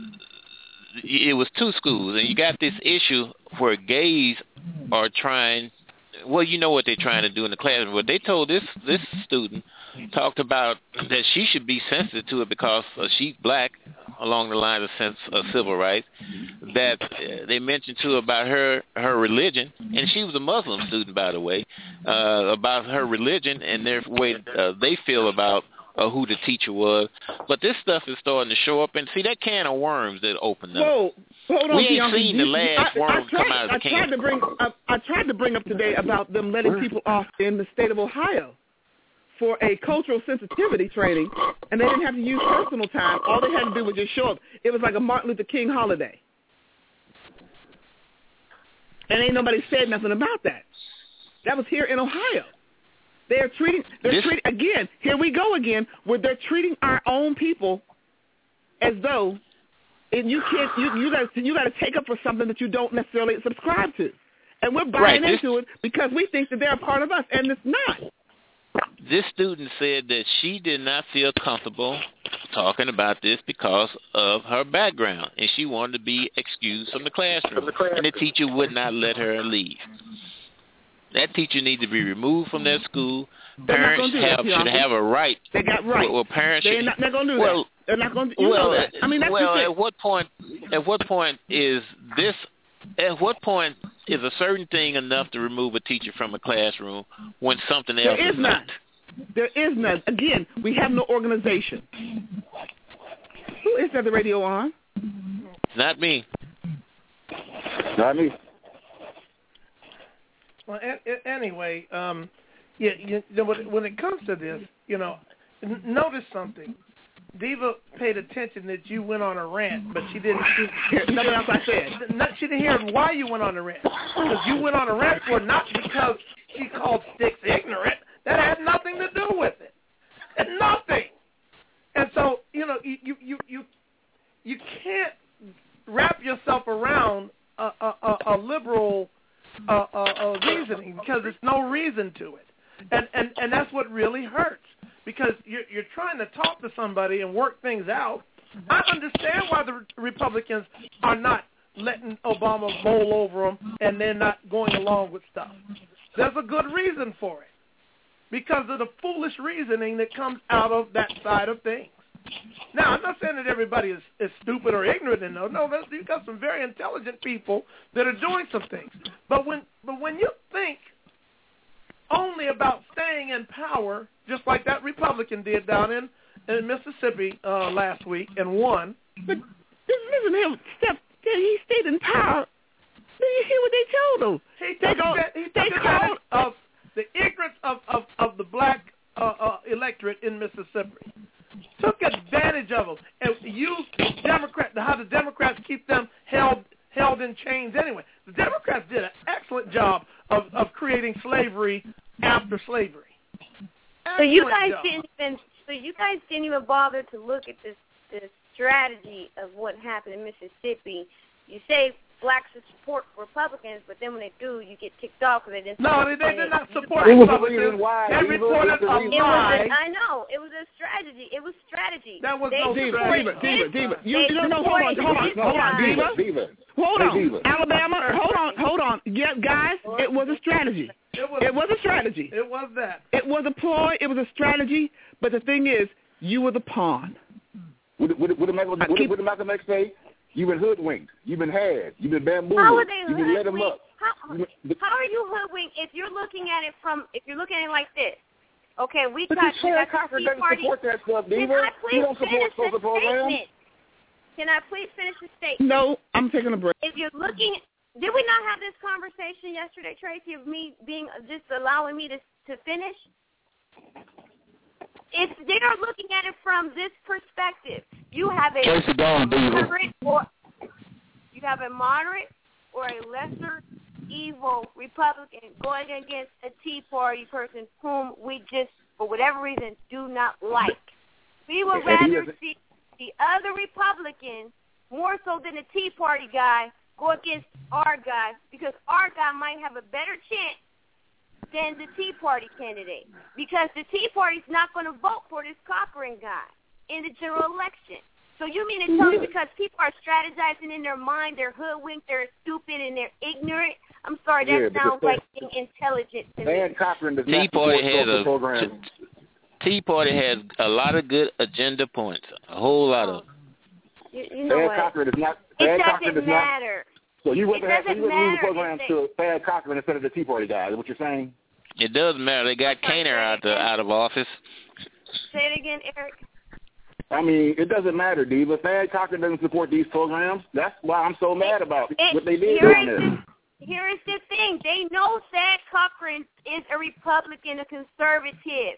it was two schools, and you got this issue where gays are trying. Well, you know what they're trying to do in the classroom. But they told this this student talked about that she should be sensitive to it because uh, she's black, along the lines of sense of civil rights. That uh, they mentioned to her about her her religion, and she was a Muslim student, by the way, uh, about her religion and their way uh, they feel about uh, who the teacher was. But this stuff is starting to show up, and see that can of worms that opened up. Whoa. Hold on, we ain't Bianca. seen the last I, worm I tried, come out of the I can. tried to bring. I, I tried to bring up today about them letting people off in the state of Ohio for a cultural sensitivity training, and they didn't have to use personal time. All they had to do was just show up. It was like a Martin Luther King holiday. And ain't nobody said nothing about that. That was here in Ohio. They're treating, they're This- treating, again, here we go again, where they're treating our own people as though and you can't, you, you got you got to take up for something that you don't necessarily subscribe to. And we're buying Right, this- into it because we think that they're a part of us, and it's not. This student said that she did not feel comfortable talking about this because of her background, and she wanted to be excused from the classroom, from the classroom. And the teacher would not let her leave. That teacher needs to be removed from their school. They're not Parents gonna do that, have, should Bianca. have a right. They got right. Well, parents They're should, not, they're going to do well, that. They're not going to. You well, know that. I mean, that's well, the at thing. what point? At what point is this? At what point is a certain thing enough to remove a teacher from a classroom when something else There is not? none. There is none. Again, we have no organization. Who is that the radio on? Not me. Not me. Well, a- a- anyway, um, yeah, you know, when, when it comes to this, you know, n- notice something. Diva paid attention that you went on a rant, but she didn't hear nothing else I said. Not, she didn't hear why you went on a rant. Because you went on a rant for not because she called Sticks ignorant. That had nothing to do with it. And nothing. And so, you know, you you you you, you can't wrap yourself around a, a, a, a liberal uh, uh, uh, reasoning because there's no reason to it. And, and, and that's what really hurts. Because you're, you're trying to talk to somebody and work things out. I understand why the Republicans are not letting Obama bowl over them and they're not going along with stuff. There's a good reason for it. Because of the foolish reasoning that comes out of that side of things. Now, I'm not saying that everybody is, is stupid or ignorant. And no, no, you've got some very intelligent people that are doing some things. But when, but when you think only about staying in power, just like that Republican did down in, in Mississippi uh, last week and won. But listen to him. Steph, he stayed in power. Did you hear what they told him? He They took, go- advantage, he they took called- advantage of the ignorance of, of, of the black uh, uh, electorate in Mississippi. Took advantage of them and used Democrat, how the Democrats keep them held held in chains anyway. The Democrats did an excellent job of, of creating slavery after slavery. So you Excellent guys job. didn't even so you guys didn't even bother to look at this this strategy of what happened in Mississippi. You say blacks support Republicans, but then when they do, you get ticked off because they didn't. No, support they, they it. did not support It was the Republicans. reason why. They Diva, reported it's the a reason- It was lie. a, I know. It was a strategy. It was strategy. That was they no Diva, supported Diva, Diva, this- Diva. You, they no, no, hold on, supported hold on, this hold on, guy. Diva. Diva. Hold Hey, on, Diva. Alabama. Hold on, hold on. Yeah, guys, it was a strategy. It was, It was a strategy. It was that. It was a ploy. It was a strategy. But the thing is, you were the pawn. What did- what did- what did Malcolm- I what did- keep- what did Malcolm X say? You've been hoodwinked. You've been had. You've been bamboozled. How are they You've been led them hoodwinked? up. How, You been- how are you hoodwinked if you're looking at it from if you're looking at it like this? Okay, we But got this we Sharon got the Cochran Tea doesn't Party. support that stuff, Can Diva. I He please don't support finish the social programs. statement? Can I please finish the statement? No, I'm taking a break. If you're looking, did we not have this conversation yesterday, Tracy, of me being just allowing me to to finish? If they're looking at it from this perspective, you have a Tracy Dawn, Diva. moderate or you have a moderate or a lesser evil Republican going against a Tea Party person whom we just, for whatever reason, do not like. We would And he rather isn't- see the other Republicans, more so than the Tea Party guy, go against our guy because our guy might have a better chance than the Tea Party candidate because the Tea Party's not going to vote for this Cochran guy in the general election. So you mean to tell me because people are strategizing in their mind, they're hoodwinked, they're stupid, and they're ignorant? I'm sorry, that Yeah, but sounds the- like being intelligent to me. Dan Cochran does Tea not Party support has social a programs. Tea Party has a lot of good agenda points, a whole lot of. You, you know Dan what? Cochran is not. It Dan doesn't Cochran does matter. not. So you It wouldn't have doesn't you wouldn't move matter the programs if to Thad Cochran instead of the Tea Party guy. Is what you're saying? It does matter. They got Kaner out the, out of office. Say it again, Eric. I mean, it doesn't matter, Diva. Thad Cochran doesn't support these programs. That's why I'm so mad about It- what they did here down is there. the- Here is the thing. They know Thad Cochran is a Republican, a conservative.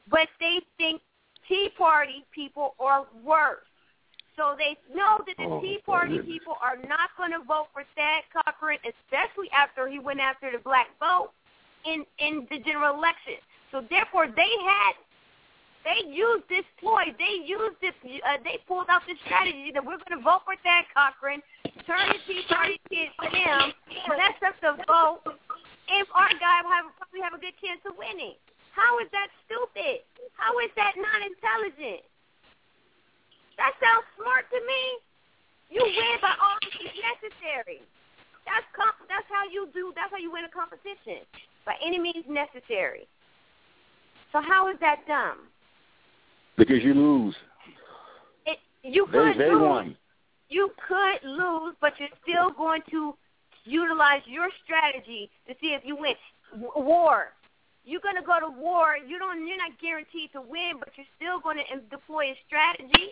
but they think Tea Party people are worse. So they know that the Oh, Tea Party goodness. people are not going to vote for Thad Cochran, especially after he went after the black vote in, in the general election. So therefore, they had, they used this ploy. They used this, uh, they pulled out this strategy that we're going to vote for Thad Cochran, turn the Tea Party kids to him, mess up the vote, and our guy will have, probably have a good chance of winning. How is that stupid? How is that not intelligent? That sounds smart to me. You win by all means necessary. That's comp- that's how you do. That's how you win a competition, by any means necessary. So how is that dumb? Because you lose. It, you They, could they lose. won. You could lose, but you're still going to utilize your strategy to see if you win. W- war. You're going to go to war. You don't. You're not guaranteed to win, but you're still going to deploy a strategy.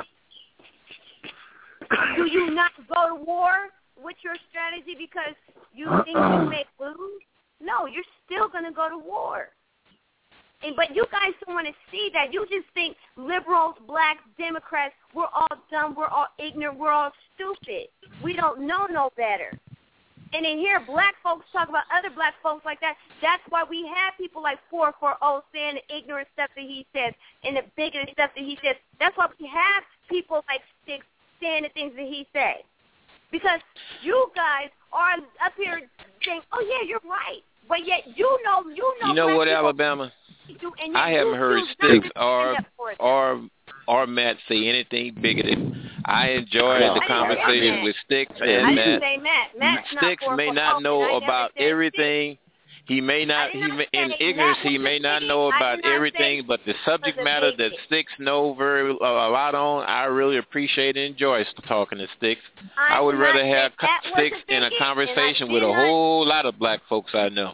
Do you not go to war with your strategy because you think you may lose? No, you're still going to go to war. And, but you guys don't want to see that. You just think liberals, blacks, Democrats, we're all dumb, we're all ignorant, we're all stupid. We don't know no better. And then hear black folks talk about other black folks like that. That's why we have people like four forty saying the ignorant stuff that he says and the bigoted stuff that he says. That's why we have people like Sticks saying the things that he says. Because you guys are up here saying, oh, yeah, you're right. But yet you know, you know. You know black what, people Alabama? do, and I yet haven't you heard choose Sticks not to or stand up for them. or or Matt say anything bigoted. I enjoyed No. the I didn't say conversation Matt. with Sticks I and I Matt. didn't say Matt. Matt's Sticks not may for not for know I never about said everything. He may not, I did he not may, in say ignorance, Matt he was may a not bigot. know I about did not everything, say but the subject was a matter that bigot. Sticks know very uh, a lot on, I really appreciate and enjoy talking to Sticks. I I would did not rather say have that was Sticks a in a bigot, and I conversation did with a not- whole lot of black folks I know.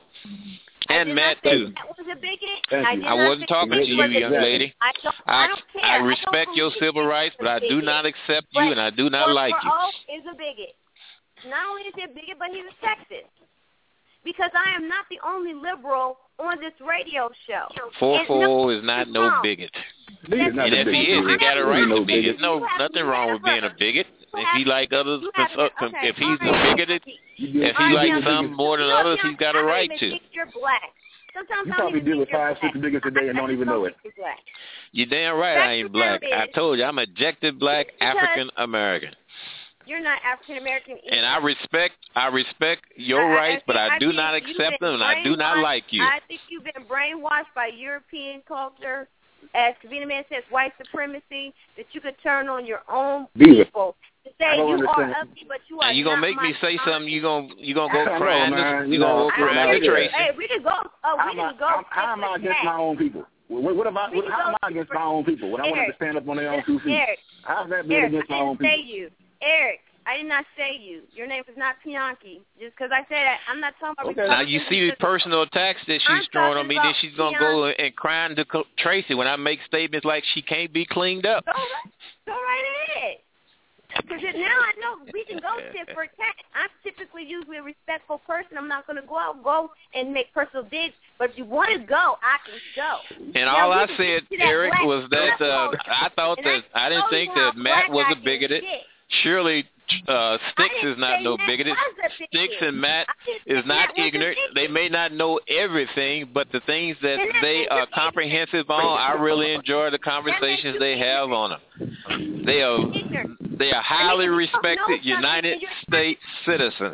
I And did Matt, not say too. Matt was a bigot. Thank I, you. did I not wasn't say talking to he you, was a young bigot. lady. I don't, I I, don't care. I don't respect your believe civil he's rights, a but I do bigot. not accept But you, and I do not four like you. forty is a bigot. Not only is he a bigot, but he's a sexist. Because I am not the only liberal on this radio show. four And four no, is not he's no wrong. bigot. He's not And a if he bigot. is, he got a right no to be. bigot. There's no You have- nothing you wrong have with being a brother. bigot. You If have- he like others, you have- uh, okay, if he's all a right, bigoted, Bianchi. if All he right, likes Bianchi. some more than You know, others, he's Bianchi, got a I don't right even to. think you're black. Sometimes You I don't probably even deal think with you're five, black. six bigots a day and I don't just even know think it. you're black. You're damn right Fact I of ain't the matter black. I is- told you I'm ejected black Because- African American. You're not African American either. And I respect I respect your I- I rights, but think- I do think not you've accept been them, and I do not brainwashed- like you. I think you've been brainwashed by European culture, as Kavina Man says, white supremacy, that you could turn on your own Diva. people to I say don't you are understand. ugly, but you are And you gonna not make me my say kind. something, you gonna you gonna go I know, crying man. to You you gonna know, go I crying don't to know. Tracy. Hey, we can go. Oh, we How am I, can go. how, how am I with against that. my own people? What, what about, We what, can how go am I against my own people when I want them to Eric, stand up on their own two feet? Eric, How's that being Eric, against I my own didn't say people? you. Eric, I did not say you. Your name is not Bianchi. Just because I said that, I'm not talking about Okay. Now you see the personal attacks that I'm she's throwing on talking me, then about she's gonna go and crying to Co- Tracy when I make statements like she can't be cleaned up. Go right, go right ahead. Because now I know we can go tit for tat. I'm typically usually a respectful person. I'm not going to go out, go and make personal digs. But if you want to go, I can go. And Now, all we I can said, get to that Eric, black was that uh, black I thought and that I I didn't told think you how that Matt black was I a can bigoted. get. Surely uh, Sticks didn't is not say no Matt bigoted. was a bigot. Sticks and Matt I didn't is say not Matt was a ignorant. bigot. They may not know everything, but the things that Then that they makes are them comprehensive on, I really enjoy the conversations they have on them. They are they are highly I mean, if you don't know respected something, United then you're- States citizens.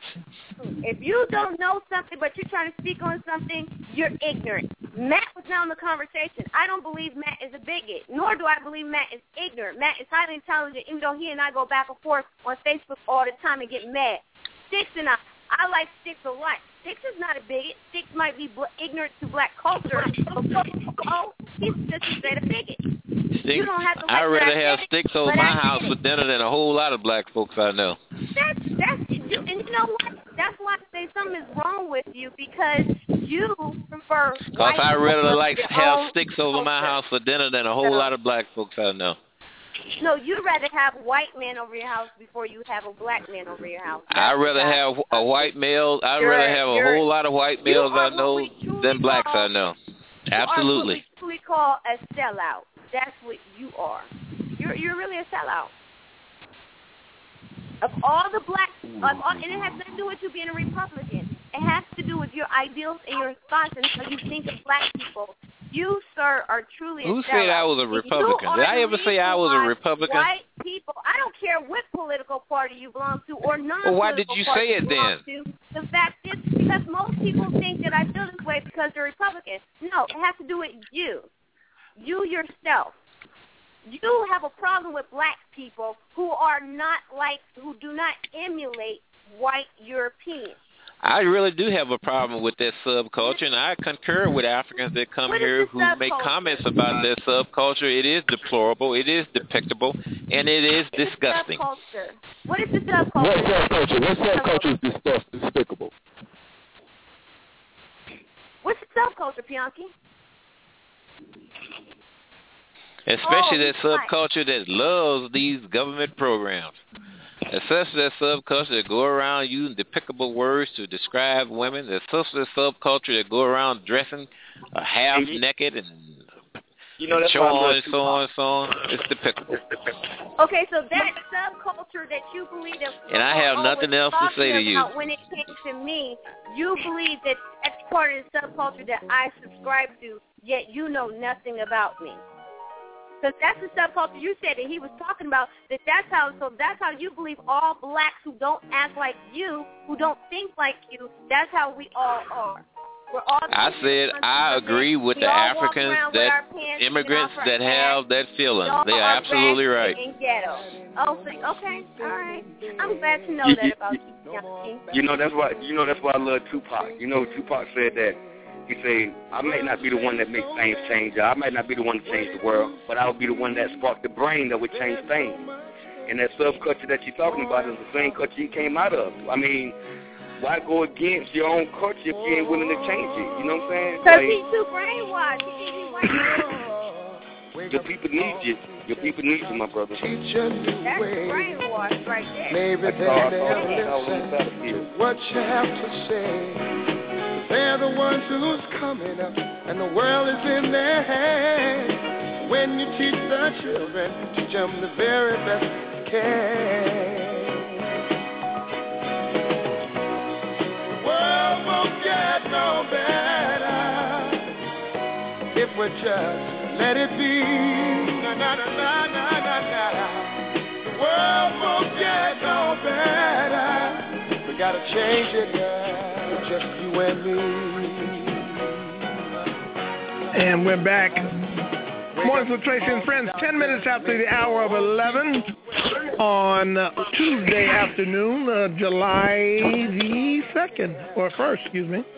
If you don't know something, but you're trying to speak on something, you're ignorant. Matt was not in the conversation. I don't believe Matt is a bigot, nor do I believe Matt is ignorant. Matt is highly intelligent, even though he and I go back and forth on Facebook all the time and get mad. Sticks and I, I like Sticks a lot. Sticks is not a bigot. Sticks might be bl- ignorant to black culture, but oh, he's just a straight up bigot. You don't have to. I'd like rather what I have said, Sticks over but my I house said for it. dinner than a whole lot of black folks I know. That's that's you, and you know what? That's why I say something is wrong with you because you prefer. Because I'd rather like your have own Sticks over my culture. house for dinner than a whole So- lot of black folks I know. No, you'd rather have white men over your house before you have a black man over your house. I'd rather have a white male. I'd You're- rather have a you're- whole lot of white you males are I what know we truly than blacks call- I know. You are Absolutely. what we truly call a sellout. That's what you are. You're you're really a sellout. Of all the black, of all, and it has nothing to do with you being a Republican. It has to do with your ideals and your thoughts and how you think of black people. You, sir, are truly a Who sellout. said I was a Republican? Did I ever say I was a Republican? White people, I don't care what political party you belong to or non-political Well, why did you party say it you belong then? to. The fact is, because most people think that I feel this way because they're Republican. No, it has to do with you. You yourself. You have a problem with black people who are not like, who do not emulate white Europeans. I really do have a problem with that subculture, and I concur with Africans that come What here is who the make subculture? comments about that subculture. It is deplorable, it is depictable, and it is It's disgusting. a subculture. What is the subculture? What subculture? What subculture is disgust- despicable? What's the subculture, Bianchi? Especially Oh, that right. subculture that loves these government programs. Especially that subculture that go around using despicable words to describe women. Especially that subculture that go around dressing uh, half naked and You know, that's so why I on love and so on and so on. It's despicable. Okay, so that subculture that you believe that And I have Paul nothing was else to say to talking you. about when it came to me, you believe that that's part of the subculture that I subscribe to, yet you know nothing about me. Because that's the subculture you said that he was talking about, that that's how, so that's how you believe all blacks who don't act like you, who don't think like you, that's how we all are. We're all I said I agree with we the all walk Africans, around with that our pants immigrants off our that ass. have that feeling. We all They are are absolutely right. ratchet and ghetto. Oh, so, okay, all right. I'm glad to know You- that you- about you, Bianchi. You know that's why you know that's why I love Tupac. You know Tupac said that he said, I may not be the one that makes things change, I might not be the one to change the world, but I'll be the one that sparked the brain that would change things. And that subculture that you're talking about is the same culture he came out of. I mean, why go against your own culture if you ain't willing to change it? You know what I'm saying? Because Like, he's too brainwashed. He thinks he's white. your people need you. Your people need you, my brother. That's brainwashed right there. Maybe That's they all- that's never all- that's all on the listen battlefield. to what you have to say. They're the ones who's coming up, and the world is in their hands. When you teach the children, teach them the very best you can. The world won't get no better if we just let it be. Na na na na na na na. The world won't get no better. We gotta change it, yeah. Just you and me. And we're back. Morning with Tracy and Friends, ten minutes after the hour of eleven on uh, Tuesday afternoon, uh, July the second, or first, excuse me.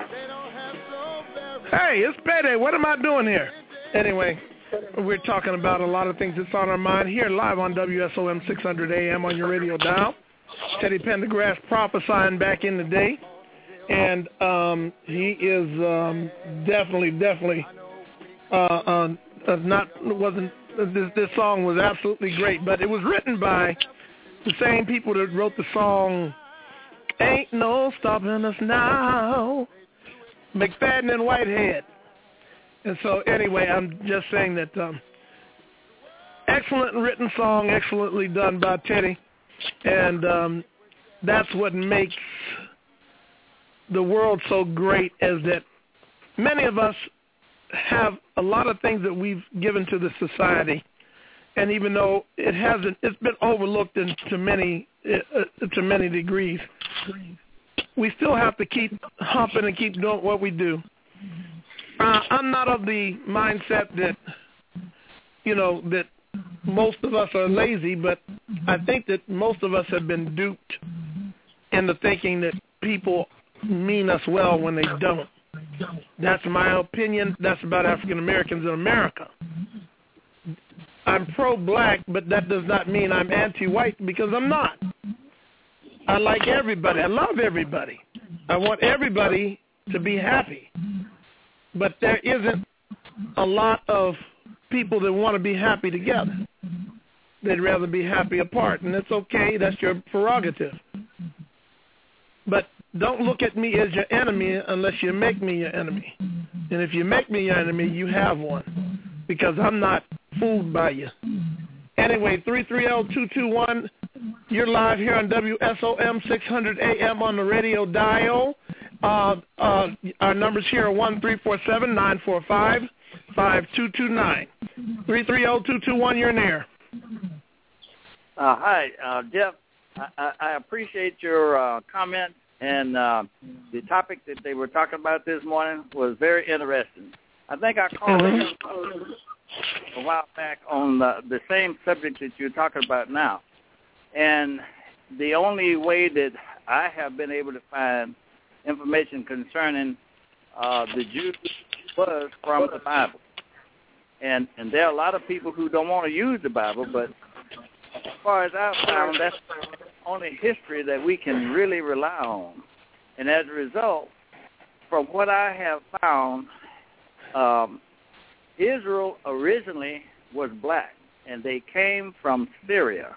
Hey, it's payday. What am I doing here? Anyway, we're talking about a lot of things that's on our mind here live on W S O M six hundred A M on your radio dial. Teddy Pendergrass prophesying back in the day. And um, he is um, definitely, definitely uh, uh, uh, not wasn't. This, this song was absolutely great, but it was written by the same people that wrote the song "Ain't No Stopping Us Now," McFadden and Whitehead. And so, anyway, I'm just saying that um, excellent written song, excellently done by Teddy, and um, that's what makes the world so great, is that many of us have a lot of things that we've given to the society, and even though it hasn't, it's been overlooked in, to many uh, to many degrees, we still have to keep humping and keep doing what we do. Uh, I'm not of the mindset that, you know, that most of us are lazy, but I think that most of us have been duped into thinking that people mean us well when they don't. That's my opinion. That's about African Americans in America. I'm pro-black, but that does not mean I'm anti-white, because I'm not. I like everybody. I love everybody. I want everybody to be happy. But there isn't a lot of people that want to be happy together. They'd rather be happy apart, and it's okay. That's your prerogative. But don't look at me as your enemy unless you make me your enemy. And if you make me your enemy, you have one. because I'm not fooled by you. Anyway, three three zero, two two one, you're live here on W S O M six hundred A M on the radio dial. Uh, uh, our numbers here are one three four seven, nine four five, five two two nine. three three zero, two two one, you're in there. Uh, hi, uh, Jeff. I, I, I appreciate your uh, comment, and uh, the topic that they were talking about this morning was very interesting. I think I called mm-hmm. a while back on the, the same subject that you're talking about now. And the only way that I have been able to find information concerning uh, the Jews was from the Bible. And and there are a lot of people who don't want to use the Bible, but as far as I've found, that's the only history that we can really rely on. And as a result, from what I have found, um, Israel originally was black, and they came from Syria.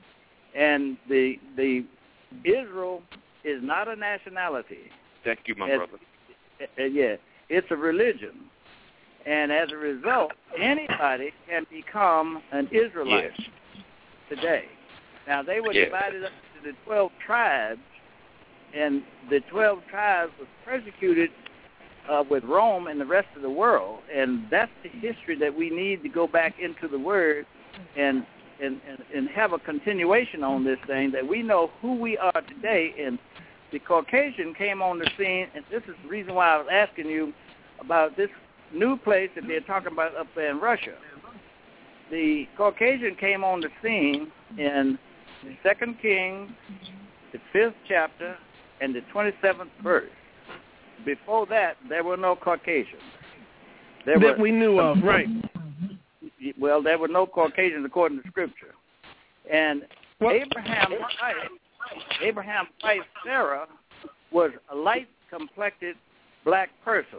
And the the Israel is not a nationality. Thank you, my it's, brother. Uh, yeah, it's a religion. And as a result, anybody can become an Israelite yes. today. Now, they were yes. divided up into the twelve tribes, and the twelve tribes was persecuted Uh, with Rome and the rest of the world, and that's the history that we need to go back into the Word and and, and and have a continuation on this thing, that we know who we are today. And the Caucasian came on the scene, and this is the reason why I was asking you about this new place that they're talking about up there in Russia. The Caucasian came on the scene in Second Kings, the fifth chapter, and the twenty-seventh verse. Before that, there were no Caucasians. There that were, we knew of, right. Well, there were no Caucasians according to Scripture. And well, Abraham's wife, Abraham's wife, Sarah, was a light-complected black person.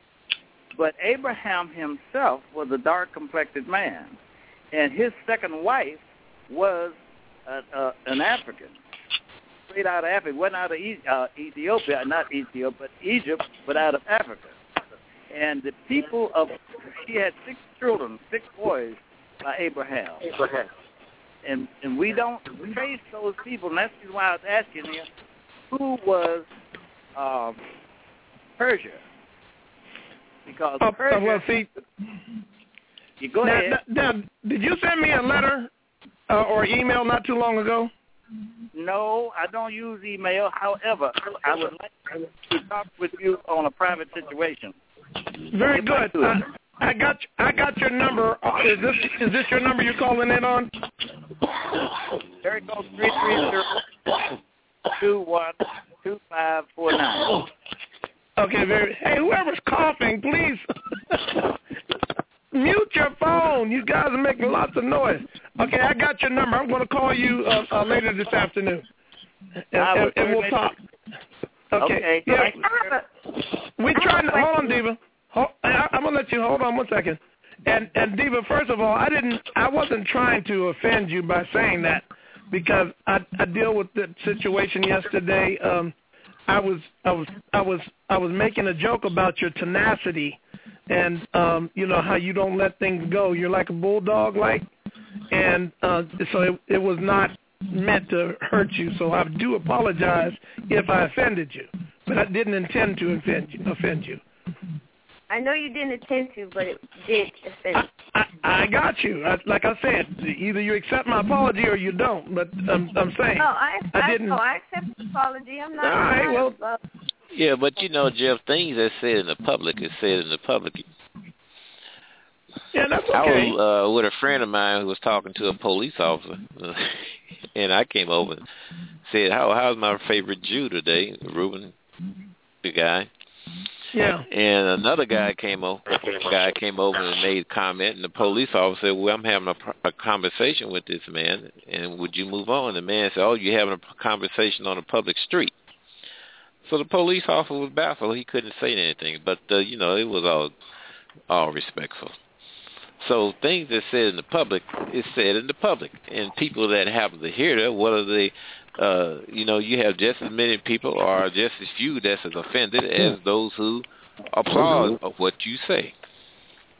But Abraham himself was a dark-complected man. And his second wife was a, a, an African. Straight out of Africa, wasn't out of uh, Ethiopia, not Ethiopia, but Egypt, but out of Africa. And the people of, she had six children, six boys by Abraham. Abraham. And and we don't trace those people, and that's why I was asking you, who was uh, Persia? Because oh, Persia, well, see, you go now, ahead. Now, did you send me a letter uh, or email not too long ago? No, I don't use email. However, I would like to talk with you on a private situation. Very good. I, I got I got your number. Is this is this your number you're calling in on? There it goes. Three three zero two one two five four nine. Okay. Very. Hey, whoever's coughing, please mute your phone. You guys are making lots of noise. Okay, I got your number. I'm going to call you uh, uh, later this afternoon, and, and, and we'll talk. Okay. Okay. Yeah. We trying to hold on, Diva. Hold, I, I'm going to let you hold on one second. And and Diva, first of all, I didn't. I wasn't trying to offend you by saying that, because I I deal with the situation yesterday. Um, I was I was I was I was making a joke about your tenacity, and um, you know how you don't let things go. You're like a bulldog, like. And uh, so it, it was not meant to hurt you. So I do apologize if I offended you, but I didn't intend to offend you. Offend you. I know you didn't intend to, but it did offend. I, I, I got you. I, like I said, either you accept my apology or you don't. But I'm, I'm saying. No, I, I, I didn't. No, I accept the apology. I'm not. All right. Well. About... Yeah, but you know, Jeff, things that's said in the public is said in the public. Yeah, that's okay. I was uh, with a friend of mine who was talking to a police officer, and I came over and said, "How how's my favorite Jew today, Reuben, the guy?" Yeah. And another guy came over. Guy came over and made a comment, and the police officer said, "Well, I'm having a, a conversation with this man, and would you move on?" The man said, "Oh, you're having a conversation on a public street." So the police officer was baffled. He couldn't say anything, but uh, you know, it was all all respectful. So things that's said in the public is said in the public, and people that happen to hear that, whether they, uh, you know, you have just as many people or just as few that's as offended as those who applaud of what you say.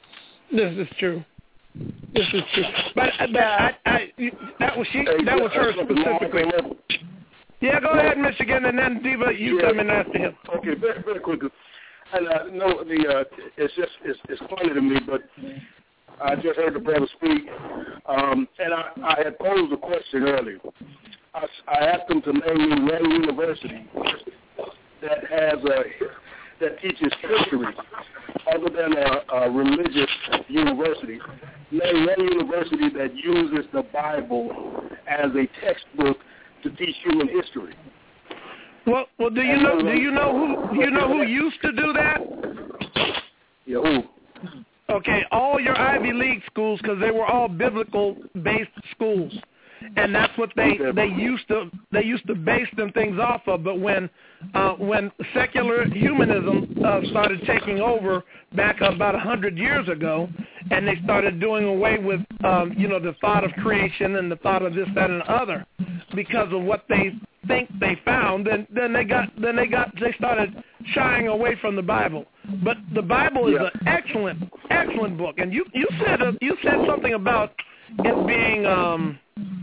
This is true. This is true. But, but I, I, that was she. That was her specifically. Yeah, go ahead, Michigan, and then Diva, you yeah. come in after him. Okay, very, very quickly. And uh, no, the uh, it's just it's, it's funny to me, but I just heard the brother speak, um, and I, I had posed a question earlier. I, I asked him to name me one university that has a that teaches history other than a, a religious university. Name one university that uses the Bible as a textbook to teach human history. Well, well, do you know? Do you know who? Do you know who used to do that? Yeah, who? Okay, all your Ivy League schools, because they were all biblical-based schools, and that's what they they used to they used to base them things off of. But when uh, when secular humanism uh, started taking over back about a hundred years ago, and they started doing away with um, you know the thought of creation and the thought of this, that, and the other, because of what they think they found, then then they got then they got they started shying away from the Bible. But the Bible is yeah. an excellent excellent book, and you you said uh, you said something about it being um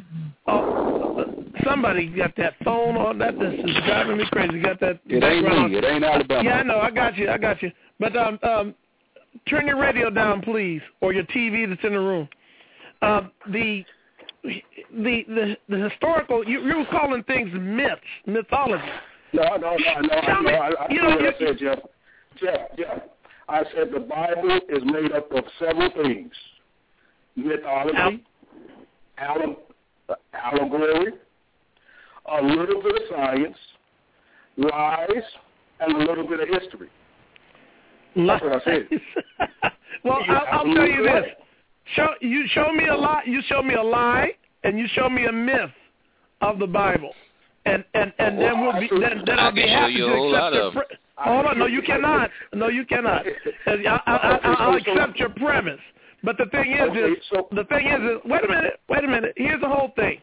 oh, somebody got that phone on that. This is driving me crazy. Got that it background. ain't me. It ain't Alabama. Yeah, I know. I got you. I got you. But um um turn your radio down, please, or your T V that's in the room. Uh, the The, the the historical, you, you were calling things myths, mythology. No, no, no, no. I, me, no I, I you know know, what I said, Jeff. Jeff, Jeff. I said the Bible is made up of several things: mythology, alle- allegory, a little bit of science, lies, and a little bit of history. That's what I said. Well, I'll, I'll tell you this. Show you show me a lie. You show me a lie, and you show me a myth of the Bible, and and and then we'll be then, then I'll be happy to accept your. Pre- Hold on, no, you cannot. No, you cannot. I, I, I, I'll accept your premise, but the thing is, is the thing is, is, wait a minute, wait a minute. Here's the whole thing.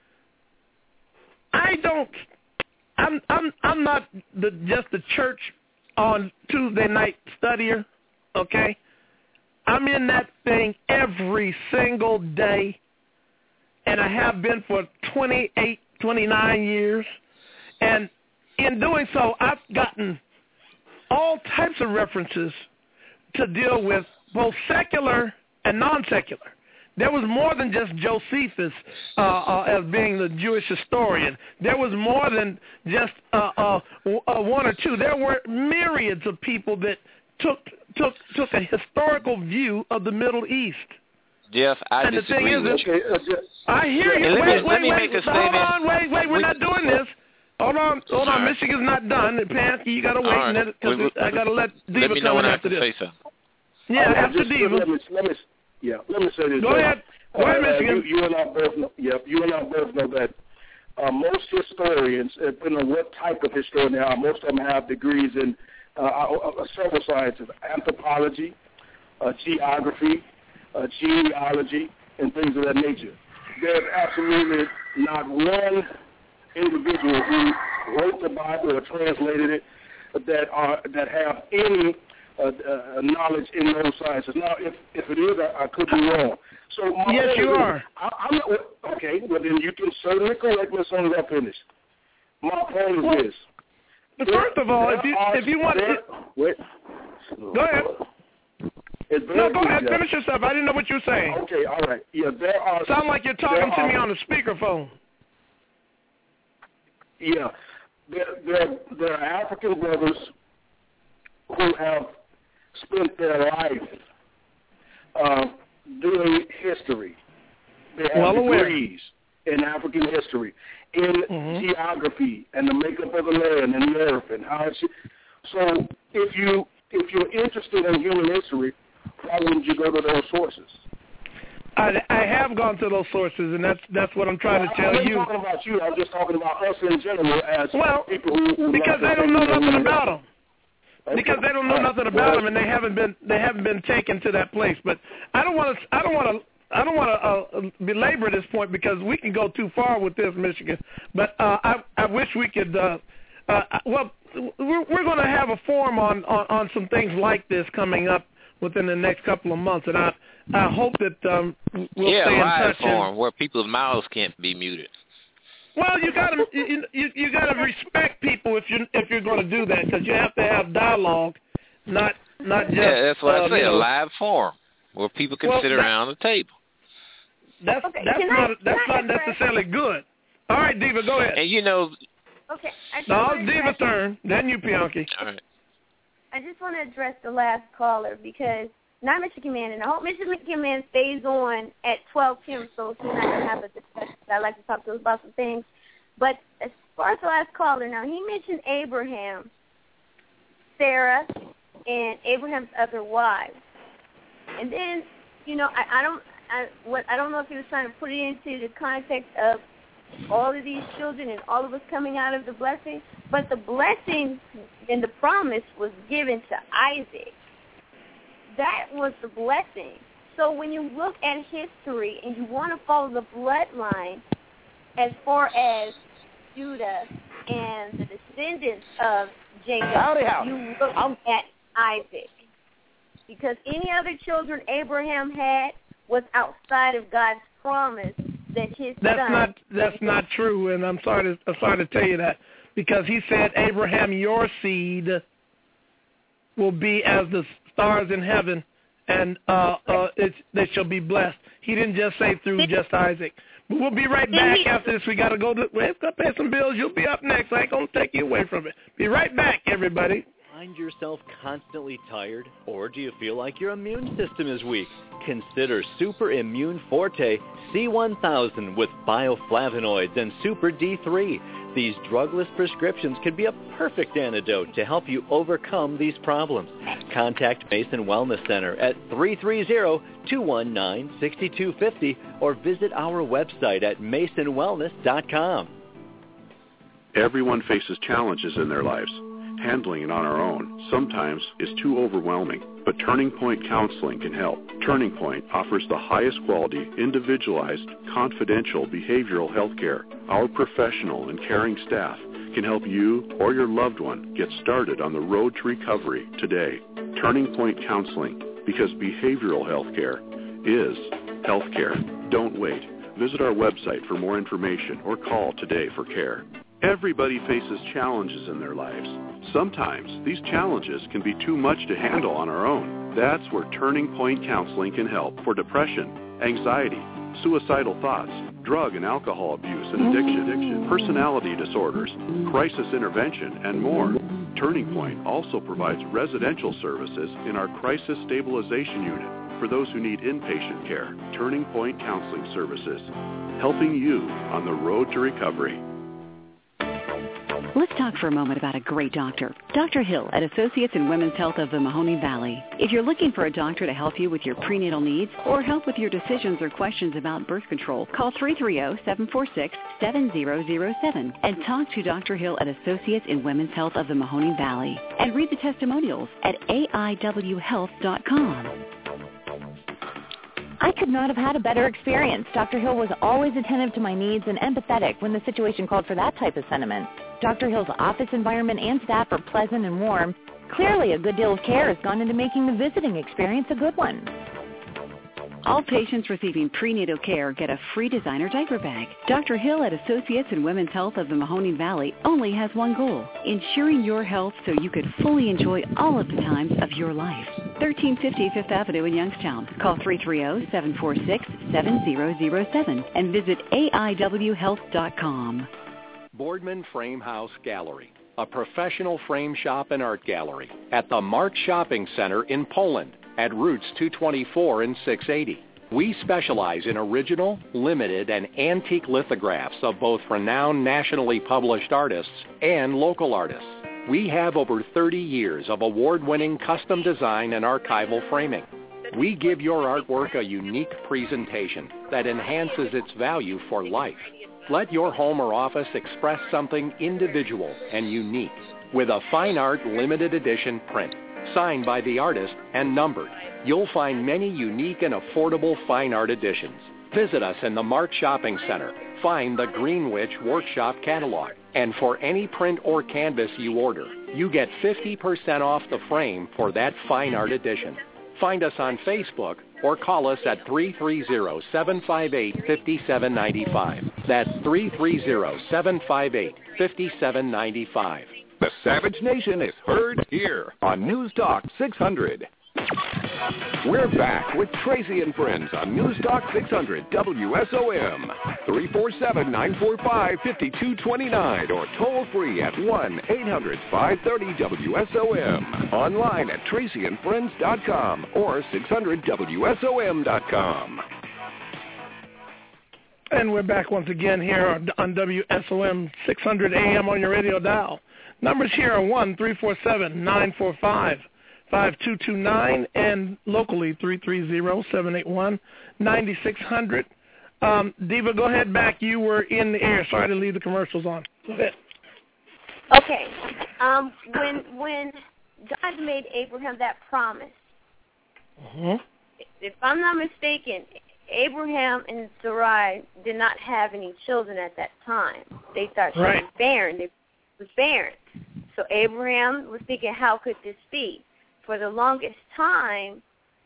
I don't. I'm I'm I'm not the just the church on Tuesday night studier, okay? I'm in that thing every single day, and I have been for twenty-eight, twenty-nine years. And in doing so, I've gotten all types of references to deal with both secular and non-secular. There was more than just Josephus uh, uh, as being the Jewish historian. There was more than just uh, uh, uh, one or two. There were myriads of people that took took took a historical view of the Middle East. Jeff, I and disagree the thing with is, you. I hear you. Let wait, me, wait, let me wait. make a Hold statement. on, wait, wait. We're we, not doing this. Hold on, hold on. Michigan's not done. Pansky, you got to wait right. because we, I got to let Diva let me know come when in I after can this. say something. Yeah, uh, after just, Diva. Let me, let me, yeah, let me say this. Go ahead. Go ahead, uh, Michigan. You, you and I both know, yeah, you and I both know that uh, most historians, depending on what type of historian they are, most of them have degrees in uh, uh, several sciences: anthropology, uh, geography, uh, genealogy, and things of that nature. There's absolutely not one individual who wrote the Bible or translated it that are that have any uh, uh, knowledge in those sciences. Now, if if it is, I, I could be wrong. So my yes, you is, are. I, I'm not, okay. Well, then you can certainly correct me as soon as I finish. My point is well, this. But first of all, if you are, if you want there, to, wait. go ahead. No, go ahead. Finish yourself. I didn't know what you were saying. Okay, all right. Yeah, there are. Sound like you're talking to are, me on a speakerphone. Yeah, there, there, there are African brothers who have spent their life uh, doing history. They have well degrees aware. in African history, in mm-hmm. geography, and the makeup of the land and the earth, and how it's. So, if you if you're interested in human history, why wouldn't you go to those sources? I, I have gone to those sources, and that's that's what I'm trying well, to tell I'm you. I'm talking about you. I'm just talking about us in general as well, people who, who because like they don't know nothing about them. Okay. Because they don't know right. nothing about well, them, and they haven't been they haven't been taken to that place. But I don't want to I don't want to I don't want to uh, belabor this point because we can go too far with this, Michigan. But uh, I I wish we could. Uh, uh, well, we're we're going to have a forum on, on on some things like this coming up within the next couple of months, and I I hope that um, we'll yeah, stay in live touch. form And, where people's mouths can't be muted. well, you gotta you you, you gotta respect people if you if you're going to do that, because you have to have dialogue, not not just. Yeah, that's what uh, I say. you know, a live forum where people can well, sit that, around the table. That's okay, that's not I, that's not necessarily good. All right, Diva, go ahead. And you know. Okay. I just No, want it's Diva's turn. Then you, Bianchi. All right. I just want to address the last caller because not Mister Command, and I hope Mister Command stays on at twelve p.m. so soon I can have a discussion. I'd like to talk to us about some things. But as far as the last caller, now he mentioned Abraham, Sarah, and Abraham's other wives, and then you know I, I don't I what I don't know if he was trying to put it into the context of all of these children and all of us coming out of the blessing, but the blessing and the promise was given to Isaac. That was the blessing. So when you look at history and you want to follow the bloodline as far as Judah and the descendants of Jacob, Howdy, howdy. you look I'm... at Isaac. Because any other children Abraham had was outside of God's promise that his That's son... not that's not true, and I'm sorry to I'm sorry to tell you that, because he said, Abraham, your seed will be as the stars in heaven, and uh, uh, it's, they shall be blessed. He didn't just say through just Isaac. But we'll be right back after this. We got to go to we have to pay some bills. You'll be up next. I ain't going to take you away from it. Be right back, everybody. Find yourself constantly tired, or do you feel like your immune system is weak? Consider Super Immune Forte C one thousand with bioflavonoids and Super D three. These drugless prescriptions can be a perfect antidote to help you overcome these problems. Contact Mason Wellness Center at three three zero, two one nine, six two five zero or visit our website at mason wellness dot com. Everyone faces challenges in their lives. Handling it on our own sometimes is too overwhelming, but Turning Point Counseling can help. Turning Point offers the highest quality, individualized, confidential behavioral health care. Our professional and caring staff can help you or your loved one get started on the road to recovery today. Turning Point Counseling, because behavioral health care is health care. Don't wait. Visit our website for more information or call today for care. Everybody faces challenges in their lives. Sometimes these challenges can be too much to handle on our own. That's where Turning Point Counseling can help for depression, anxiety, suicidal thoughts, drug and alcohol abuse and addiction, addiction, personality disorders, crisis intervention, and more. Turning Point also provides residential services in our Crisis Stabilization Unit for those who need inpatient care. Turning Point Counseling Services, helping you on the road to recovery. Let's talk for a moment about a great doctor. Doctor Hill at Associates in Women's Health of the Mahoning Valley. If you're looking for a doctor to help you with your prenatal needs or help with your decisions or questions about birth control, call three three zero, seven four six, seven zero zero seven and talk to Doctor Hill at Associates in Women's Health of the Mahoning Valley. And read the testimonials at A I W health dot com. I could not have had a better experience. Doctor Hill was always attentive to my needs and empathetic when the situation called for that type of sentiment. Doctor Hill's office environment and staff are pleasant and warm. Clearly, a good deal of care has gone into making the visiting experience a good one. All patients receiving prenatal care get a free designer diaper bag. Doctor Hill at Associates in Women's Health of the Mahoning Valley only has one goal, ensuring your health so you could fully enjoy all of the times of your life. thirteen fifty Fifth Avenue in Youngstown. Call three three zero, seven four six, seven zero zero seven and visit A I W health dot com. Boardman Frame House Gallery, a professional frame shop and art gallery at the Mark Shopping Center in Poland at Routes two twenty-four and six eighty. We specialize in original, limited, and antique lithographs of both renowned nationally published artists and local artists. We have over thirty years of award-winning custom design and archival framing. We give your artwork a unique presentation that enhances its value for life. Let your home or office express something individual and unique with a fine art limited edition print, signed by the artist and numbered. You'll find many unique and affordable fine art editions. Visit us in the Mark Shopping Center. Find the Greenwich Workshop Catalog. And for any print or canvas you order, you get fifty percent off the frame for that fine art edition. Find us on Facebook or call us at three three zero, seven five eight, five seven nine five. That's three three zero, seven five eight, five seven nine five. The Savage Nation is heard here on News Talk six hundred. We're back with Tracy and Friends on News Talk six hundred W S O M. three four seven, nine four five, five two two nine or toll free at one eight hundred, five thirty, W S O M. Online at tracy and friends dot com or six hundred W S O M dot com. And we're back once again here on W S O M six hundred A M on your radio dial. Numbers here are one three four seven, nine four five, five two two nine and locally three three zero, seven eight one, nine six hundred. Um, Diva, go ahead back. You were in the air. Sorry to leave the commercials on. Go ahead. Okay. Um, when when God made Abraham that promise, mm-hmm. if I'm not mistaken, Abraham and Sarai did not have any children at that time. They thought she right. was barren. They was barren. So Abraham was thinking, how could this be? For the longest time,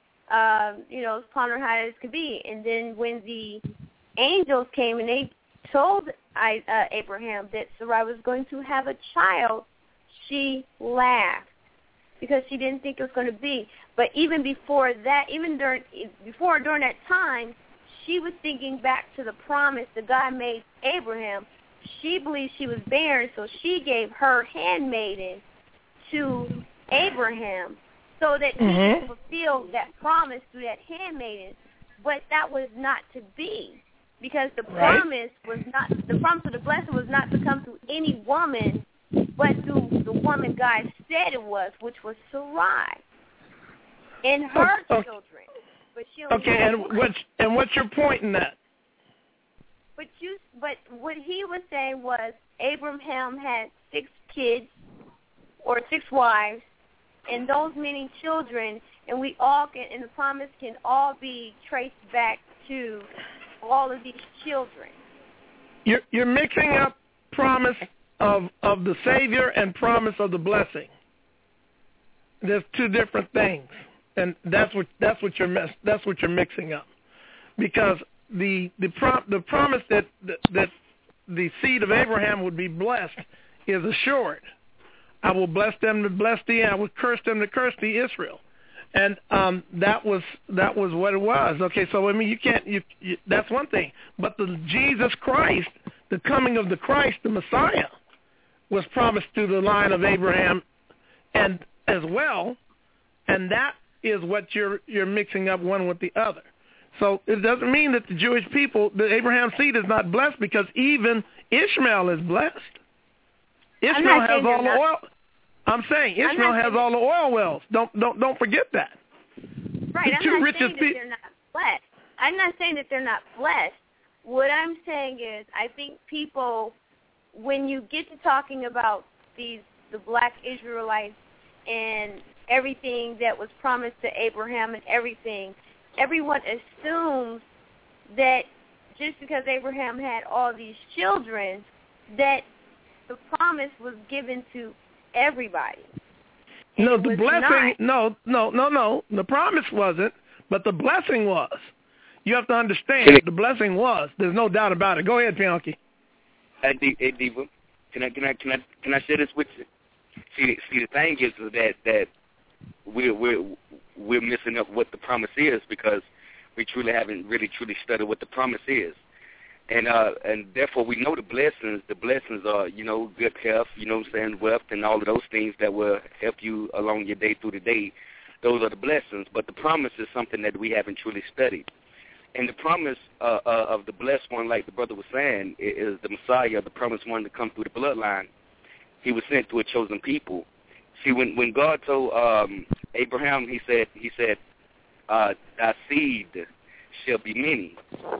um, you know, ponder how this could be. And then when the angels came and they told I, uh, Abraham that Sarai was going to have a child, she laughed because she didn't think it was going to be. But even before that, even during before during that time, she was thinking back to the promise that God made Abraham. She believed she was barren, so she gave her handmaiden to Abraham so that he mm-hmm. could fulfill that promise through that handmaiden. But that was not to be, because the right. promise was not the promise of the blessing was not to come through any woman, but through the woman God said it was, which was Sarai and her okay. children. But she only okay, had and one. what's and what's your point in that? But you, but what he was saying was Abraham had six kids or six wives, and those many children, and we all can, and the promise can all be traced back to all of these children. You're you're mixing up promise of of the Savior and promise of the blessing. There's two different things, and that's what that's what you're mess, that's what you're mixing up, because the the prom, the promise that, that that the seed of Abraham would be blessed is assured. I will bless them to bless thee, and I will curse them to curse thee, Israel. And um, that was that was what it was. Okay, so I mean, you can't. You, you, that's one thing. But the Jesus Christ, the coming of the Christ, the Messiah, was promised through the line of Abraham, and as well, and that is what you're you're mixing up one with the other. So it doesn't mean that the Jewish people, the Abraham seed, is not blessed, because even Ishmael is blessed. Ishmael has all the not. oil. I'm saying Ishmael I'm has saying all the oil wells. Don't don't don't forget that. Right. The I'm not richest saying that pe- they're not blessed. I'm not saying that they're not blessed. What I'm saying is, I think people, when you get to talking about these the black Israelites and everything that was promised to Abraham and everything, everyone assumes that just because Abraham had all these children, that the promise was given to everybody. And no, the blessing, not. no, no, no, no. The promise wasn't, but the blessing was. You have to understand that the blessing was. There's no doubt about it. Go ahead, Pianki. Hey, D- hey Diva, can I can I can I can I share this with you? See, see, the thing is that that we're we're we're missing up what the promise is, because we truly haven't really truly studied what the promise is. And uh, and therefore we know the blessings. The blessings are, you know, good health, you know what I'm saying, wealth, and all of those things that will help you along your day through the day. Those are the blessings. But the promise is something that we haven't truly studied. And the promise uh, uh, of the blessed one, like the brother was saying, is the Messiah, the promised one to come through the bloodline. He was sent to a chosen people. See, when when God told um, Abraham, he said, he said, uh, thy seed shall be many.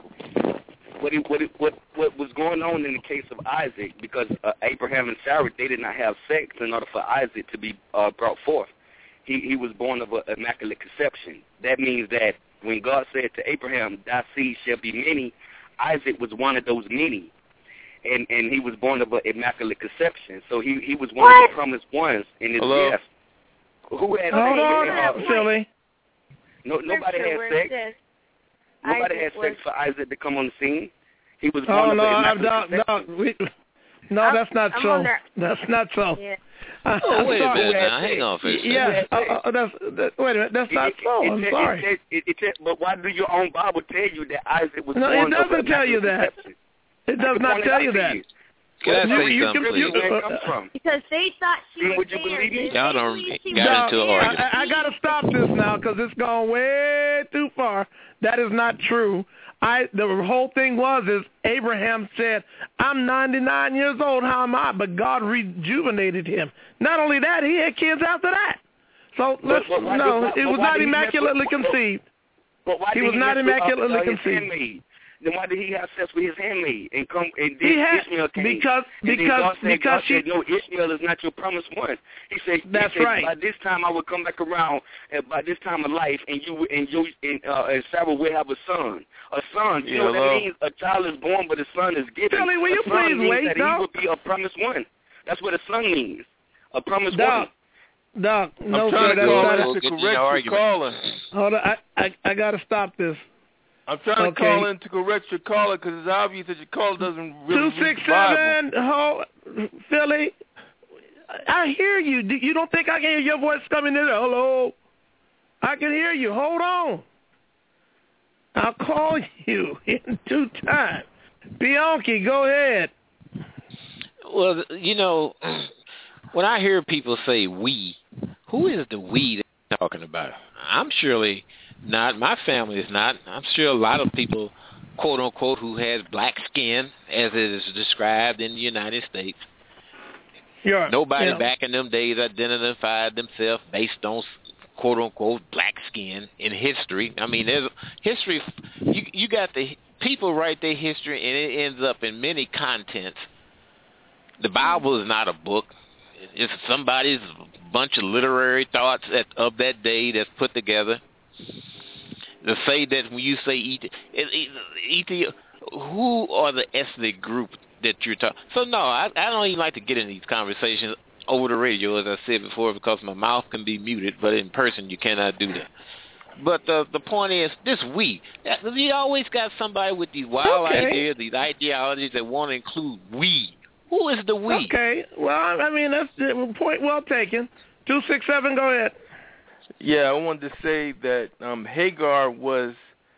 What, it, what, it, what what was going on in the case of Isaac, because uh, Abraham and Sarah, they did not have sex in order for Isaac to be uh, brought forth. He he was born of an immaculate conception. That means that when God said to Abraham, thy seed shall be many, Isaac was one of those many. And and he was born of an immaculate conception. So he, he was one what? of the promised ones in his Hello? yes. Who had Hold uh, on, uh, silly. No, nobody had sex. Says, nobody Isaac had sex was, for Isaac to come on the scene. He was Oh born no, of I'm, immaculate no, no, conception. we, no, I'm, that's not I'm so. on there. That's not so. Yeah. I, Oh, I'm wait a sorry. minute now. Hang on for a second. Yeah, uh, uh, that's, that, wait a minute. That's It- not it- so. it- I'm it- sorry. It, it, it, it, but why do your own Bible tell you that Isaac was No, it born of doesn't tell you immaculate that. conception? It I does can not point it tell out you to that. you. Can I You- say you something, can- please? you- Where it uh, comes from? because they thought she See, was would you there. believe me? They Y'all don't believed she got was into an there. argument. I, I got to stop this now because it's gone way too far. That is not true. I the whole thing was is Abraham said, "I'm ninety-nine years old. How am I?" But God rejuvenated him. Not only that, he had kids after that. So let's but why no, did- it but was why not did he mess immaculately with- conceived. But why He did was he not mess with, uh, immaculately uh, his conceived. handmaid? Then why did he have sex with his handmaid and come and He then had Ishmael came? because and then because God said, because God she. said, no, Ishmael is not your promised one. He said, That's he said, right. by this time I will come back around, and by this time of life, and you and you and, uh, and Sarah will have a son. A son. You Yeah, know what hello? that means? A child is born, but a son is given. Billy, will a you son please means wait, that dog? he will be a promised one. That's what a son means. A promised Doc, one. Doc, no, I'm sir, trying to that's call not in it. to Get to correct your your argument. caller. Hold on, I, I, I got to stop this. I'm trying to Okay. call in to correct your caller because it's obvious that your caller doesn't really Two read six the Bible. seven, hold, Philly. I hear you. Do- You don't think I can hear your voice coming in? Hello, I can hear you. Hold on. I'll call you in due time. Bianchi, go ahead. Well, you know, when I hear people say we, who is the we they're talking about? I'm surely not. My family is not. I'm sure a lot of people, quote unquote, who has black skin, as it is described in the United States. Sure. Nobody yeah. back in them days identified themselves based on quote unquote black skin in history. I mean, there's history. You you got the people write their history, and it ends up in many contents. The Bible is not a book. It's somebody's bunch of literary thoughts at, of that day that's put together. To say that when you say Ethiopia, who are the ethnic group that you're talking? So no, I, I don't even like to get in these conversations over the radio, as I said before, because my mouth can be muted, but in person you cannot do that. But the the point is, this we, you always got somebody with these wild Okay. ideas, these ideologies that want to include we. Who is the we? Okay. Well, I mean, that's the point well taken. Two six seven, go ahead. Yeah, I wanted to say that um, Hagar was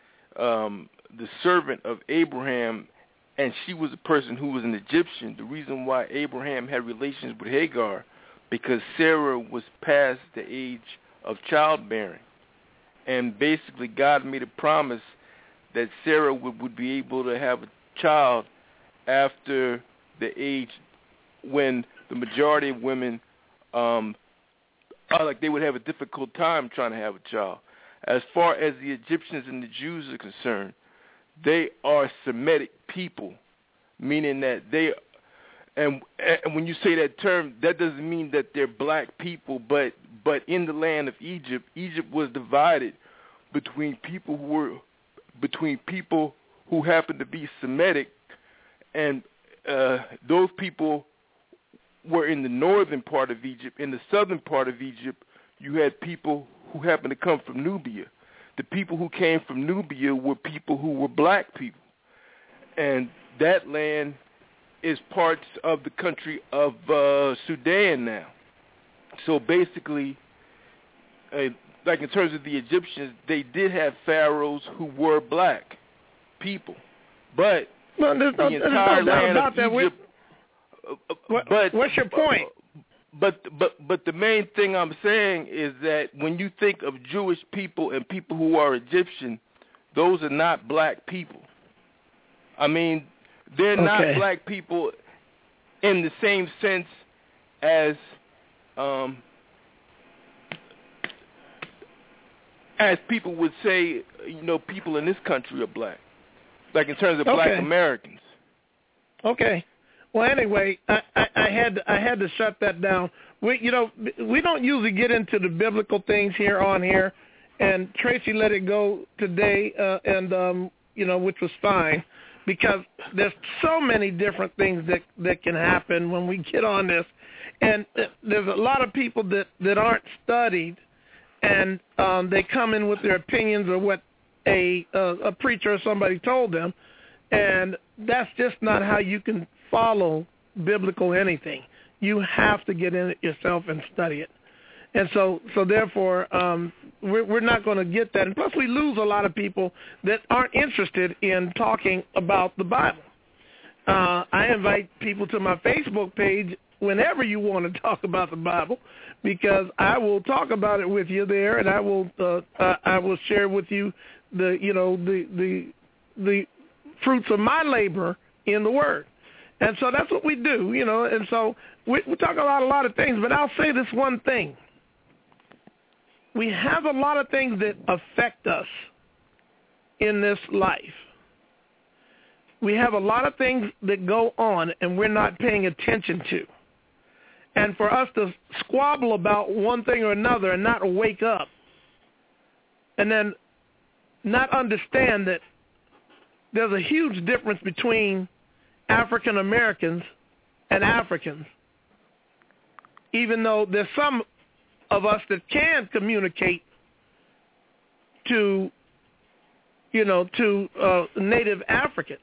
um, the servant of Abraham, and she was a person who was an Egyptian. The reason why Abraham had relations with Hagar, because Sarah was past the age of childbearing. And basically God made a promise that Sarah would, would be able to have a child after the age when the majority of women um, are like they would have a difficult time trying to have a child. As far as the Egyptians and the Jews are concerned, they are Semitic people, meaning that they, and, and when you say that term, that doesn't mean that they're black people, but but in the land of Egypt, Egypt was divided between people who were between people who happened to be Semitic, and uh, those people were in the northern part of Egypt. In the southern part of Egypt, you had people who happened to come from Nubia. The people who came from Nubia were people who were black people. And that land is parts of the country of uh, Sudan now. So basically, uh, like in terms of the Egyptians, they did have pharaohs who were black people. But well, there's no, the there's entire no doubt land about of that. Egypt... Uh, what, but what's your point? But but but the main thing I'm saying is that when you think of Jewish people and people who are Egyptian, those are not black people. I mean, they're Okay. not black people in the same sense as um, as people would say, you know, people in this country are black, like in terms of Okay. black Americans. Okay. Well, anyway, I, I, I had I had to shut that down. We, you know, we don't usually get into the biblical things here on here, and Tracy let it go today, uh, and um, you know, which was fine, because there's so many different things that that can happen when we get on this, and uh, there's a lot of people that that aren't studied, and um, they come in with their opinions of what a uh, a preacher or somebody told them, and that's just not how you can follow biblical anything. You have to get in it yourself and study it. And so, so therefore, um, we're, we're not going to get that. And plus, we lose a lot of people that aren't interested in talking about the Bible. Uh, I invite people to my Facebook page whenever you want to talk about the Bible, because I will talk about it with you there, and I will uh, uh, I will share with you the you know the the the fruits of my labor in the Word. And so that's what we do, you know. And so we, we talk about a lot of things, but I'll say this one thing. We have a lot of things that affect us in this life. We have a lot of things that go on and we're not paying attention to. And for us to squabble about one thing or another and not wake up and then not understand that there's a huge difference between African Americans and Africans, even though there's some of us that can communicate to, you know, to uh, Native Africans.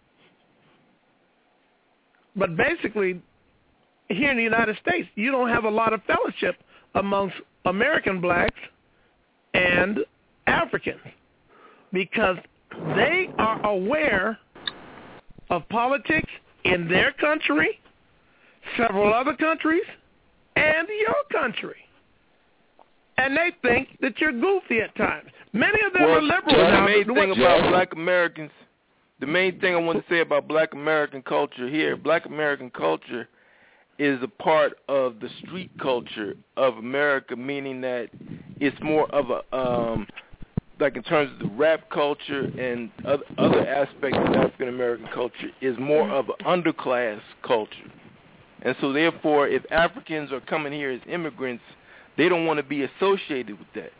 But basically, here in the United States, you don't have a lot of fellowship amongst American blacks and Africans because they are aware of politics in their country, several other countries, and your country. And they think that you're goofy at times. Many of them well, are liberal. The now. main thing about black Americans, the main thing I want to say about black American culture here, black American culture is a part of the street culture of America, meaning that it's more of a, um, like in terms of the rap culture and other, other aspects of African American culture, is more of an underclass culture. And so therefore, if Africans are coming here as immigrants, they don't want to be associated with that.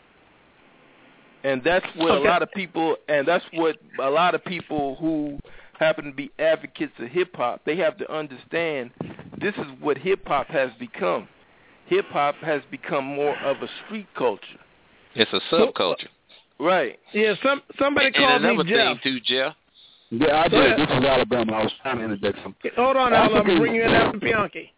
And that's what okay. a lot of people, and that's what a lot of people who happen to be advocates of hip-hop, they have to understand this is what hip-hop has become. Hip-hop has become more of a street culture. It's a subculture. Right. Yeah, some somebody and, called and me Jeff. Thing too, Jeff. Yeah, I did. This is Alabama. I was trying to interject something. Hold on, Al. I'm bring you in after Bianchi.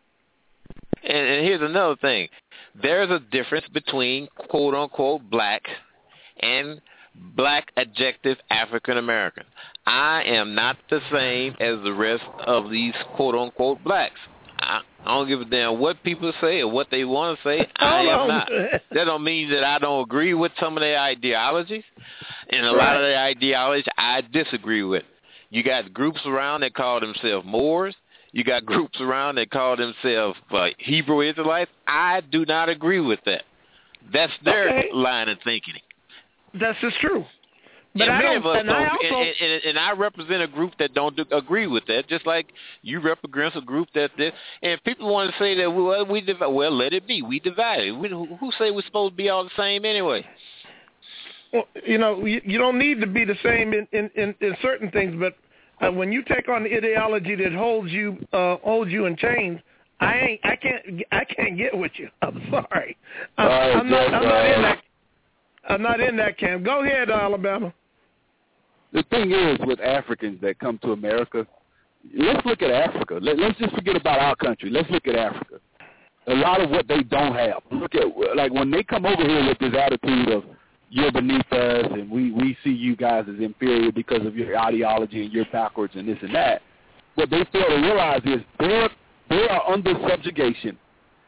And, and here's another thing. There's a difference between quote-unquote black and black adjective African American. I am not the same as the rest of these quote-unquote blacks. I, I don't give a damn what people say or what they want to say. I am not. That don't mean that I don't agree with some of their ideologies. And a right. lot of their ideologies I disagree with. You got groups around that call themselves Moors. You got groups around that call themselves uh, Hebrew Israelites. I do not agree with that. That's their okay. line of thinking. That's just true. But and I many don't, of us and don't, I also, and, and, and I represent a group that don't do, agree with that, just like you represent a group that did. And if people want to say that, well, we divide, well, let it be. We divided. We, who say we're supposed to be all the same anyway? Well, you know, you, you don't need to be the same in, in, in, in certain things, but uh, when you take on the ideology that holds you uh, holds you in chains, I ain't, I can't, I can't get with you. I'm sorry. I'm, right, I'm not, I'm not in uh, that. I'm not in that camp. Go ahead, Alabama. The thing is, with Africans that come to America, let's look at Africa. Let, let's just forget about our country. Let's look at Africa. A lot of what they don't have. Look at, like, when they come over here with this attitude of, you're beneath us and we, we see you guys as inferior because of your ideology and you're backwards and this and that, what they fail to realize is they're, they are under subjugation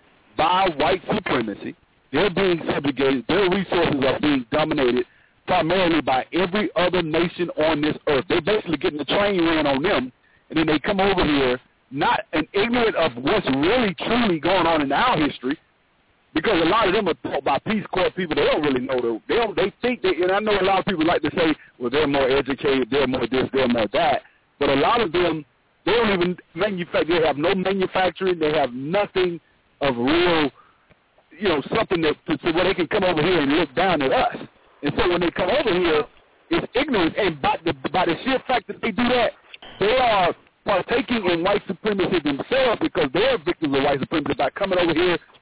by white supremacy. They're being subjugated. Their resources are being dominated primarily by every other nation on this earth. They're basically getting the train ran on them, and then they come over here not an ignorant of what's really truly going on in our history, because a lot of them are taught by Peace Corps people. They don't really know. The, they don't. They think they, and I know a lot of people like to say, well, they're more educated, they're more this, they're more that. But a lot of them, they don't even manufacture. They have no manufacturing. They have nothing of real, you know, something that to, to where they can come over here and look down at us. And so when they come over here, it's ignorance. And by the, by the sheer fact that they do that, they are partaking in white supremacy themselves because they're victims of white supremacy by coming over here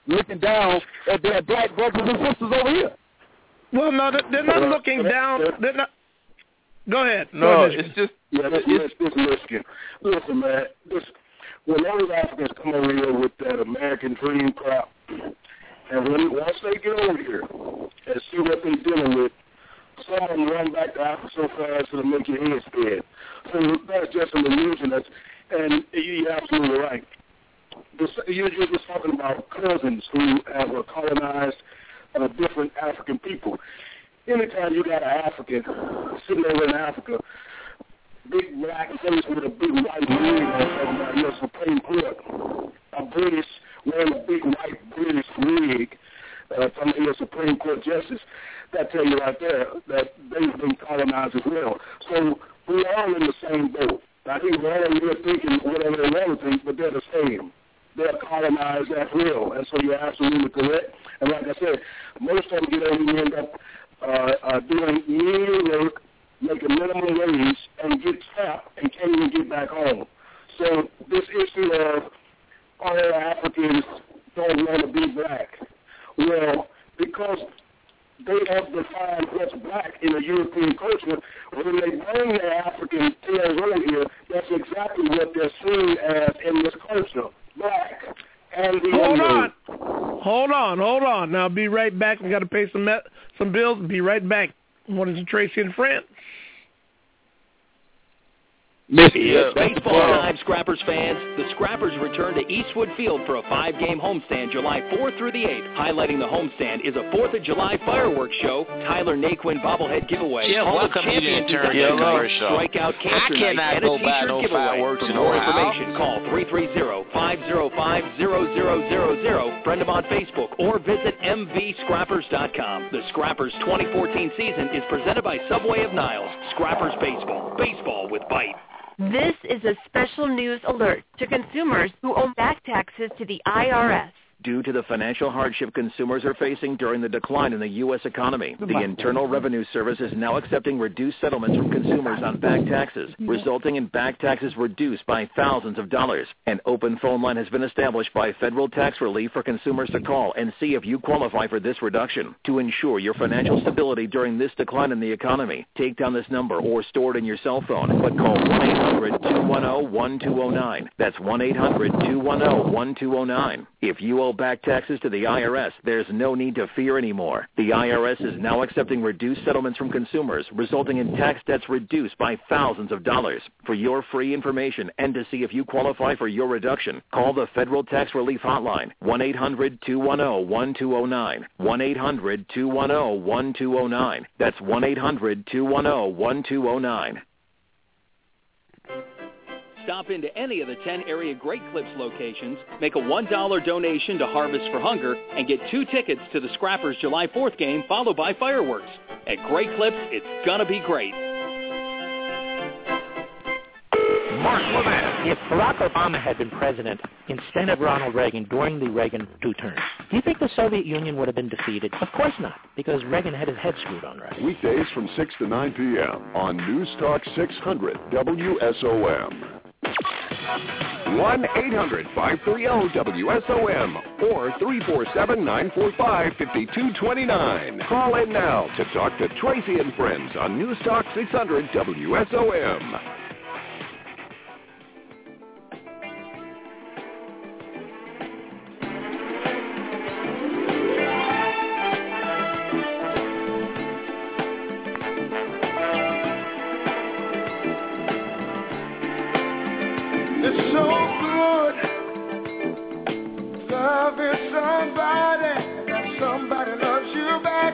looking down at their black brothers and sisters over here. Well, no, they're not looking down. They're not. Go ahead. No, Go ahead, it's just yeah. This, this, this Michigan. Listen, man. This, when those Africans come over here with that American dream crap, and when once they get over here and see what they're dealing with, some of them run back to Africa so fast it'll make your head spin. So that's just an illusion. That's, and you're absolutely right. This, you're just talking about cousins who have colonized uh, different African people. Anytime you got an African sitting over in Africa, big black face with a big white wig on about your Supreme Court, a British wearing a big white British wig uh, from your Supreme Court justice, that tell you right there that they've been colonized as well. So we're all in the same boat. I think we're all here thinking whatever they want to think, but they're the same. They're colonized as well, and so you're absolutely correct. And like I said, most of them get over and end up uh, uh, doing year work, making minimum wage, and get trapped and can't even get back home. So this issue of all Africans don't want to be black, well, because they have defined what's black in the European culture, when they bring their African tails over here, that's exactly what they're seen as in this culture, black. And the hold on. Hold on, hold on. Now, be right back. we got to pay some some bills. Be right back. What is it, Tracy and Friends? It's baseball time, Scrappers fans. The Scrappers return to Eastwood Field for a five-game homestand July fourth through the eighth. Highlighting the homestand is a fourth of July fireworks show, Tyler Naquin bobblehead giveaway, Jim, Hall of welcome you to Champions turn induction your night, commercial. Strikeout Cancer I cannot night, and go a buy t-shirt no giveaway. fireworks For in more Ohio. information, call three three zero, five zero five, zero zero zero zero, friend them on Facebook, or visit m v scrappers dot com. The Scrappers twenty fourteen season is presented by Subway of Niles. Scrappers Baseball. Baseball with bite. This is a special news alert to consumers who owe back taxes to the I R S. Due to the financial hardship consumers are facing during the decline in the U S economy, the Internal Revenue Service is now accepting reduced settlements from consumers on back taxes, resulting in back taxes reduced by thousands of dollars. An open phone line has been established by Federal Tax Relief for consumers to call and see if you qualify for this reduction. To ensure your financial stability during this decline in the economy, take down this number or store it in your cell phone, but call one eight hundred, two one zero, one two zero nine. That's one eight hundred, two one zero, one two zero nine. If you owe back taxes to the I R S, there's no need to fear anymore. The I R S is now accepting reduced settlements from consumers, resulting in tax debts reduced by thousands of dollars. For your free information and to see if you qualify for your reduction, call the Federal Tax Relief Hotline, one eight hundred, two one zero, one two zero nine, one eight hundred, two one zero, one two zero nine. That's one eight hundred, two one zero, one two zero nine. Stop into any of the ten area Great Clips locations, make a one dollar donation to Harvest for Hunger, and get two tickets to the Scrappers July fourth game, followed by fireworks. At Great Clips, it's gonna be great. Mark Levin. If Barack Obama had been president instead of Ronald Reagan during the Reagan two terms, do you think the Soviet Union would have been defeated? Of course not, because Reagan had his head screwed on right. Weekdays from six to nine p.m. on News Talk six hundred W S O M. one eight hundred, five three zero, W S O M or three four seven, nine four five, five two two nine. Call in now to talk to Tracy and Friends on News Talk six hundred W S O M. It's so good loving somebody, and somebody loves you back.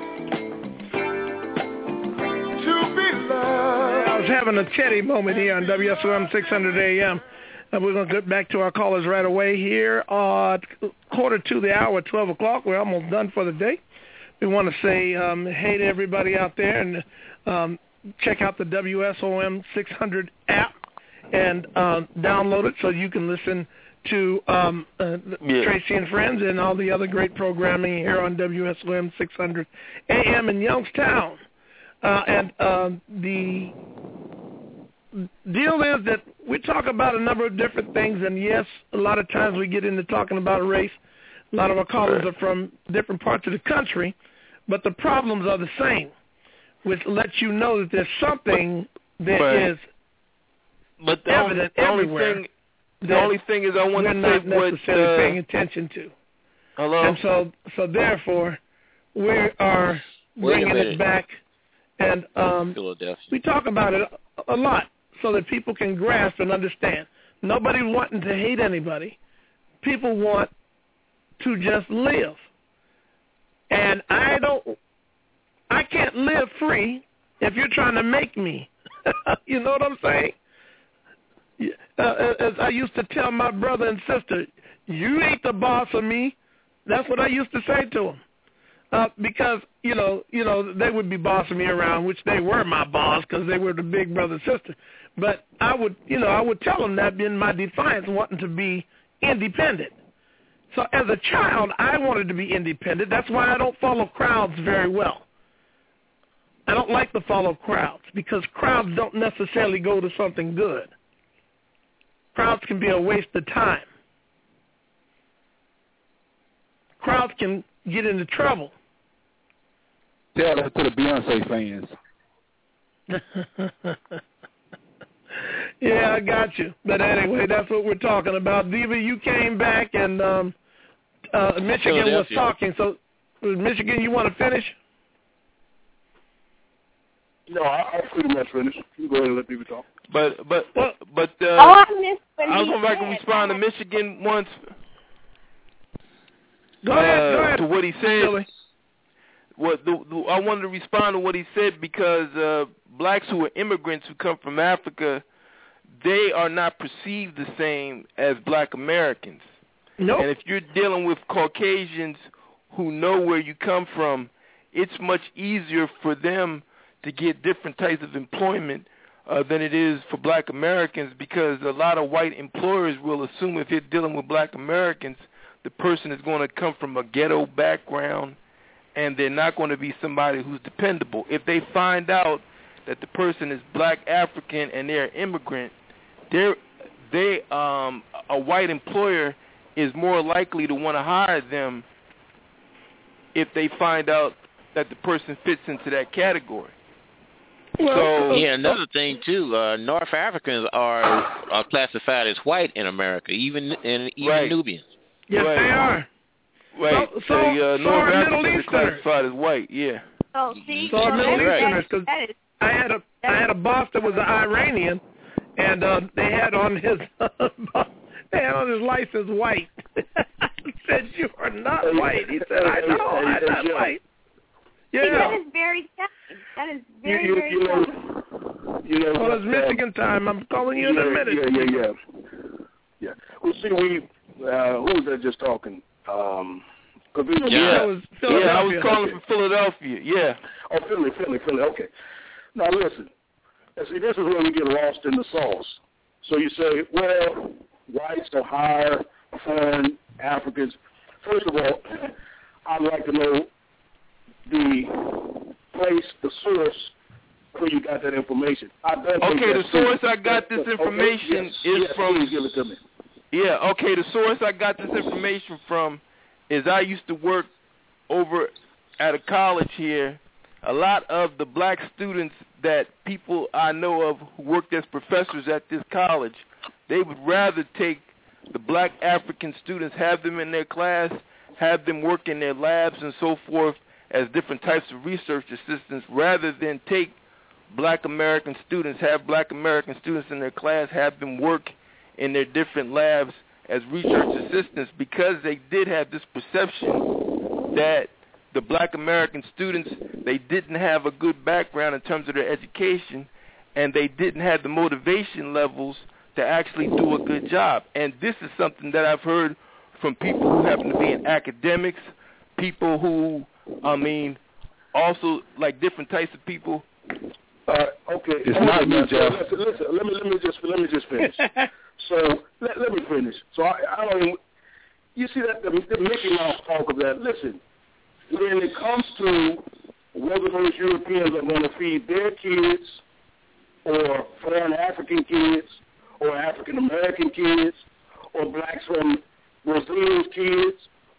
To be loved. I was having a chatty moment here on W S O M six hundred A M. And we're going to get back to our callers right away here. Uh, quarter to the hour, twelve o'clock. We're almost done for the day. We want to say um, hey to everybody out there, and um, check out the W S O M six hundred app and uh, download it so you can listen to um, uh, yeah. Tracy and Friends and all the other great programming here on W S O M six hundred A M in Youngstown. Uh, and uh, the deal is that we talk about a number of different things, and yes, a lot of times we get into talking about race, A lot of our callers are from different parts of the country, but the problems are the same, which lets you know that there's something that Right. is but the evident only, the everywhere. only thing, the only thing is I want we're to not say what. necessarily Uh, paying attention to. hello. And so, so therefore, we are Wait a bringing minute. it back, and um, Philadelphia. we talk about it a, a lot so that people can grasp and understand. Nobody's wanting to hate anybody. People want to just live. And I don't, I can't live free if you're trying to make me. You know what I'm saying? Uh, as I used to tell my brother and sister, you ain't the boss of me. That's what I used to say to them. Uh, because, you know, you know, they would be bossing me around, which they were my boss because they were the big brother and sister. But I would, you know, I would tell them that in my defiance, wanting to be independent. So as a child, I wanted to be independent. That's why I don't follow crowds very well. I don't like to follow crowds because crowds don't necessarily go to something good. Crowds can be a waste of time. Crowds can get into trouble. Tell that to the Beyonce fans. Yeah, I got you. But anyway, that's what we're talking about. Diva, you came back and um, uh, Michigan was talking. So, Michigan, you want to finish? No, I, I pretty much finished. You go ahead and let people talk. But but but uh, Oh, I missed what I was he going back and said. respond to Michigan once. Go ahead, uh, go ahead. To what he said. Billy. What the, the, I wanted to respond to what he said because uh, blacks who are immigrants who come from Africa, they are not perceived the same as black Americans. Nope. And if you're dealing with Caucasians who know where you come from, it's much easier for them to get different types of employment uh, than it is for black Americans because a lot of white employers will assume if you're dealing with black Americans, the person is going to come from a ghetto background and they're not going to be somebody who's dependable. If they find out that the person is black African and they're an immigrant, they're, they um, a white employer is more likely to want to hire them if they find out that the person fits into that category. So yeah, another thing too, uh, North Africans are, are classified as white in America, even and even Right. Nubians. Yes, Right. they are. Right. So, So, so, uh, so North are Middle Africans are Easterners. classified as white. Yeah. So, see, So are Middle that- Easterners, that- 'cause that is- I had a I had a boss that was an Iranian, and uh, they had on his they had on his license white. He said, "You are not white." He said, "I know, I'm not white." See, Yeah. that is very telling. That is very, you, very you know, telling. you know, Well, it's uh, Michigan time. I'm calling you in yeah, a minute. Yeah, yeah, yeah. Yeah. Well, see, we uh, who was that just talking? Um, cause we, Yeah. That was Yeah, I was Philadelphia. calling from Philadelphia. Yeah. Oh, Philly, Philly, Philly. Okay. Now listen. And see, this is where we get lost in the sauce. So you say, well, whites to hire foreign Africans. First of all, I'd like to know the place, the source where you got that information. I don't think Okay, the that's source true. I got this Okay, information yes, is yes, from. please give it to me. Yeah, okay, the source I got this information from is I used to work over at a college here. A lot of the black students that people I know of who worked as professors at this college, they would rather take the black African students, have them in their class, have them work in their labs and so forth as different types of research assistants, rather than take black American students, have black American students in their class, have them work in their different labs as research assistants, because they did have this perception that the black American students, they didn't have a good background in terms of their education, and they didn't have the motivation levels to actually do a good job. And this is something that I've heard from people who happen to be in academics, people who, I mean, also like different types of people. Uh, okay. It's Hold not on, me, man. Jeff. So, listen, listen, let me let me just let me just finish. so let, let me finish. So I, I don't. You see that the, the Mickey Mouse talk of that. Listen, when it comes to whether those Europeans are going to feed their kids, or foreign African kids, or African American kids, or blacks from Brazil's kids, or blacks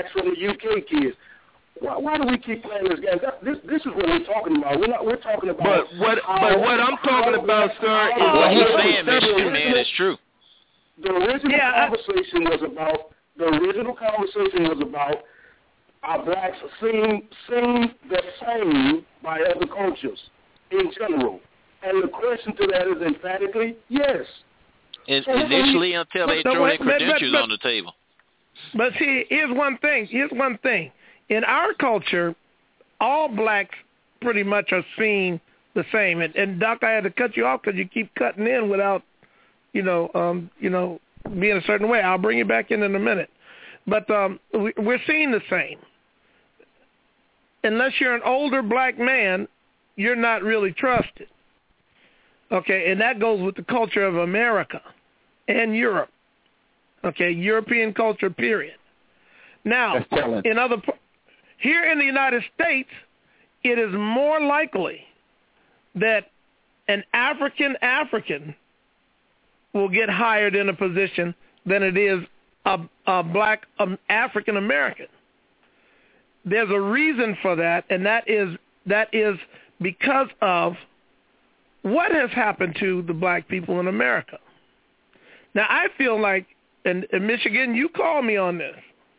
blacks from the U K kids. Why, why do we keep playing this game? That, this this is what we're talking about. We're not. We're talking about. But what? How, but what I'm talking about, sir, is what he's saying, Mister Man, is true. The original yeah, conversation was about. The original conversation was about our blacks seen seen the same by other cultures in general, and the question to that is emphatically yes. And initially, until they throw their credentials but, but, on the table. But see, here's one thing. Here's one thing. In our culture, all blacks pretty much are seen the same. And, and Doc, I had to cut you off because you keep cutting in without, you know, um, you know, being a certain way. I'll bring you back in in a minute. But um, we, we're seen the same. Unless you're an older black man, you're not really trusted. Okay, and that goes with the culture of America and Europe. Okay, European culture, period. Now, in other here in the United States, it is more likely that an African African will get hired in a position than it is a, a black um, African American. There's a reason for that, and that is that is because of what has happened to the black people in America. Now, I feel like, and, and Michigan, you call me on this.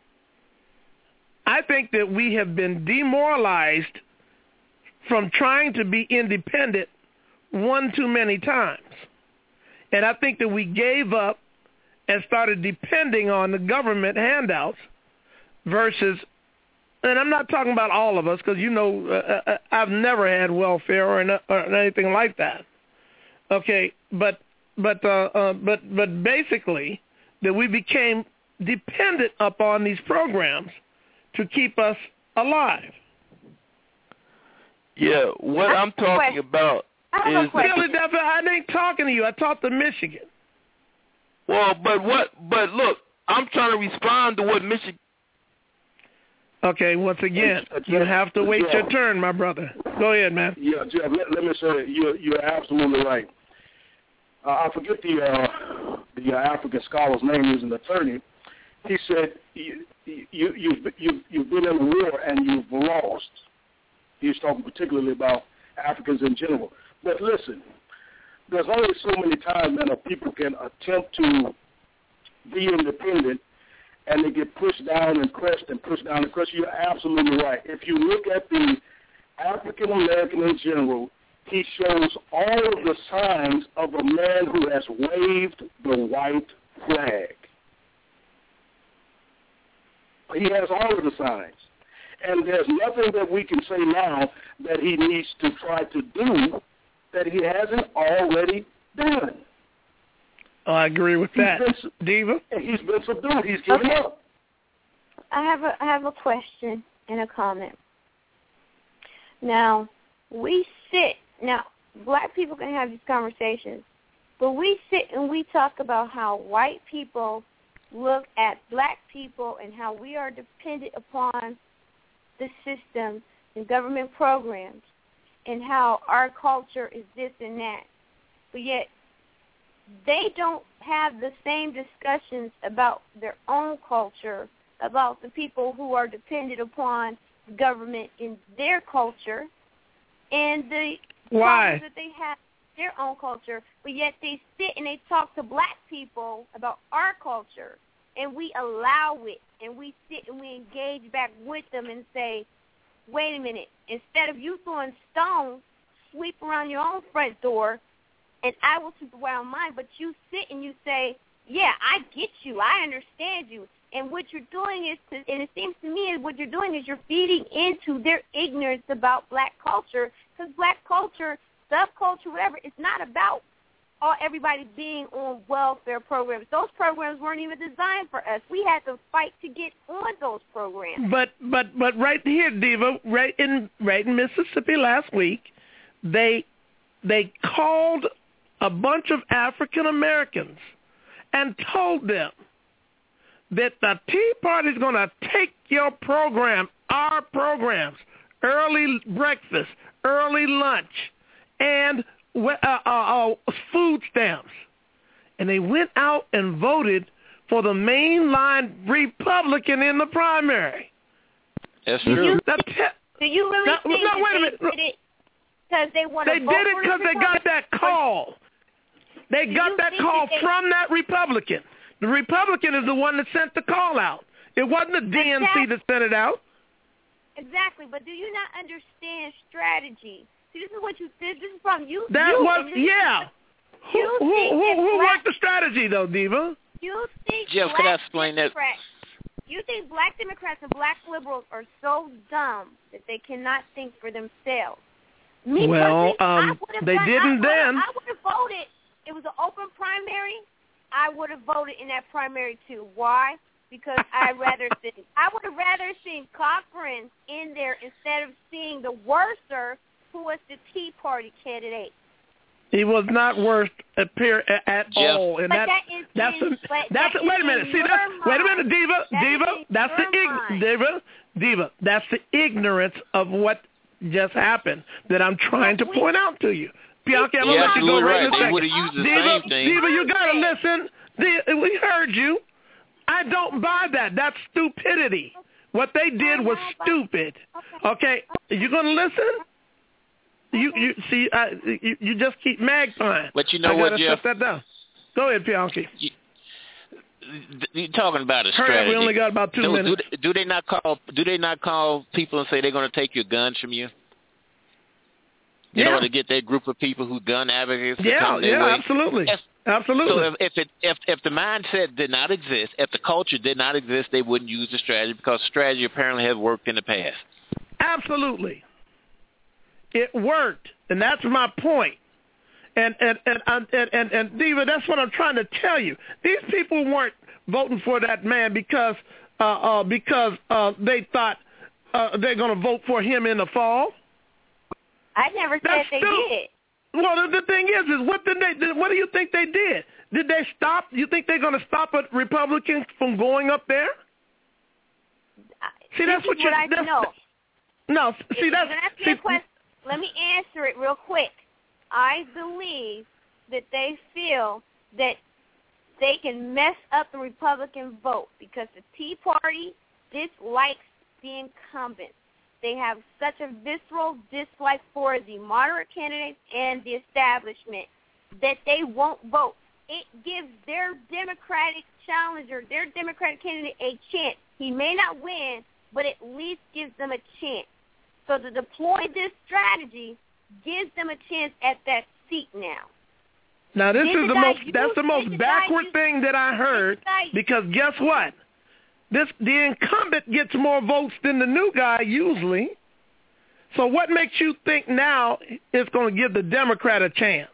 I think that we have been demoralized from trying to be independent one too many times. And I think that we gave up and started depending on the government handouts versus, and I'm not talking about all of us because, you know, uh, I've never had welfare or, or anything like that. Okay, but but uh, uh, but but basically that we became dependent upon these programs to keep us alive. Yeah, what I'm talking about is Philadelphia. I ain't talking to you. I talked to Michigan. Well, but what? But look, I'm trying to respond to what Michigan. Okay, once again, you have to wait your turn, my brother. Go ahead, man. Yeah, Jeff, let, let me say you're, you're absolutely right. Uh, I forget the uh, the uh, African scholar's name. He was an attorney. He said, you, you, you've, you've, you've been in a war and you've lost. He was talking particularly about Africans in general. But listen, there's only so many times that a people can attempt to be independent and they get pushed down and crushed and pushed down and crushed. You're absolutely right. If you look at the African American in general, he shows all of the signs of a man who has waved the white flag. He has all of the signs. And there's nothing that we can say now that he needs to try to do that he hasn't already done. Oh, I agree with that. Been, Diva? He's been subdued. He's given okay. up. I have a I have a question and a comment. Now, we sit, now, black people can have these conversations, but we sit and we talk about how white people look at black people and how we are dependent upon the system and government programs and how our culture is this and that. But yet, they don't have the same discussions about their own culture, about the people who are dependent upon government in their culture, and the Why? problems that they have in their own culture, but yet they sit and they talk to black people about our culture, and we allow it, and we sit and we engage back with them and say, wait a minute, instead of you throwing stones, sweep around your own front door, and I will sweep around mine, but you sit and you say, yeah, I get you, I understand you. And what you're doing is, to, and it seems to me, what you're doing is you're feeding into their ignorance about black culture, because black culture, subculture, whatever, it's not about all everybody being on welfare programs. Those programs weren't even designed for us. We had to fight to get on those programs. But but but right here, Diva, right in right in Mississippi last week, they they called a bunch of African Americans and told them that the Tea Party is going to take your program, our programs, early breakfast, early lunch, and uh, uh, uh, food stamps. And they went out and voted for the mainline Republican in the primary. That's do true. You Now, think, do you really now, think now, that wait a they minute. did it because they want to They vote did it for because the they got Republican? that call. They Do got you that think call that they- from that Republican. The Republican is the one that sent the call out. It wasn't the D N C that sent it out. Exactly, but do you not understand strategy? See, this is what you did. This is from you. That you, was, and this yeah. is- Who, You who, think who, that who black- worked the strategy, though, Diva? You think Jeff, black could I explain that? Democrats, You think black Democrats and black liberals are so dumb that they cannot think for themselves? Me Well, personally, I um, would've they done- didn't I then. would've- I would have voted. It was an open primary. I would have voted in that primary too. Why? Because I rather see, I would have rather seen Cochran in there instead of seeing the worser, who was the Tea Party candidate. He was not worse appear at Jeff. all, and But that, that is that's in- the, but that's that the, wait is a minute. in See, your that's wait a minute, mind. Diva, That Diva. is in That's the your ig- mind. Diva, Diva. That's the ignorance of what just happened that I'm trying to point out to you. Bianca, I'm gonna You're let you go absolutely right right. in a They second. would've used the Diva, same thing. Diva, you gotta listen. Diva, we heard you. I don't buy that. That's stupidity. What they did was stupid. Okay, you gonna listen? You you see, I, you you just keep magpieing. But you know I what, gotta Jeff? shut that down. Go ahead, Bianchi. You're talking about a Hurry up, strategy. we only got about two do, minutes. Do, do they not call? Do they not call people and say they're going to take your guns from you? In Yeah. order to get that group of people who gun advocates to Yeah, come their yeah, way? absolutely, If- absolutely. So if if, it, if if the mindset did not exist, if the culture did not exist, they wouldn't use the strategy because strategy apparently has worked in the past. Absolutely. It worked, and that's my point. And and and and and, and, and Diva, that's what I'm trying to tell you. These people weren't voting for that man because uh, uh, because uh, they thought uh, they're going to vote for him in the fall. I never said That's they still- did. Well, the, the thing is, is what did they? Did, what do you think they did? Did they stop? You think they're going to stop a Republican from going up there? See, This that's is what you. I That's, know. No, If see you're that's. gonna ask me See, a question, let me answer it real quick. I believe that they feel that they can mess up the Republican vote because the Tea Party dislikes the incumbents. They have such a visceral dislike for the moderate candidates and the establishment that they won't vote. It gives their Democratic challenger, their Democratic candidate, a chance. He may not win, but at least gives them a chance. So to deploy this strategy gives them a chance at that seat now. Now this Did is the the guy most use- that's the did most the guy backward use- thing that I heard guy- because guess what? This the incumbent gets more votes than the new guy usually. So what makes you think now it's going to give the Democrat a chance?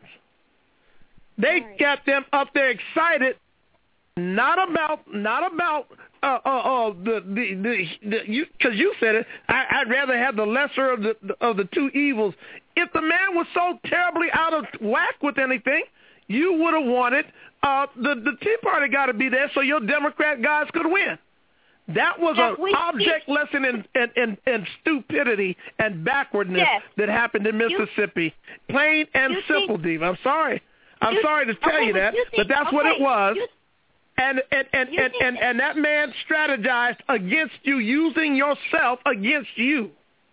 They Right. got them up there excited, not about not about uh uh, uh the the the, the you because you said it. I, I'd rather have the lesser of the of the two evils. If the man was so terribly out of whack with anything, you would have wanted uh the the Tea Party got to be there so your Democrat guys could win. That was Yes, an we- object lesson in, in, in, in stupidity and backwardness Yes. that happened in Mississippi. Plain and you simple, think- Diva. I'm sorry. I'm you- sorry to tell okay, you but that, you but think- that's what it okay, was. you- And and and, you and, think and, that- and that man strategized against you, using yourself against you.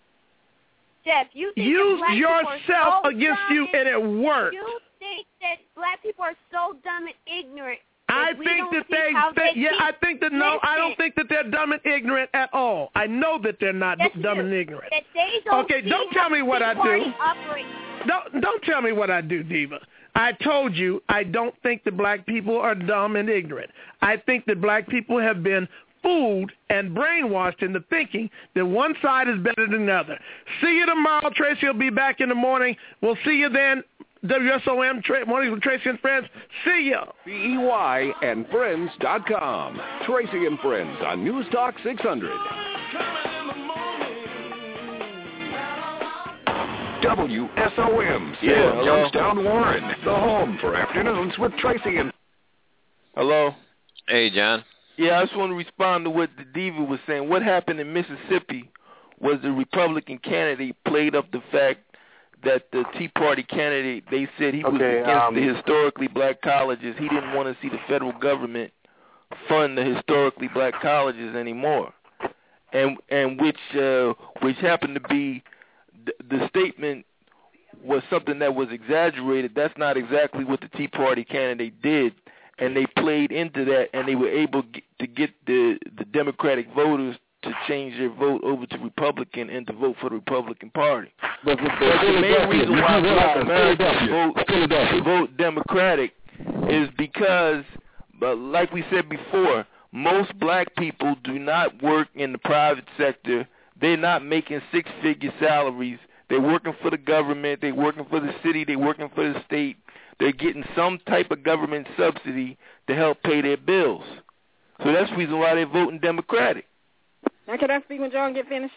Jeff, you think Use that black people are yourself so against dumb you, and it worked. You think that black people are so dumb and ignorant? I we think don't that see they, how think, they yeah, keep- I think that no, I don't Listen. think that they're dumb and ignorant at all. I know that they're not Yes, you dumb do. and ignorant. That they don't Okay, see don't how tell me the what Tea I do. Party operates. Don't don't tell me what I do, Diva. I told you I don't think that black people are dumb and ignorant. I think that black people have been fooled and brainwashed into thinking that one side is better than the other. See you tomorrow. Tracy will be back in the morning. We'll see you then. W S O M, Tra- Mornings with Tracy and Friends. See ya. B E Y and friends dot com. Tracy and Friends on News Talk six hundred. W S O M, Yeah, Salem, hello. Youngstown, Warren. The home for afternoons with Tracy and... Hello? Hey, John. Yeah, I just want to respond to what the Diva was saying. What happened in Mississippi was the Republican candidate played up the fact that the Tea Party candidate, they said he was Okay, against um, the historically black colleges. He didn't want to see the federal government fund the historically black colleges anymore, and and which uh, which happened to be th- the statement was something that was exaggerated. That's not exactly what the Tea Party candidate did, and they played into that, and they were able to get the the Democratic voters to change their vote over to Republican and to vote for the Republican Party. But the, the main reason why Black Americans vote, vote Democratic is because, but like we said before, most black people do not work in the private sector. They're not making six-figure salaries. They're working for the government. They're working for the city. They're working for the state. They're getting some type of government subsidy to help pay their bills. So that's the reason why they're voting Democratic. Now, can I speak when John get finished?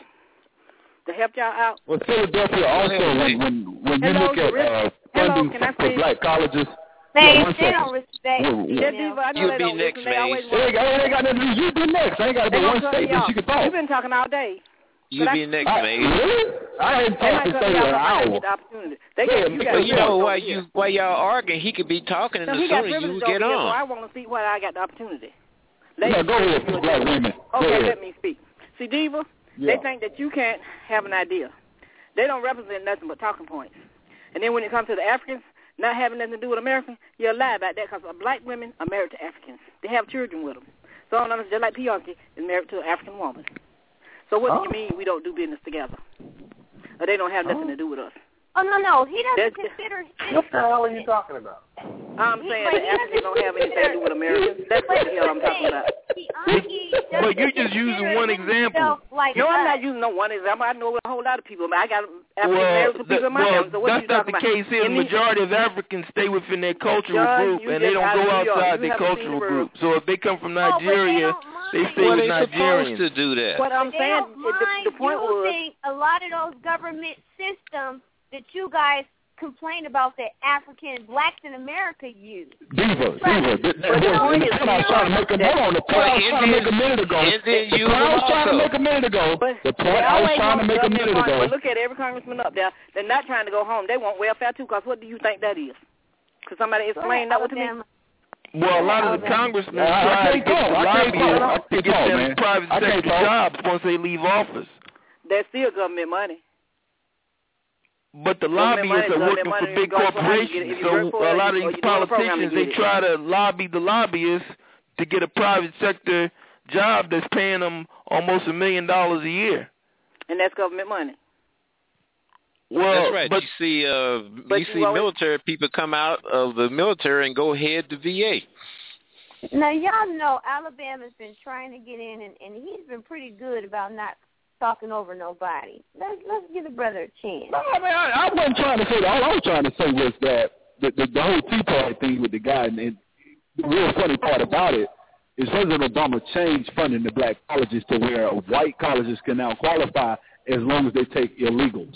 To help y'all out? Well, Philadelphia also, when, when, when you Hello, look at uh, funding Hello, for black colleges, They, yeah, they don't respect Well, you. well, You be next, man. It ain't, it ain't got nothing to do. You be next. I ain't got to be one statement. You can talk. You've been talking all day. You be next, I, man. Really? I ain't talking for an hour. They yeah, get, you but you know, while you while y'all arguing, he could be talking, and so the sooner you get get on. on. So I want to speak while I got the opportunity. Yeah, go ahead, black women. Okay, let me speak. See, Diva, yeah. they think that you can't have an idea. They don't represent nothing but talking points. And then when it comes to the Africans not having nothing to do with Americans, you're lie about that because black women are married to Africans. They have children with them. So I don't just like Pianki is married to an African woman. So what oh. do you mean we don't do business together? Or they don't have nothing oh. to do with us? Oh, no, no. He doesn't That's, consider... What the hell are you talking about? I'm saying that Africans don't have anything to do with Americans. That's what the hell I'm talking about. But you're just using one example. Like no, I'm not using no one example. I know a whole lot of people. I got African well, American people in my well, family. So what that's you not talking the about? case here. The majority of Africans stay within their cultural John, group, and they don't go outside their cultural group. So if they come from Nigeria, oh, they, they stay well, with they're Nigerians. supposed to do that. What I'm they saying, the, the point was... a lot of those government systems that you guys complain about that African blacks in America use. Diva, Diva. The point I was trying to make a hold on. The point I was trying to make a minute ago. The point I was trying to make a minute ago. The point I was trying to make a minute ago. But look at every congressman up there. They're not trying to go home. They want welfare too. Because what do you think that is? Could somebody explain that to me? Well, a lot of the congressmen try to get the lobbyists to get them private sector jobs once they leave office. That's still government money. But the lobbyists are working for big corporations, so a lot of these politicians, they try to lobby the lobbyists to get a private sector job that's paying them almost a million dollars a year. And that's government money. Well, that's right. But, you see, uh, you see military people come out of the military and go head to V A. Now, y'all know Alabama's been trying to get in, and, and he's been pretty good about not talking over nobody. Let's let's give the brother a chance. No, I mean, I, I wasn't trying to say that. All I was trying to say was that the, the, the whole Tea Party thing with the guy, and, and the real funny part about it is President Obama changed funding to black colleges to where white colleges can now qualify as long as they take illegals.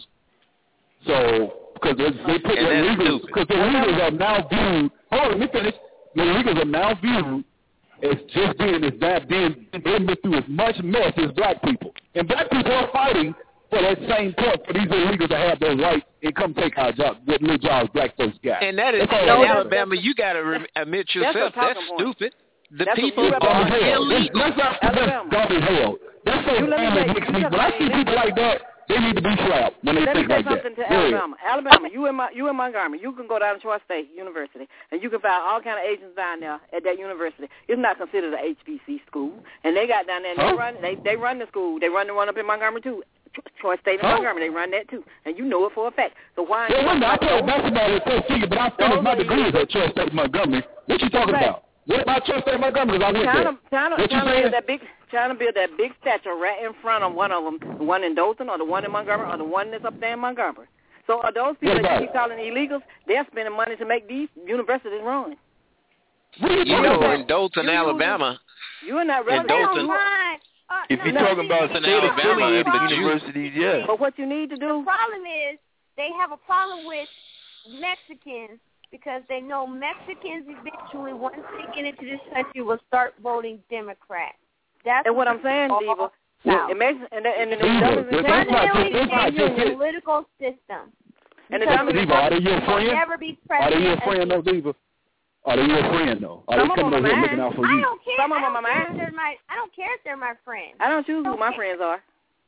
So, because they put the illegals, because the illegals are now viewed, hold on, let me finish, the illegals are now viewed as just being as bad, being, they've been through as much mess as black people. And black people are fighting for that same point for these illegals to have their rights and come take our job, what little jobs black folks got. And that is, in Alabama, you got to re- admit yourself, that's, that's stupid. The that's people are illegal. Let's not forget garbage hell. That's so damn makes me, when I see people like that, they need to be slapped when they Let think me say like something that. to Alabama. Alabama, you in my, you in Montgomery. You can go down to Troy State University, and you can find all kind of Asians down there at that university. It's not considered an H B C school, and they got down there and huh? they run, they they run the school. They run the one up in Montgomery too. Troy State in huh? Montgomery, they run that too, and you know it for a fact. So why? Yeah, well, I played basketball at Tuskegee, but I finished my degrees at Troy State Montgomery. What you talking right. about? What about Troy State Montgomery? Because I went China, there. China, what China you build that big, China build that big statue right in front of one of them, the one in Dothan or the one in Montgomery or the one that's up there in Montgomery. So are those people that you keep calling illegals, they're spending money to make these universities run. What are you, you know, about? in Dothan, you, Alabama. You're not in Dothan. Uh, if no, you're no, talking about in state affiliated Alabama, universities, yes. But what you need to do. The problem is they have a problem with Mexicans because they know Mexicans eventually, once they get into this country, will start voting Democrat. That's and what I'm saying, Diva, no. it makes and the, and the, Diva, the, that's not just, that's not just the it. political system. And the Diva, are they your friend? Never be Are they your president friend, though, Diva? Are they your friend though? Are Some they of coming them over are here mine. looking out for I you? don't care. Some of I them don't are care mine. if they're my. I don't care if they're my friends. I don't choose who Okay. my friends are.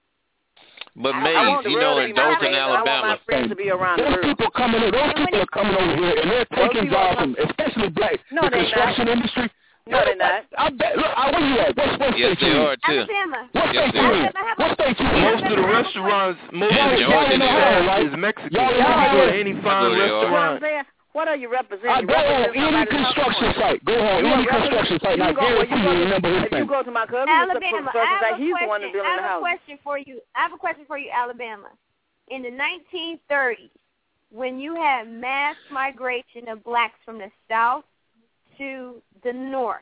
But I Maze, want the you know, world to in be my Dothan, friends. I want my Alabama, friends to be around the Those world. people coming, those people are coming over here and they're taking people jobs are from, especially black, No, the they're construction not. industry. No, they're not. I bet. Look, I, where you at? What, what yes, state they you are in? too. Alabama. What Yes, state they you are. in? What state you in? Most of the restaurants, most Y'all- of the y'all in Ohio, right? is Mexican. Y'all in You can go Ohio? to any I fine know they are. You know what I'm restaurant. saying? What are you I representing? go on Represent any somebody's construction talking point. site. Go on You any are represent- construction site. you Now, go- well, guarantee you you go to- remember his If you name. go to my cousin, Alabama. Mister I have Professor, a he's the one question. that's building I the have a house. question for you. I have a question for you, Alabama. In the nineteen thirties, when you had mass migration of blacks from the south to the north,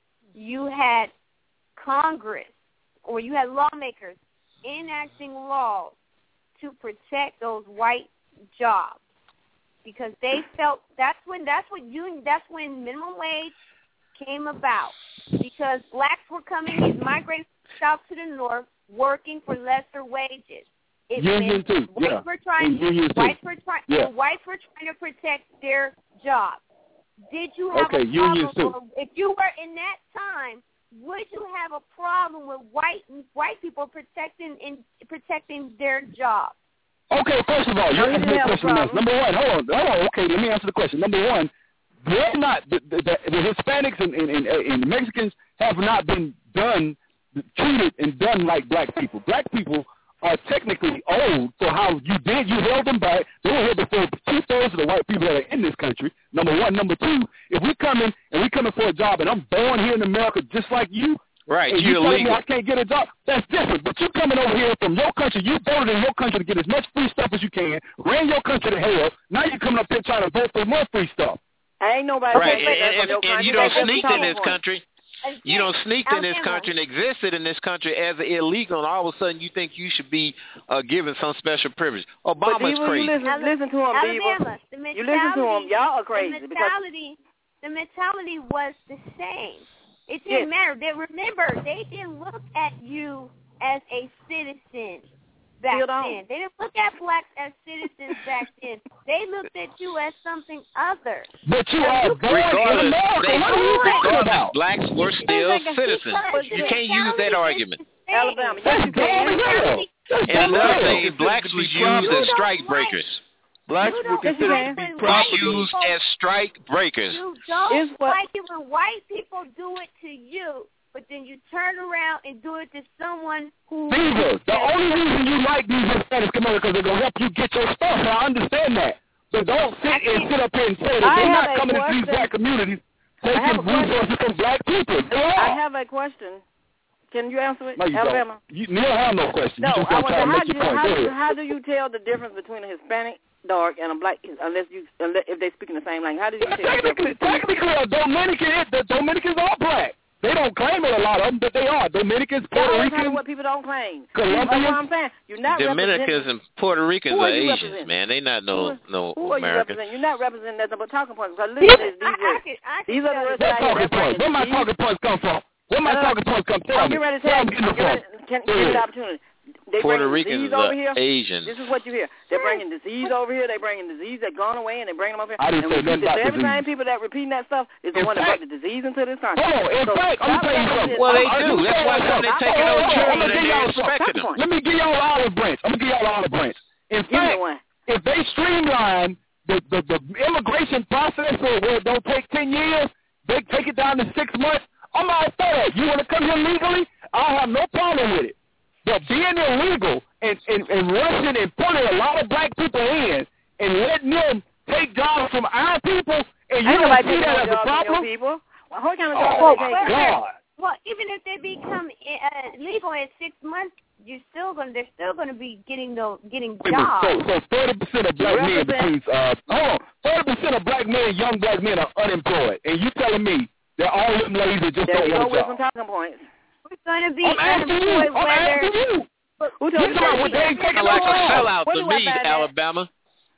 you had Congress or you had lawmakers enacting laws to protect those white jobs because they felt that's when that's what union that's when minimum wage came about because blacks were coming in migrating south to the north working for lesser wages. It Union meant too, whites yeah. were trying And union too. whites were trying Yeah. and whites were trying to protect their jobs. Did you have Okay, a unions problem? too. Or if you were in that time, would you have a problem with white white people protecting in protecting their jobs? Okay, first of all, No, you're he asking didn't me a have a question now. problem. Number one, hold on, hold on. Okay, let me answer the question. Number one, they're not the, the, the, the Hispanics and, and, and, and the Mexicans have not been done treated and done like black people. Black people are technically old for how you did. You held them back. They were here before two-thirds of the white people that are in this country, number one. Number two, if we come in and we coming for a job and I'm born here in America just like you, right? and You're you telling me illegal. I can't get a job, that's different. But you coming over here from your country, you voted in your country to get as much free stuff as you can, ran your country to hell. Now you're coming up here trying to vote for more free stuff. Ain't nobody Right, saying and, that from and, your and country. you don't That's just sneak a in this talking point. country. You don't sneak in this country and existed in this country as an illegal, and all of a sudden you think you should be uh, given some special privilege. But Obama's Diva, crazy. you listen, listen to him, Alabama, Diva. the You listen to him. Y'all are crazy. The because mentality, the mentality was the same. It didn't Yes. matter. They remember they didn't look at you as a citizen back Still don't. then. They didn't look at blacks as citizens back then. They looked at you as something other. But you are born in Regardless, America. they, What are you talking regardless, about? blacks were still citizens. You can't use that argument. Alabama, That's yes, you dumb as can. hell. That's And dumb as another hell. thing, blacks was used as strike breakers. Blacks You were don't considered like to be when Were white property. used as strike breakers. You don't Is what- like it when white people do it to you, but then you turn around and do it to someone who. Diva, the only reason you like these Hispanics come over because they're going to help you get your stuff. I understand that. But don't sit and sit up here and say that I they're have not a coming into question. these black communities I have taking a question. resources from black people. They I are. have a question. Can you answer it, No, you Alabama? don't. You, you don't have no question. No, you just I gonna want try to. to How make do your you point. how, Go do you- ahead. how do you tell the difference between a Hispanic dark and a black unless you unless, if they speak in the same language? How do you tell the Technically, difference? technically, a Dominican, is- the Dominicans are black. They don't claim it, a lot of them, but they are. Dominicans, Y'all Puerto always talking Ricans, what people don't claim. Colombians. That's what I'm saying. You're not Dominicans representing. and Puerto Ricans Who are are you Asians, representing? man. They not no no Who are you Americans. representing? You're not representing nothing but talking points. So listen These, to this. These I, I words. can, I can These are the tell words you. What that I hear. talking They're points? Where my bringing talking points come from? Where my Uh, talking points come from? I'm getting ready to Where tell I'm you. getting I'm them getting from? ready, can, Go give me the ahead. opportunity. They Puerto bring Ricans disease over are here. Asians. This is what you hear. They're bringing disease over here. They're bringing disease that's gone away, and they bring them over here. I didn't and say nothing about every disease. time people that repeating that stuff is the In one that fact- brought the disease into this country. Hold on. In So fact, I'm stop going to tell you talking something. shit. Well, they I'm- do. I'm That's why gonna they're tell you taking something. over Hold on, children I'm gonna and give they're y'all something. respecting them. Let me give y'all an olive branch. I'm going to give y'all an olive branch. In Give me fact, one. if they streamline the, the, the immigration process so where it don't take ten years, they take it down to six months, I'm all for that. You want to come here legally? I'll have no problem with it. But being illegal and, and, and rushing and pulling a lot of black people in and letting them take jobs from our people, and you Ain't don't nobody see taking that no as a jobs from your problem? people. Well, what kind of Oh, jobs my are they taking? God. Well, even if they become uh, legal in six months, you're still going. They're still going to be getting the getting jobs. So, so thirty percent of black men between uh, hold on, thirty percent of black men, young black men, are unemployed, and you telling me that all them ladies that just There don't you go want a with job? some talking points. We're going to be I'm asking you. unemployed I'm whether. asking you. Who You told you talking about that? what they ain't taking Sound like a no sellout Where to do I me, find that? Alabama.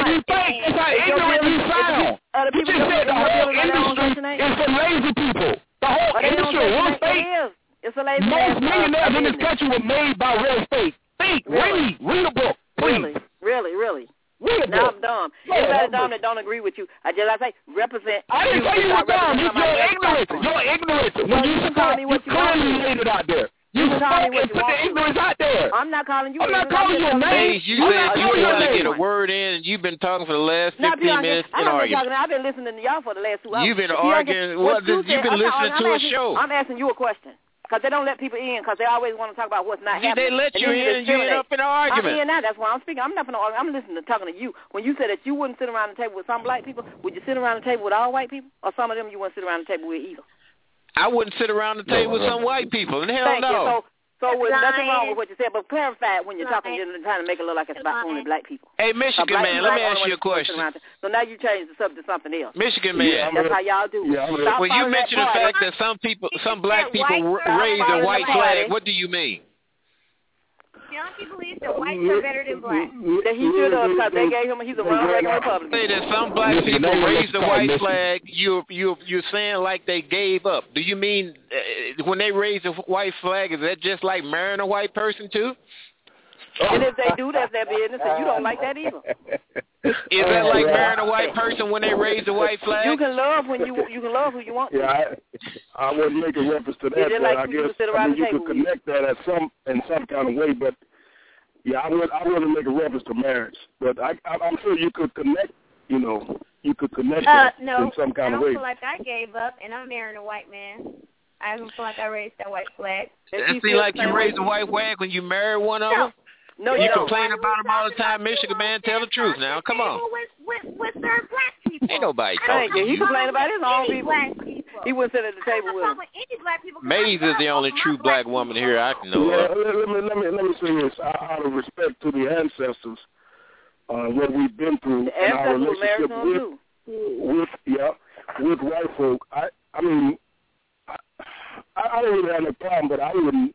you think. It's how ignorant you sound. You just said the whole industry is for lazy people. The whole industry, real estate. It's a lazy Most millionaires in this country were made by real estate. Think, read, read a book, please. Really, really, really. Read a now book. I'm dumb. Yeah, Anybody dumb that don't agree with you, I just I say represent. I didn't say you were dumb. You're ignorant. You're ignorant. When you spoke, you clearly laid it out there. You spoke and put the ignorance out there. I'm not calling you. I'm not calling you a name. You said you want to get a word in, and you've been talking for the last fifteen minutes and arguing. I've been listening to y'all for the last two hours. You've been arguing. Well, you've been listening to a show. I'm asking you a question. because they don't let people in because they always want to talk about what's not See, happening. they let and you in and you end up in an argument. I'm in now. That's why I'm speaking. I'm not going to argue. I'm listening to talking to you. When you said that you wouldn't sit around the table with some black people, would you sit around the table with all white people? Or some of them you wouldn't sit around the table with either? I wouldn't sit around the table with some white people. Hell Thank no. You. So, so with Lying. nothing wrong with what you said, but clarify it when you're talking, you're trying to make it look like it's about only black people. Hey, Michigan man, let me ask you a question. So now you change the subject to something else. Michigan man, yeah, that's how y'all do. Yeah, Stop when you mention the that fact that some people, some black people raise a white flag, what do you mean? Bianchi believes that whites are better than blacks. That he should have, because they gave him, he's a Ronald Reagan Republican. Say that some black people raised the white flag, you you you're saying like they gave up. Do you mean uh, when they raise a white flag, is that just like marrying a white person too? And if they do, that's their business, and you don't like that either. Is that like marrying a white person when they raise the white flag? You can love when you you can love who you want to. Yeah, I, I wouldn't make a reference to that, but like I guess I mean, you could connect that at some in some kind of way. But yeah, I would I wouldn't make a reference to marriage, but I, I I'm sure you could connect. You know, you could connect uh, that no, in some kind I of don't way. feel like I gave up, and I'm marrying a white man. I don't feel like I raised that white flag. It seems like you raised a white flag when you married one of them. No, you you complain about them all the time, Michigan man. Tell the truth now. Come on. With with with their black people. Ain't nobody Thank talking you. He to you. complained about his own Any people. black people. He wouldn't sit at the table with him. Any black people. Maze is the only true black woman here I can know Yeah, of. let, let me let me let me say this out of respect to the ancestors, uh, what we've been through The and our ancestors relationship married with, with yeah with white folk. I I mean I, I don't really have no problem, but I wouldn't.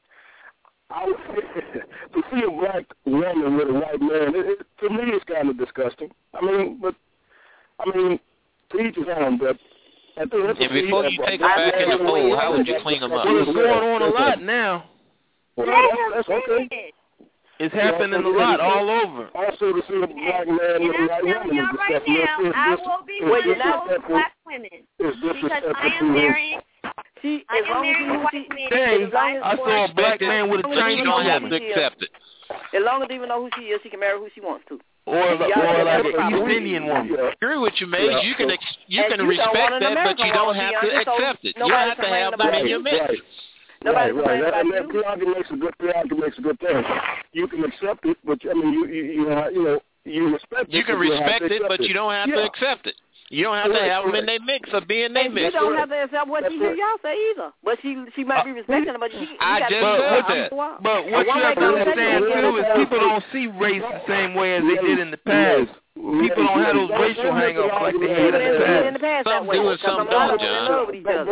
I would, to see a black woman with a white man, it, it, to me, it's kind of disgusting. I mean, but I mean, to each his own. But at the end and before you take them back in the fold, how would you clean them up? Well, it's going on a lot now. Well, that's, that's okay. It's happening a lot all over. Also, to see a black man with a white woman is right disgusting. now, I will be one of those black women because I am marrying. She, I am marrying a white man. Hey, I saw a black man with a Chinese You don't have woman. to accept it. As long as they even know who she is, she can marry who she wants to. Or, or like an East Indian woman. I agree with you, Maze. You can ex- you And can you don't want respect an that, but American you don't woman, have to Bianca, so accept it. You don't nobody have to complain have them about in it. your mix. Right. Nobody right, right. about And you. that Bianca makes a good Bianca makes a good thing. You can accept it, but I mean, you you you know, you, know, you respect it. You can but you don't have respect to it, but accept you don't have yeah. to accept it. You don't have to Correct, have them in correct. their mix or be in their And mix. you don't have to accept what you hear y'all say either. But she she might be respecting it, but she. I you just gotta said be that. But what you have to understand too is people don't see race the same way as they did in the past. People don't have those racial hang-ups like they had in the past. Some do and some don't, John.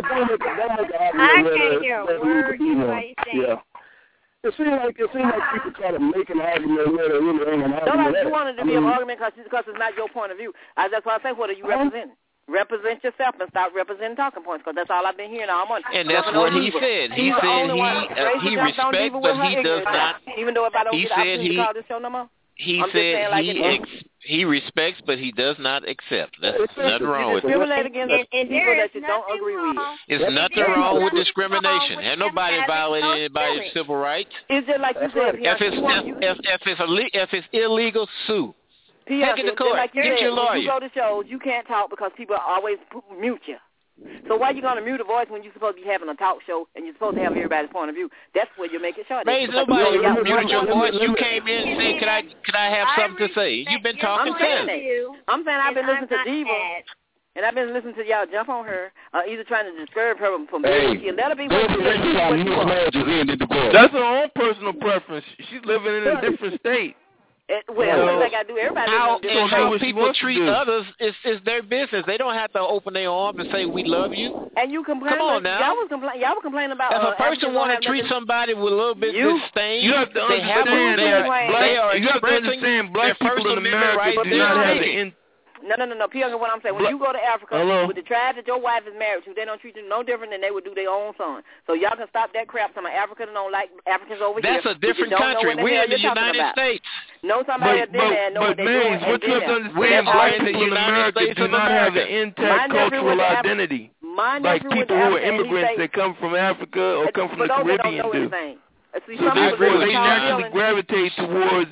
I can't hear a word anybody's saying. Yeah. It seems like it seems like people try to make an argument where there really ain't an argument. Nobody at. you wanted to I be mean, an argument because it's not your point of view. I, that's why I say, what are you representing? Represent yourself and stop representing talking points, because that's all I've been hearing all morning. And that's what he said. He said he uh, he respects, but he does not. Even though if I don't he get the said opportunity he, to call this show no more. He I'm just said saying like he it ex, he respects, but he does not accept. That's nothing wrong with it. Discriminate against And, and people there is that you don't nothing agree with. wrong. There's nothing There is wrong with nothing discrimination. wrong with Ain't nobody them having violating no anybody's feelings. civil rights. It's just like you said, If it's if if, if it's ille- if it's illegal, sue. P- Take it to court. Like you Get said, your when you lawyer. go to shows, you can't talk because people always mute you. So why you going to mute a voice when you're supposed to be having a talk show and you're supposed to have everybody's point of view? That's where you make it short. Maze, nobody muted your voice. You came in and said, "Could I, could I have something to say?" You've been talking I'm saying, since. I'm saying I've been listening to Diva, mad. and I've been listening to y'all jump on her, uh, either trying to discourage her from Hey, being. Let her be those what she are is. the time What she Miss wants. Madge is in the divorce. That's her own personal preference. She's living in a different state. It, well, what they got to do? Everybody How, lives in and different how ways. people treat others is is their business. They don't have to open their arms and say, "We love you." And you complain. Come on about, now. Y'all was complaining. Y'all were complaining about. If uh, a person want to treat somebody with a little bit You- of disdain, You have to they have understand to. that Black- They are you have to expressing understand black their First people in Amendment America rights. do They're not have speaking. the in, No, no, no, no. P. What I'm saying, when you go to Africa Hello? with the tribe that your wife is married to, they don't treat you no different than they would do their own son. So y'all can stop that crap. Some Africans don't like Africans over That's here. a different country. We're in the United States. No, somebody But, has been there and know but, what but they're doing. Maze, what and you have been to there. understand, We're black in the people in United America States do of not have America. an My intact nephew cultural went to Af- identity My like nephew people went who to are Africa, and he immigrants say- that come from Africa or come from For the those that don't Caribbean know do. anything. Uh, See, So some people therefore, live in they Tall naturally Hill and- gravitate towards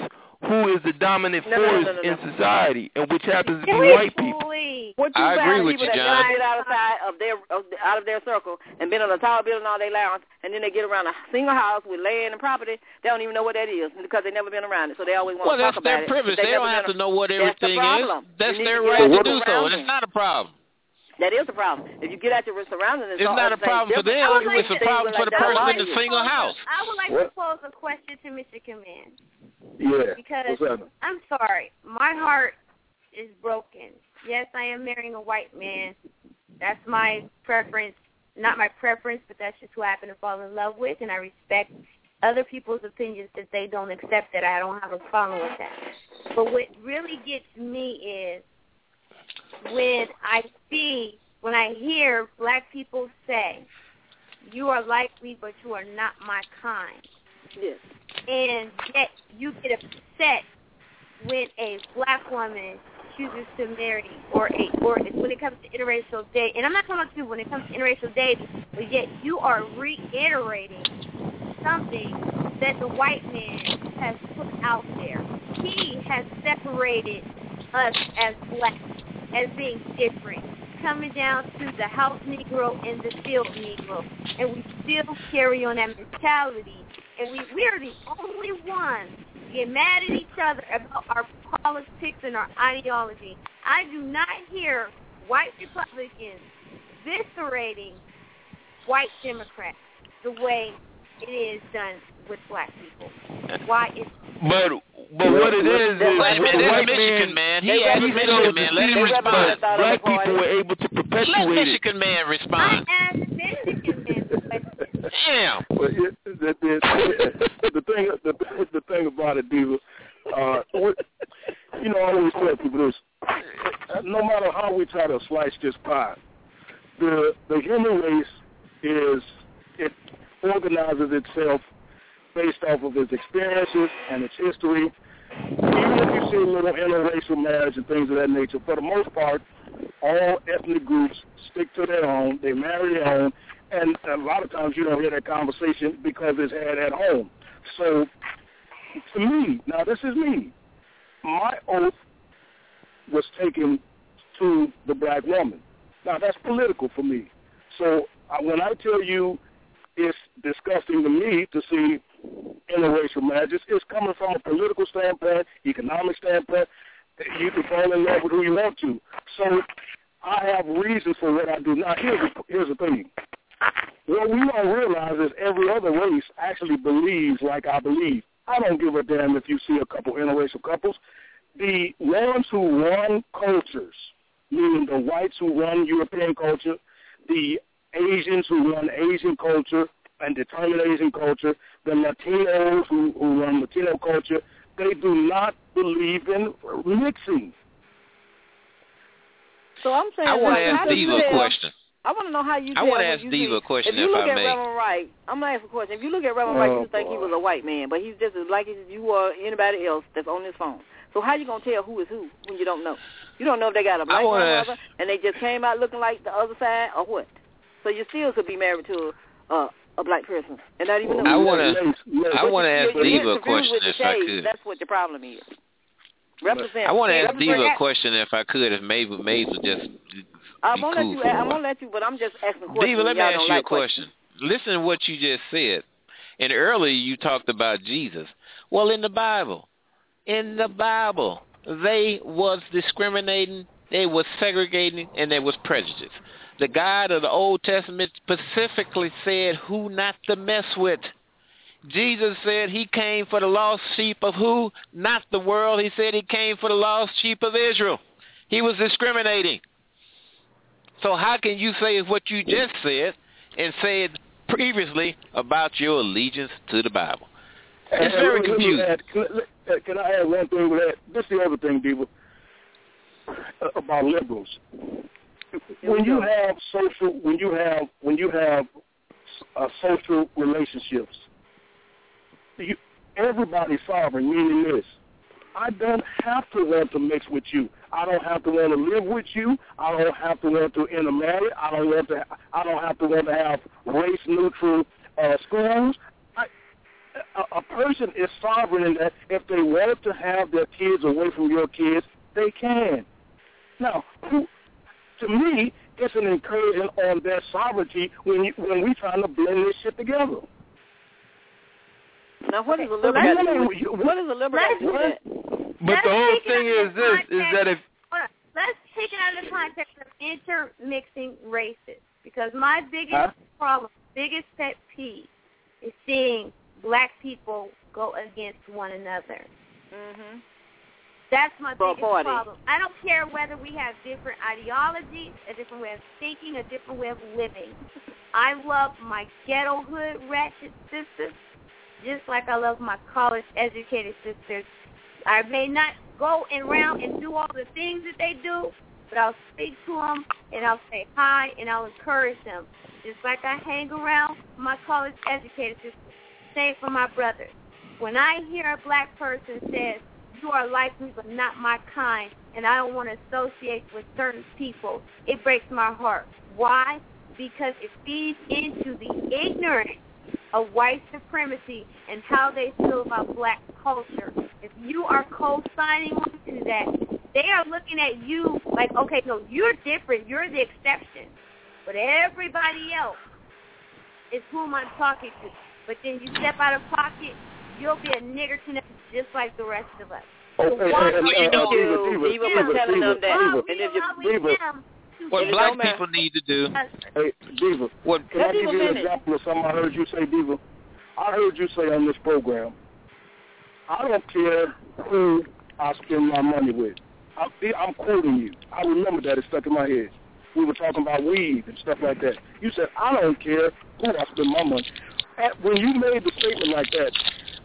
who is the dominant No, no, force no, no, no, in no. society, and which happens to be Please, white people. What you I find agree with people you, that John. get outside of their of the, out of their circle and been on a tall building all day long, and then they get around a single house with land and property. They don't even know what that is because they've never been around it, so they always want Well, to that's talk their about privilege. it. They don't have to know what everything that's is. the That's you their need to right get to out do your so, and it's surroundings. not a problem. That is the problem. If you get out your surroundings, It's not a problem for them. It's a problem for the person in the single house. I would like What? to pose a question to Mister Command. Yeah. Because What's up? I'm sorry, my heart is broken. Yes, I am marrying a white man. That's my preference. Not my preference, but that's just who I happen to fall in love with, and I respect other people's opinions if they don't accept that. I don't have a problem with that. But what really gets me is when I see, when I hear black people say, you are like me, but you are not my kind. Yes. And yet you get upset when a black woman chooses to marry, or a, or when it comes to interracial dating. And I'm not talking about you when it comes to interracial dating, but yet you are reiterating something that the white man has put out there. He has separated us as black, as being different, coming down to the house Negro and the field Negro. And we still carry on that mentality. And we, we are the only ones get mad at each other about our politics and our ideology. I do not hear white Republicans eviscerating white Democrats the way it is done with black people. Why is But but what it is is Wait a the minute, this white is Michigan man. He He asked showed Michigan man. Let him the respond. but black people were able to Let perpetuate it. Michigan man respond. I asked Michigan man the question. Damn. But it, the, the, the thing, the, the thing about it, Diva, uh, what, you know, I always tell people this: no matter how we try to slice this pie, the the human race is it organizes itself based off of its experiences and its history. Even if you see little interracial marriage and things of that nature, for the most part, all ethnic groups stick to their own. They marry their own. And a lot of times you don't hear that conversation because it's had at home. So, to me, now this is me, my oath was taken to the black woman. Now, that's political for me. So, uh, when I tell you it's disgusting to me to see interracial marriages, it's coming from a political standpoint, economic standpoint. You can fall in love with who you want to. So, I have reasons for what I do. Now, here's the, here's the thing. What we don't realize is every other race actually believes like I believe. I don't give a damn if you see a couple interracial couples. The ones who run cultures, meaning the whites who run European culture, the Asians who run Asian culture and determine Asian culture, the Latinos who, who run Latino culture, they do not believe in mixing. So I'm saying, I want to like, ask how do Diva you a tell- question. I want to know how you I tell want to when ask you Diva see, a question, if you if look I at may. Reverend Wright, I'm going to ask a question. If you look at Reverend Wright, Oh, you think he boy. was a white man, but he's just as like as you or anybody else that's on this phone. So how you going to tell who is who when you don't know? You don't know if they got a black wanna grandmother ask- and they just came out looking like the other side or what. So you still could be married to a, uh, a black person and not even know. I who want it is. to. I But want to you- ask you're Diva a confused question with the if I shades. could. That's what the problem is. Represent. I want to ask represent- Diva a question if I could. If Maeve, Maeve would just I'm be gonna cool let you. for a I'm while. gonna let you, but I'm just asking questions. Diva, let me Y'all ask don't you like a question. Listen to what you just said. And earlier you talked about Jesus. Well, in the Bible, in the Bible, they was discriminating, they was segregating, and there was prejudice. The God of the Old Testament specifically said who not to mess with. Jesus said he came for the lost sheep of who? Not the world. He said he came for the lost sheep of Israel. He was discriminating. So how can you say what you just said and said previously about your allegiance to the Bible? It's And very let me confusing. add- Can, let- can I add one thing with that? This is the other thing, Diva, about liberals. When you have social, when you have, when you have uh, social relationships, you, everybody's sovereign. Meaning this: I don't have to want to mix with you. I don't have to want to live with you. I don't have to want to intermarry. I don't want to. I don't have to want to have race neutral uh, schools. I, a, a person is sovereign in that if they wanted to have their kids away from your kids, they can. Now, who, to me, it's an incursion on their sovereignty when you, when we trying to blend this shit together. Now, what is a liberal? What is a liberal? But the whole thing is this: is that if let's take it out of the context of intermixing races, because my biggest huh? problem, biggest pet peeve, is seeing black people go against one another. Mm-hmm. That's my For biggest forty. problem. I don't care whether we have different ideologies, a different way of thinking, a different way of living. I love my ghetto hood ratchet sisters just like I love my college-educated sisters. I may not go around and do all the things that they do, but I'll speak to them, and I'll say hi, and I'll encourage them. Just like I hang around my college-educated sisters. Same for my brothers. When I hear a black person says, you are like me but not my kind, and I don't want to associate with certain people, it breaks my heart. Why? Because it feeds into the ignorance of white supremacy and how they feel about black culture. If you are co-signing to that, they are looking at you like, okay, no, you're different. You're the exception. But everybody else is whom I'm talking to. But then you step out of pocket, you'll be a nigger to them just like the rest of us. Oh, so hey, why hey, would hey, you uh, do Diva, Diva, them telling them that? Diva, And if you, Diva, what black people need to do. Hey, Diva, what, can I give you an example of something I heard you say, Diva? I heard you say on this program, I don't care who I spend my money with. I'm, I'm quoting you. I remember that. It stuck in my head. We were talking about weed and stuff like that. You said, I don't care who I spend my money. When you made the statement like that,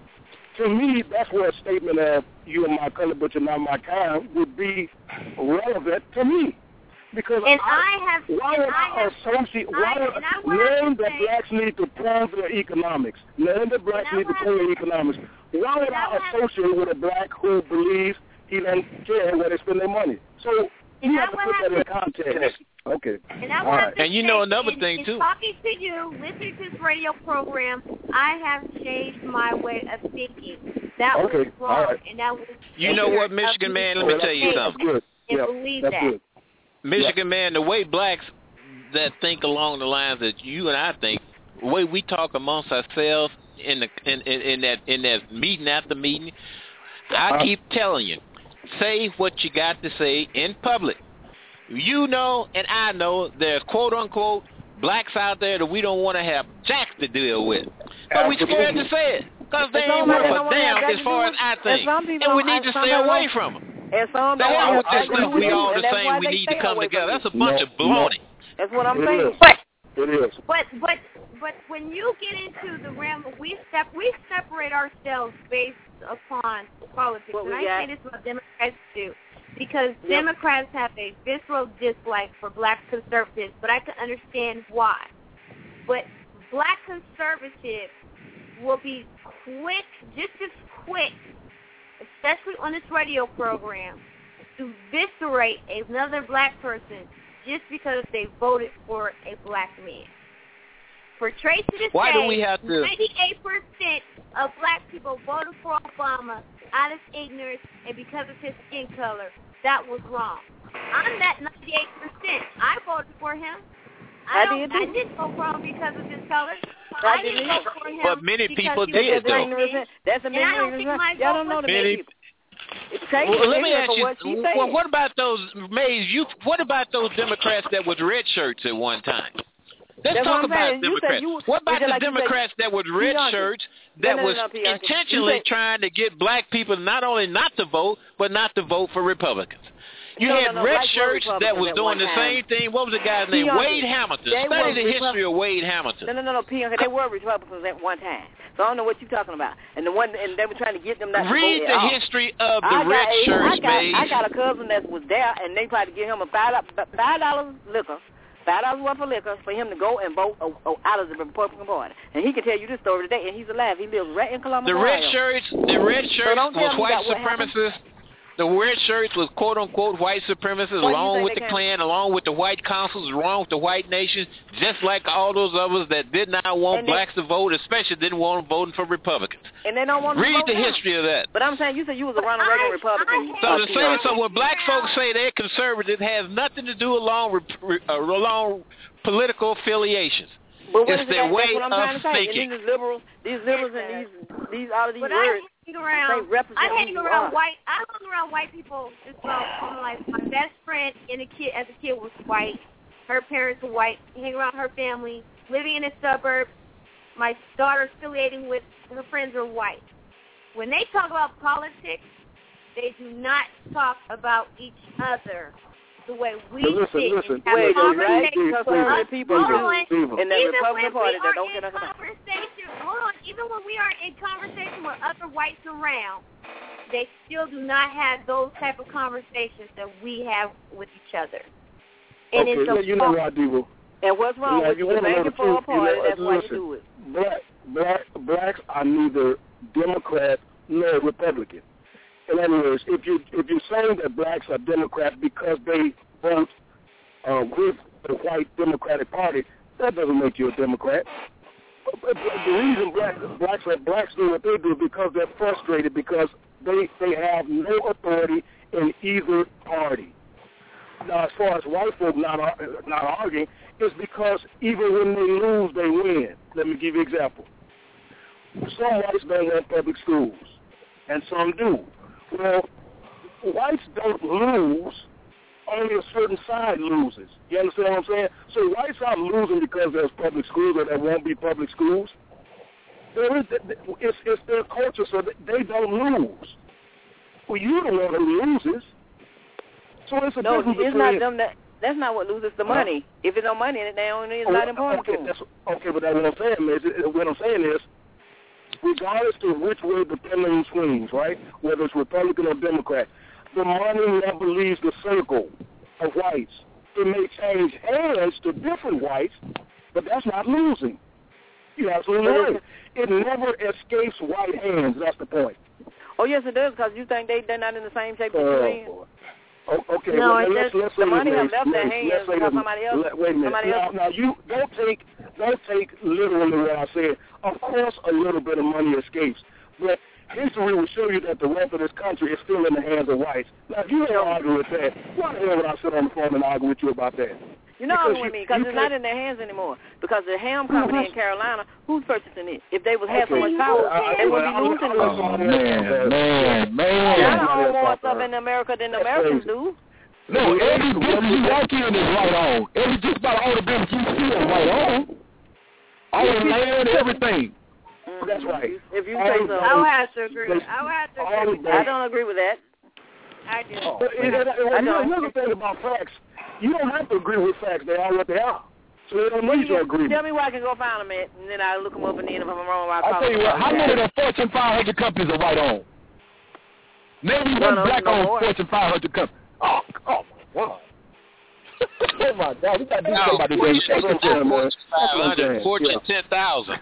to me, that's where a statement of you are my color but you're not my kind would be relevant to me. Because and I, I have, why would I, I associate, why would, learn that blacks need to prove their economics, learn that blacks need to prove their economics, why would I associate with a black who believes he doesn't care where they spend their money? So you have to put that in context. Okay. And, I All right. and you know another in, thing, in too. Talking to you, listening to this radio program, I have changed my way of thinking. That okay. was wrong. All right. And that was you know what, Michigan man, let me tell you that's something. Good. And yeah, believe that's that. Good. Michigan yeah. man, the way blacks that think along the lines that you and I think, the way we talk amongst ourselves in the in, in, in that in that meeting after meeting, I uh, keep telling you, say what you got to say in public. You know and I know there's quote-unquote blacks out there that we don't want to have jacks to deal with. But we're scared to say it because they ain't worth a damn as far as I think. And we need to stay away from them. And some that don't that stuff we all the same, we need to come together. That's a bunch of baloney. That's what I'm saying. But, it is. But, but, but when you get into the realm, we step, we separate ourselves based upon politics. What and I got? say this is what Democrats do. Because yep. Democrats have a visceral dislike for black conservatives, but I can understand why. But black conservatives will be quick, just as quick, especially on this radio program, to eviscerate another black person just because they voted for a black man. For Tracy to Why say do we have to... ninety-eight percent of black people voted for Obama out of ignorance and because of his skin color, that was wrong. I'm that ninety-eight percent. I voted for him. I, I don't, did. I didn't vote for him because of his color. I, I didn't vote for him. But many people did, though. That's a and I don't think my Y'all vote don't know was the many people. It's well, let me ask you. What, well, what about those Mays? You what about those Democrats that was red shirts at one time? Let's That's talk what about you Democrats. you, what about the like Democrats said, that was red Bianca. shirts that no, no, was no, no, intentionally said, trying to get black people not only not to vote, but not to vote for Republicans? You no, had no, no, red like shirts that was doing the time. same thing. What was the guy's name? Bianca. Wade Hamilton. They Study the Repub- history of Wade Hamilton. No, no, no, no, Bianca. They were Republicans at one time. So I don't know what you're talking about. And the one, and they were trying to get them not Read to vote the at all. history of the I red got, shirts, I got, Mays. I got a cousin that was there, and they tried to give him a five five dollars liquor. Five dollars worth of liquor for him to go and vote uh, uh, out of the Republican Party, and he can tell you this story today. And he's alive. He lives right in Columbus. The red shirts, the red shirts so was white supremacists. The wear shirts with quote-unquote white supremacists, Why along with the can? Klan, along with the white councils, along with the white nation, just like all those others that did not want And they, blacks to vote, especially didn't want them voting for Republicans. And they don't want to Read vote the now. history of that. But I'm saying, you said you was a Ronald Reagan Republican. So the same, so when black folks say they're conservative, it has nothing to do along uh, along political affiliations. But what it's is their that? way That's what I'm trying of to say. thinking. And these liberals, these liberals, and these these all of these but words, I hang around. they represent I who hang you around are. white. I hung around white people as well. I'm like my best friend in a kid as a kid was white. Her parents were white. I hang around her family, living in a suburb. My daughter affiliating with her friends are white. When they talk about politics, they do not talk about each other the way we listen, think. listen, Have wait, conversations. right? Conservative people Hold on. do in the Even Republican when Party we that are don't in get nothing about. conversation, hold on. Even when we are in conversation with other whites around, they still do not have those type of conversations that we have with each other. And okay, it's a you know what, Devo? And what's wrong Yeah, with you you? wanna know Making the for a truth, you party, know, that's why you listen, do it. Black, black, blacks are neither Democrat nor Republican. In other words, if you if you're saying that blacks are Democrats because they vote uh, with the white Democratic Party, that doesn't make you a Democrat. But the reason black, blacks are blacks do what they do is because they're frustrated because they they have no authority in either party. Now, as far as white folk not not arguing, it's because even when they lose, they win. Let me give you an example. Some whites don't want public schools, and some do. Well, whites don't lose. Only a certain side loses. You understand what I'm saying? So whites aren't losing because there's public schools or there won't be public schools. There is, it's, it's their culture, so they don't lose. Well, you're the one who loses. So it's a no, difference it's between... not them that. That's not what loses the money. Huh? If it's no money in it, they only it's oh, not important okay, to them. That's, okay, but that's what I'm saying is, what I'm saying is, regardless of which way the pendulum swings, right, whether it's Republican or Democrat, the money never leaves the circle of whites. It may change hands to different whites, but that's not losing. You're absolutely right. It never escapes white hands. That's the point. Oh, yes, it does, because you think they, they're not in the same shape as uh, you in. Oh, okay, no, well, let's, let's the say money this, has left their let's, hands let's say because this, somebody else. let, wait a minute. Somebody now, else. now you don't take don't take literally what I said. Of course, a little bit of money escapes, but history will show you that the wealth of this country is still in the hands of whites. Now, if you don't argue with that, why the hell would I sit on the phone and argue with you about that? You're not arguing you, with me because it's not in their hands anymore. Because the ham company in Carolina, who's purchasing it? If they would have okay. so much power, I, I, they would I, be losing. Oh, man, man, man. Y'all own more stuff in America than the Americans do. No, every business you walk in is right on. Every just about all the business you see is right on. All the land, everything. Mm-hmm. That's right. If you say so. I would have to agree. I would have to agree with that. I don't agree with that. I do. Oh. But it, it, it, I don't. Another thing about facts, you don't have to agree with facts. They are what they are. So they don't need your agreement. Tell me where I can go find them at, and then I'll look them up, and then if I'm wrong, I'll call I'll tell you what, how many of the Fortune five hundred companies are white owned? Maybe one black-owned Fortune five hundred company. Oh, oh, wow. Oh, my God. We got to do something about this. That's what I'm saying, man. five hundred, Fortune ten thousand.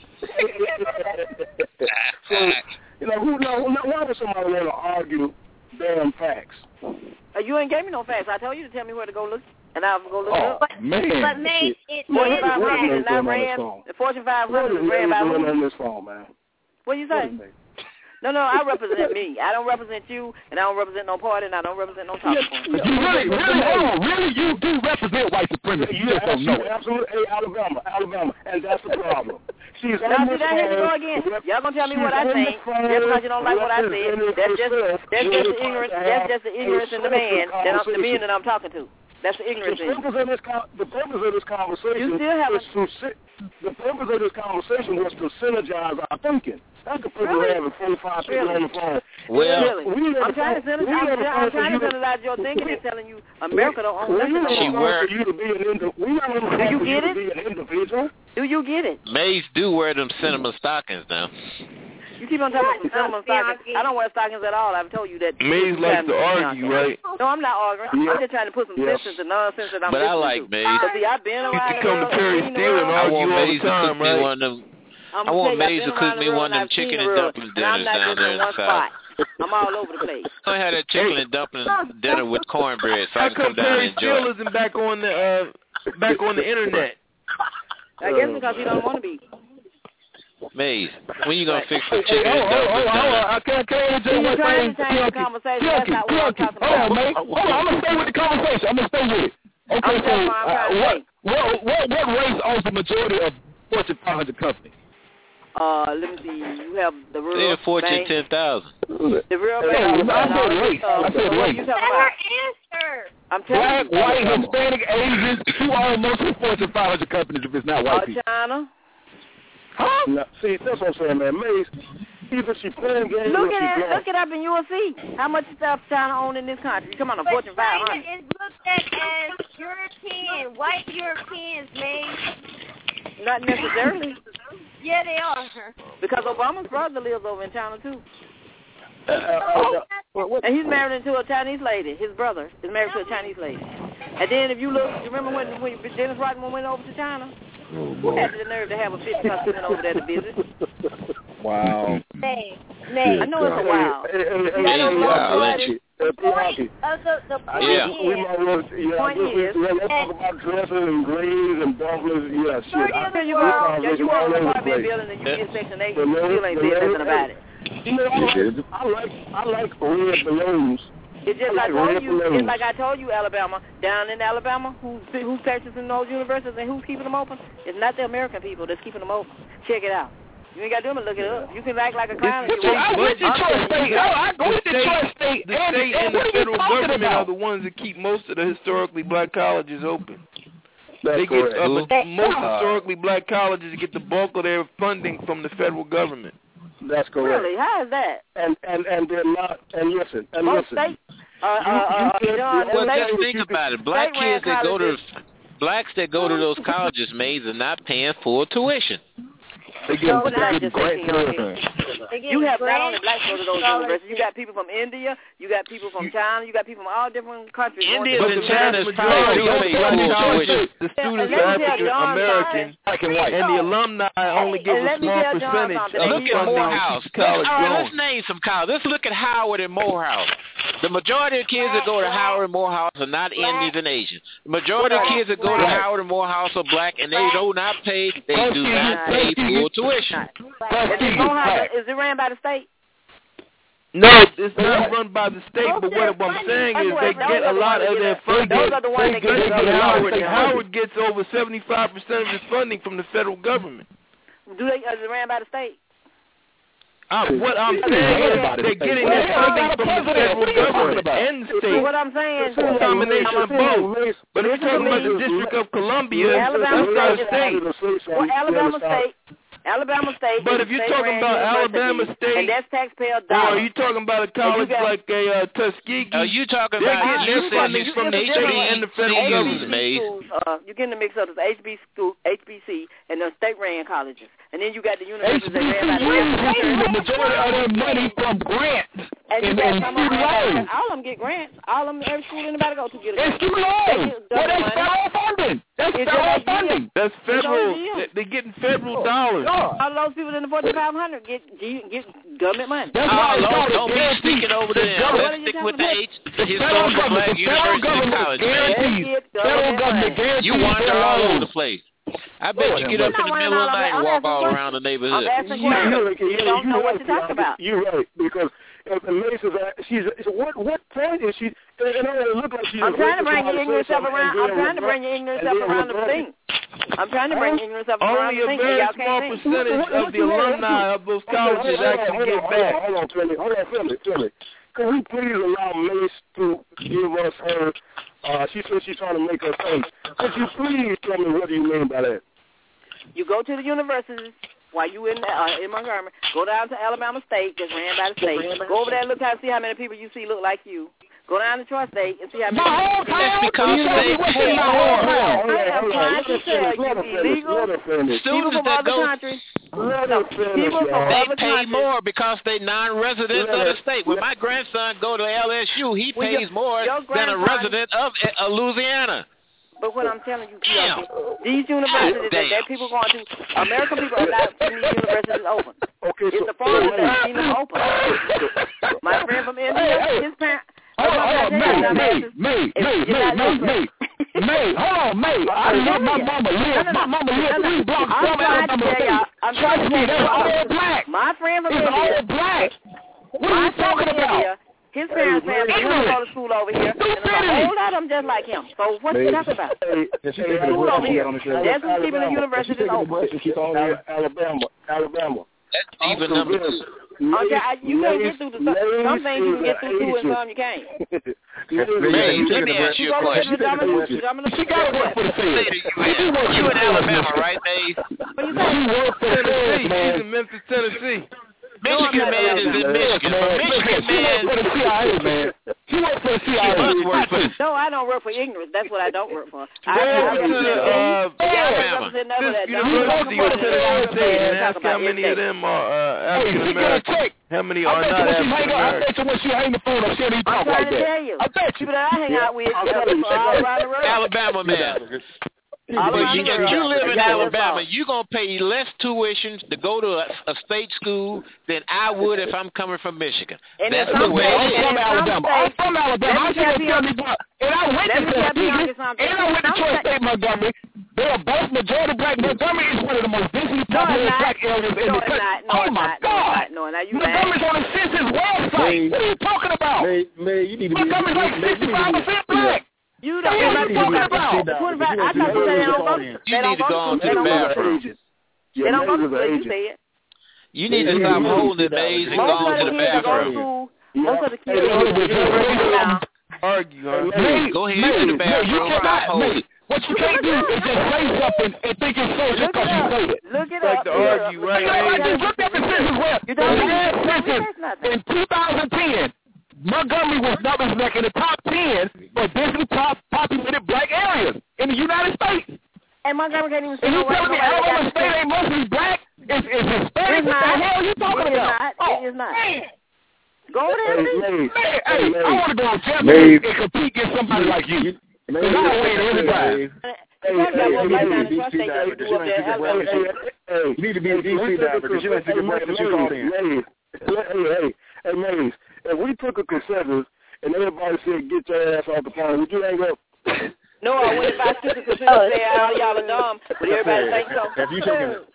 So, you know, who, no, why would somebody want to argue damn facts? Uh, you ain't gave me no facts. I told you to tell me where to go look, and I'll go look oh, it up. Man. But, man, it what is what facts. is I ran, the Fortune five hundred is ran by who? on this phone, man? What do you say? No, no, I represent me. I don't represent you, and I don't represent no party, and I don't represent no talking point. You really, really, oh, really, you do represent white supremacy. You just don't know it. Absolutely. Hey, Alabama, Alabama, and that's the problem. She's now, on see, this that here to go phone. again. Y'all gonna tell me She's what I think. Just because you don't like what I said, that's just that's just the ignorance. That's just the ignorance in the man that I'm, the man that I'm talking to. That's the ignorance. The purpose of this, the purpose of this conversation you still is to the purpose of this conversation was to synergize our thinking. That's the purpose really? of having forty-five people really? on the phone. Well, really? I'm trying to synergize. I'm trying to synergize your thinking and telling you America don't own nothing no she more. wear, you to be an indi- we not on the phone Do you for get you it? to be an individual. Do you get it? Maids do wear them cinnamon stockings now. You keep on talking about some cinnamon stockings. I don't wear stockings at all. I've told you that. Maze likes to argue, right? No, I'm not arguing. Yeah. I'm just trying to put some Yeah. sense into nonsense that I'm But I listening like to. Maze. Because see, I've been around You can the come to world, Perry I've seen the Steele and world. I argue want all the Maze to time, cook me right? one of them. I'm I want tell you, I've Maze been to cook around me the world one of them I've seen chicken the and world, dumpling and I'm dinners not down just there in in the one South. spot. I'm all over the place. I had that chicken and dumpling dinner with cornbread, so I How can come come down and Terry enjoy Steele it. isn't back on the uh, back on the internet? I guess because he don't want to be. Maze, when you gonna fix the Hey, chicken hey, and hold on, hold dumpling on, hold dinner? on. I can't, can't interject one trying thing. to change the conversation. That's not what I'm Junkie, talking hold on, about. man. Hold on, I'm going to stay with the conversation. I'm going to stay with it. Okay, I'm so telling you, I'm uh, trying to what, think. what, what, what race owns the majority of Fortune five hundred companies? Uh, let me see. You have the real Say a Fortune bank. ten thousand. The real Hey, bank. I said race. Uh, I said what race. you talking about? Answer. I'm telling Black, you. white, Hispanic, Asian, who own most of the Fortune five hundred companies if it's not white Uh, people? China. Huh? No, see, that's what I'm saying, man. Maze, either she playing games Look or she at it. blind. Look it up and you will see how much stuff China own in this country. You come on a But Fortune five China hundred. is looked at as European, white Europeans, made. Not necessarily. Yeah, they are. Because Obama's brother lives over in China too. Uh, uh, uh, And he's married into a Chinese lady. His brother is married to a Chinese lady. And then if you look, you remember when, when Dennis Rodman went over to China? Oh, Who had the nerve to have a fifty person over there to visit? Wow. Nay, nay. I know it's a wow. Hey, hey, hey, See, I don't hey, know wow. about it. Uh, Point, uh, the, the point Yeah. We is, might well, yeah, Point I guess we, is- yeah, let's talk about dresses and greens and dumplings. Yeah, shit. I, Here you this go. conversation Yeah, you all own an over the apartment place. building and you get Section eight. The You name- still ain't the saying name- nothing about it. You know, I like, I like, I like red balloons. It's just I like I like told red you. balloons. It's like I told you, Alabama. Down in Alabama, who's who's purchasing those universities and who's keeping them open? It's not the American people that's keeping them open. Check it out. You ain't got to do them. Look it up. You can act like a clown if you want. I went to Detroit State. I go to Detroit State. The state and the what are you federal talking government are about? the ones that keep most of the historically black colleges open. That's They get correct. uh, but most Uh, historically black colleges get the bulk of their funding from the federal government. That's correct. Really? How is that? And and and they're not. And listen, and Most listen. states. Uh, uh, uh, You- you uh, can't- John, Well, they- just think about it. Black they ran kids that go to colleges. blacks that go to those colleges, Maze, are not paying full tuition. They get, No, what did I they just get grants say and to you? everything. You have not only blacks go to those universities. You got people from India. You got people from China. You got people from all different countries. Indians going and to China's vast probably majority don't of pay black full colleges, tuition. the Yeah, students and are let me tell African John American, Black and white. and the alumni only Hey, give and a let me small tell John percentage something. of Look the at funding Morehouse. to Let's, college all right, going. let's name some colleges. Let's look at Howard and Morehouse. The majority of kids that go to Howard and Morehouse are not Indians and Asians. The majority of kids that go to Howard and Morehouse are black, and they do not pay. They do not pay full tuition. Is it, Morehouse, is it ran by the state? No, it's not run by the state, but what I'm saying is they get a lot of their funding. Those are the ones that They get get Howard. funding. Howard gets over seventy-five percent of his funding from the federal government. Do they? Is it ran by the state? Uh, what I'm saying is they're getting their funding from the federal government and the See state. what I'm saying? It's a combination of both. But if you're talking about the District of Columbia, Alabama that's not a State state. Well, Alabama State. Alabama State. But is if you're state talking ran about university, Alabama State, and that's taxpayer or dollars. are you talking about a college got- like a uh, Tuskegee? Are you talking They're about getting their this funding is from the H state B and the federal Cs, government. Maze. Schools, uh, you're getting the mix up. It's H B school, H B C, and the state ran colleges, and then you got the universities that ran by the HBCUs, the majority of their money from grants And you and, got and some of student them, loans. all of them get grants. All of them, every school anybody go to get a And grant. student loans. They get Well, that's government federal funding. That's It's federal just like funding. That's federal. It's all They're getting federal dollars. All of those people in the Fortune five hundred get get government money. That's Oh, why it's Lord, called don't a be guarantee. sticking over The there. government- Let's stick with the H, the The federal historical government, black the federal university and government college, man. guarantees. They get Federal government government money. guarantees. You wander their all over loans. the place. I bet you get You're up in not the running middle of all the night over. and I'm walk asking all questions. around the I'm neighborhood. asking You, questions. you, You don't know what you're talking about. You're right because if the Mace is at, she's so what what point is she? And it don't look like she's. I'm trying to bring your your ignorance up around. I'm trying to bring your ignorance up around the thing. I'm trying to bring ignorance up around Only the a thing. very Y'all small can't think. percentage of the alumni of those colleges actually get back. Hold on, Philly. Hold on, Philly. Philly. Can we please allow Mace to give us her? Uh, she said she's trying to make us think. Could you please tell me what do you mean by that? You go to the universities while you in uh, in Montgomery. Go down to Alabama State, just ran by the state. Go over there and look out, see how many people you see look like you. Go down to Troy State and see how many. My whole people time. That's because You know they what pay my whole time. Hold on, I am hold on. trying Let to her tell finish. you, Let her finish. illegal Let her finish. people Students from that other go, countries. Let her finish, People from y'all. they other pay countries. more because they non-residents of the state. When my grandson go to L S U, he Well, pays your- more your than a grandson- resident of uh, Louisiana. But what I'm telling you, people, these universities that, that people going to, American people are not keeping these universities open. Okay, it's so, the foreigners so, that keep them open. My friend from India, hey, his parents. Hold on, hold on, May, May, May, May, May, May, May, May, hold on, May. I live, my mama live, my mama live three blocks from Alabama State. Trust me, that's all black. My friend from India. It's all black. What are you talking about? His parents have him go to school over here, and there's a whole lot of them just like him. So what you talking about? School over here. That's who's keeping the university open. Alabama, Alabama. That's even number two. Okay, I, you can't get through the some, some things you can get through two and some you can't. May, let me ask you a question. She got to work for the Fed. You in Alabama, right, Dave? What you say? She works for the Fed, man. She's in Memphis, Tennessee. Michigan no, man is in Michigan. Man, Michigan she man. works for the C I A, man. She works for the C I A. She must work for the No, I don't work for ignorance. That's what I don't work for. I, Well, to the, uh, Alabama. This university of Tennessee and ask how many of them are uh, African American. How many are not African American? I bet you when she hang the phone up, she don't even talk like that. I bet you. People that I hang out with all around the world. Alabama man. But you, if you live in Alabama, you're going to pay less tuition to go to a, a state school than I would if I'm coming from Michigan. And That's the way I'm it is. from Alabama. I'm from Alabama. I can't tell me about. And I went to Tuskegee, and I went to Troy State, Montgomery. They are both majority black. Montgomery is one of the most densely populated black areas in the country. Oh, my God. Montgomery's on the census website. What are you talking about? Montgomery's like sixty-five percent black. You don't know what you're talking about. I thought you said they don't go. You need to go on to the bathroom. They don't go to school, you said. You need to stop holding the days and go on to the bathroom. Most of the kids go to school now. Argue, May, Go ahead May, to the bathroom. You cannot, May. What you can't do is just say something and think it's so just because you say it. Look it like up. to argue, right? You know, I just looked at the census web. The last census in two thousand ten, Montgomery was numbers like in the top ten for densely top populated black areas in the United States. And Montgomery can't even say And you no telling me Alabama State ain't mostly black? It's, it's Hispanic? What the hell are you talking about? It is not. Go over there and Man, hey, I want to go on Jeff and compete against somebody like you. Because I don't win every time. Hey, you need to be a D C now because you have to get money that you called in. Hey, hey, hey, Mays, if we took a consensus and everybody said get your ass off the phone, would you hang up? No, I wouldn't. If I took a consensus and say all y'all are dumb, but everybody think so. Have you taken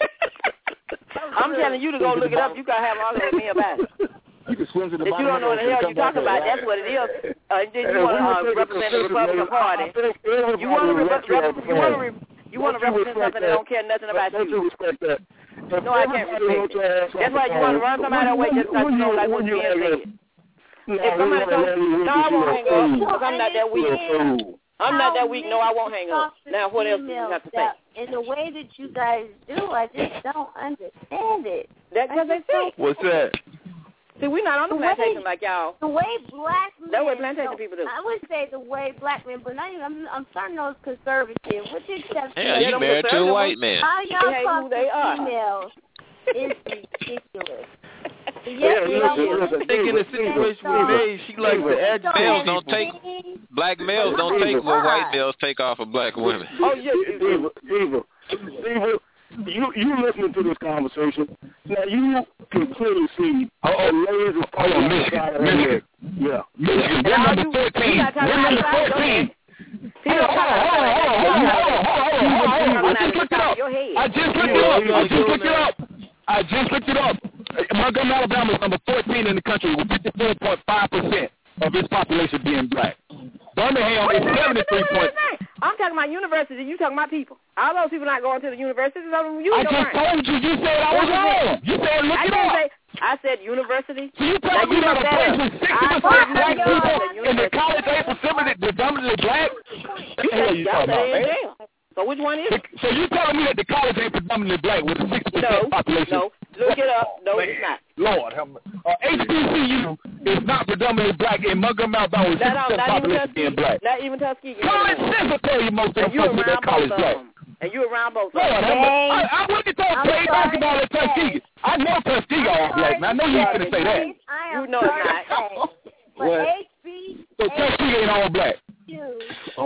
I'm telling you to go look it up. You got to have all of me about it. You can swim to the if you don't know what the hell you're talking about, that's what it is. Uh, then you want to uh, represent the Republican Party. You want to represent. You want to. Re- you want to represent something that don't care nothing about you. Don't you respect that? No, I can't respect it. That's why you want to run somebody away just because you don't like what's being said. If somebody told me, no, I won't hang up because I'm not that weak. I'm not that weak. No, I won't hang up. Now, what else do you have to say? In the way that you guys do, I just don't understand it. That's what they say. What's that? See, we're not on the, the plantation way, like y'all. The way black men. That's what plantation no, people do. I would say the way black men, but not even, I'm, I'm starting those conservative. With the exception Hell, you married to a white man. How y'all hey, talk they to are. females is ridiculous. Yes, yeah, think in the situation we made, she likes to add males don't take black males don't take what white males take off of black women. Oh yeah, Eva, Eva, Eva, you you listening to this conversation now? You can clearly see oh, oh layers of oh, Michigan, Michigan, yeah, Michigan. We're number thirteen. We're number fourteen. Hold on, hold on, hold on, hold on, hold on, hold on. I just looked it up. I just looked it up. I just looked it up. I just looked it up. Montgomery, Alabama is number fourteen in the country with fifty-four point five percent of its population being black. Birmingham is seventy-three point. I'm talking about university. You talking about people. All those people not going to the universities. You I just told you. You said I was wrong. You said look I it up. Say, I said university. So you telling me that a place with sixty percent black people in the college ain't predominantly black? You said y'all in jail. So which one is it? So you telling me that the college ain't predominantly black with a sixty percent no, population? No, look it up. No, Man. It's not. Lord, uh, H B C U is not predominantly black in Montgomery, Alabama with sixty percent population being black. Not even Tuskegee. Common sense will tell you most of the folks with that college black. And you around both Lord, of them. I, I went to talk play basketball at Tuskegee. I know Tuskegee all black. Now, I know you ain't going to say that. You know it's not. But H B So Tuskegee ain't all black. You. Oh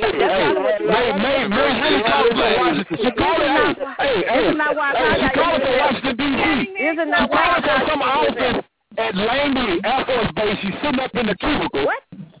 Hey, May, May, May, May calling from Washington. She calling, hey, hey, hey, she calling from Washington, D C. She calling from some office at Langley Air Force Base. She's sitting up in the cubicle. What?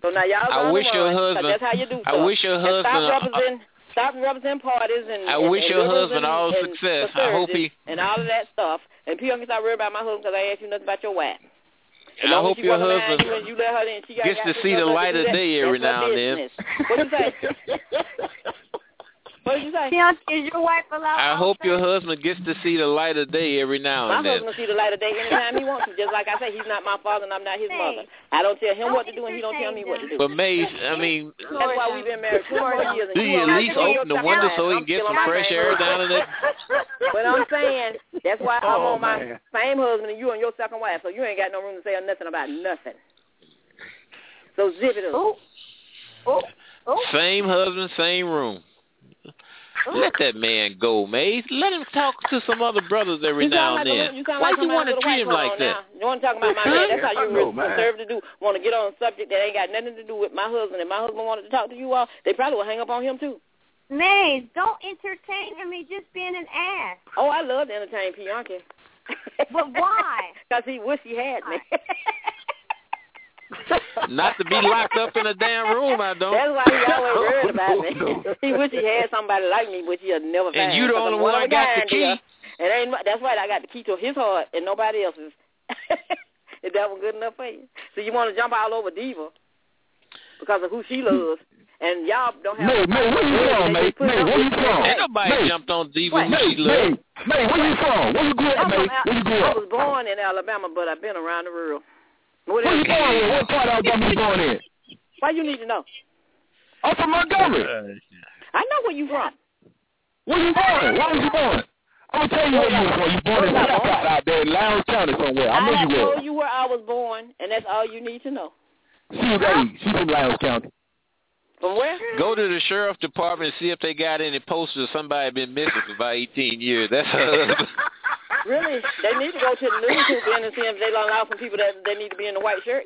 So now y'all I wish run, your 'cause husband. That's how you do I stuff. wish your And husband. stop Uh, representing. Stop representing parties and I and, wish and your liberals husband and, all and success. I hope he and all of that stuff. And P. Uncle, stop worrying about my husband because I asked you nothing about your wife. As I long hope as she your wasn't husband you and you let her in, she got, gets got to see the light of day every now and then. What did you say? What did you say? Is your wife allowed? I hope your husband gets to see the light of day every now My and then. husband will see the light of day anytime he wants to. Just like I say, he's not my father and I'm not his Hey, mother. I don't tell him don't what to do and he don't tell me what to do. But Maze, I mean, That's why we've been married twenty-four years. And do you at least open the window so he can get some fresh air down in it? But I'm saying that's why I'm Oh, on my man. same husband and you and your second wife, so you ain't got no room to say nothing about nothing. So zip it up. Oh, oh, oh. Same husband, same room. Let that man go, Maze. Let him talk to some other brothers every You now sound and like then. a, you sound Why like do you want to somebody treat him with a white like coat on that? now. You want to talk about my man? That's how I you're know, man. conservative do. Want to get on a subject that ain't got nothing to do with my husband. If my husband wanted to talk to you all, they probably would hang up on him too. Maze, don't entertain him. He's just being an ass. Oh, I love to entertain Bianca. But why? Because he wish he had me. Not to be locked up in a damn room, I don't. That's why he always worried about me. He wish he had somebody like me, which he'll never find. And you the only one that got the key. It ain't. That's right. I got the key to his heart and nobody else's. Is that one good enough for you? So you want to jump all over Diva because of who she loves, and y'all don't have. May, May, where you from, May? May, where you from? Ain't nobody May. jumped on Diva What? who she loves. May, where you from? Where you grew up, May? Where you grew I up? was born in Alabama, but I've been around the world. What Where you else? born in? What part of Alabama you born in? Why you need to know? I'm from Montgomery. I know where you from. Where you born? Where was you born? I'm going to tell you where you were born. You born in South out there in Lowndes County somewhere. I know I you were. told you where I was born, and that's all you need to know. She was eight. She's in Lowndes County. From where? Go to the sheriff's department and see if they got any posters of somebody been missing for about eighteen years. That's her. Really? They need to go to the news and see if they allow some people that they need to be in the white shirts.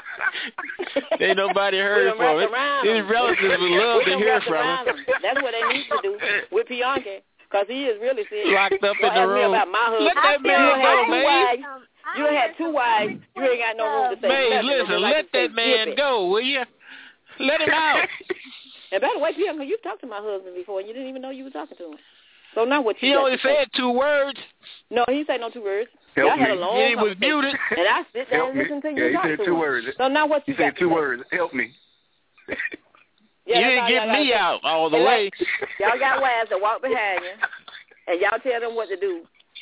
Ain't nobody heard We done from wrapped it. around His them. relatives would love We to done hear wrapped from around him. them. That's what they need to do with Bianca, because he is really serious. Locked up Don't in the ask me room. about my husband. Let that You man done go, had two Maze. wives. You done had two wives. You ain't got no room to say Maze, nothing. listen, Just like let to say, that man "Zip it." go, will you? Let him out. And by the way, Bianca, you've talked to my husband before, and you didn't even know you were talking to him. So now what you He got only to say? said two words. No, he said no two words. Help Y'all had a me. long He was conversation, muted. and I sit there Help and me. listen to you Yeah, he talk said to two him. words. So now what you He said got two to say? words. Help me. Yeah, You that's didn't all get y'all gotta me say. out all the And way. like, y'all got wives that walk behind you, and y'all tell them what to do.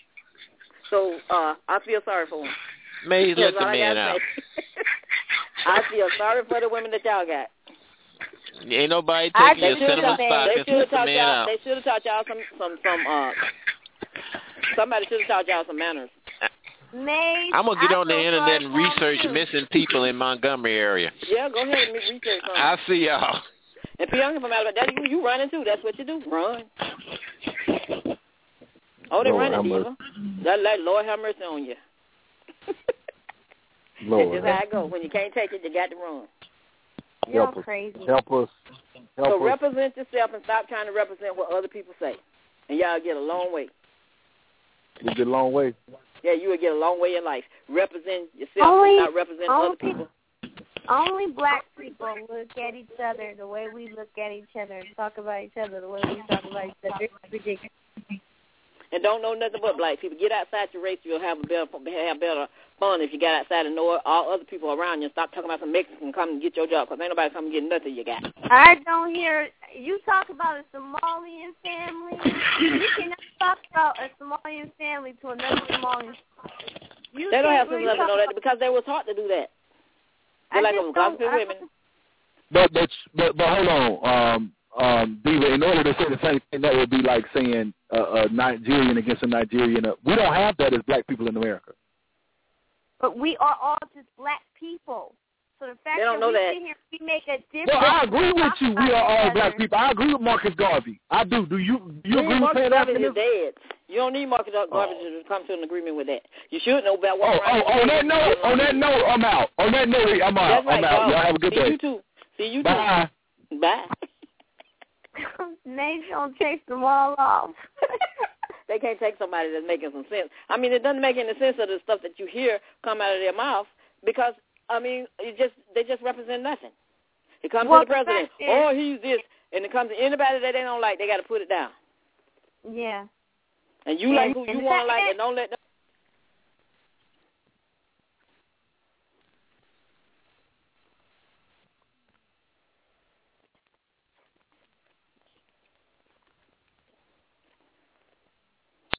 So uh, I feel sorry for them. Maze, let That's the all I man gotta out. say. I feel sorry for the women that y'all got. Ain't nobody I- taking your they should've cinnamon taught- stockings. They should Let have the taught man y'all. out. They should have taught y'all some some some uh. Somebody should have taught y'all some manners. Maze, I'm going to get I on the feel internet sorry and for him, research too. missing people in Montgomery area. Yeah, go ahead and re- research something. I'll see y'all. And Bianca from Alabama, that you, you running too. That's what you do. Run. Oh, they Lord running, have Diva. That, that Lord have mercy on you. Lord, That's just how it goes. When you can't take it, you got to run. You're help us. crazy. Help us. Help So us. represent yourself and stop trying to represent what other people say. And y'all get a long way. We get a long way. Yeah, you will get a long way in life. Represent yourself Only- and not represent only- other people. Only black people look at each other the way we look at each other and talk about each other the way we talk about each other. It's ridiculous. And don't know nothing but black people. Get outside your race, you'll have a better have better fun if you get outside and know all other people around you. Stop talking about some Mexicans come and get your job, because ain't nobody come and get nothing you got. I don't hear you talk about a Somalian family. You cannot talk about a Somalian family to another Somalian. You They don't can't have really sense enough to talk know that about- because they were taught to do that. I They're like just a don't- gospel I- women. But but but, but hold on, um, um, Diva. In order to say the same thing, that would be like saying uh, a Nigerian against a Nigerian. Uh, we don't have that as black people in America. But we are all just black people. So the fact They don't that know we that. sit here and we make a difference. Well, I agree with you. We are all Together. black people. I agree with Marcus Garvey. I do. Do you? Do you You agree with Marcus Pan Garvey is Africanism? dead. You don't need Marcus Garvey to come to an agreement with that. You should know about Oh, what. oh, on that note, on that note, I'm out. On that note, I'm out. That's right, I'm out. go. Y'all have a good See day. you too. See you Bye. too. Bye. Nate's gonna take them all off. They can't take somebody that's making some sense. I mean, it doesn't make any sense of the stuff that you hear come out of their mouth because, I mean, it just they just represent nothing. It comes Well, to the president. the fact is- Oh, he's this. and it comes to anybody that they don't like, they got to put it down. Yeah. And you like who you want to like, and don't let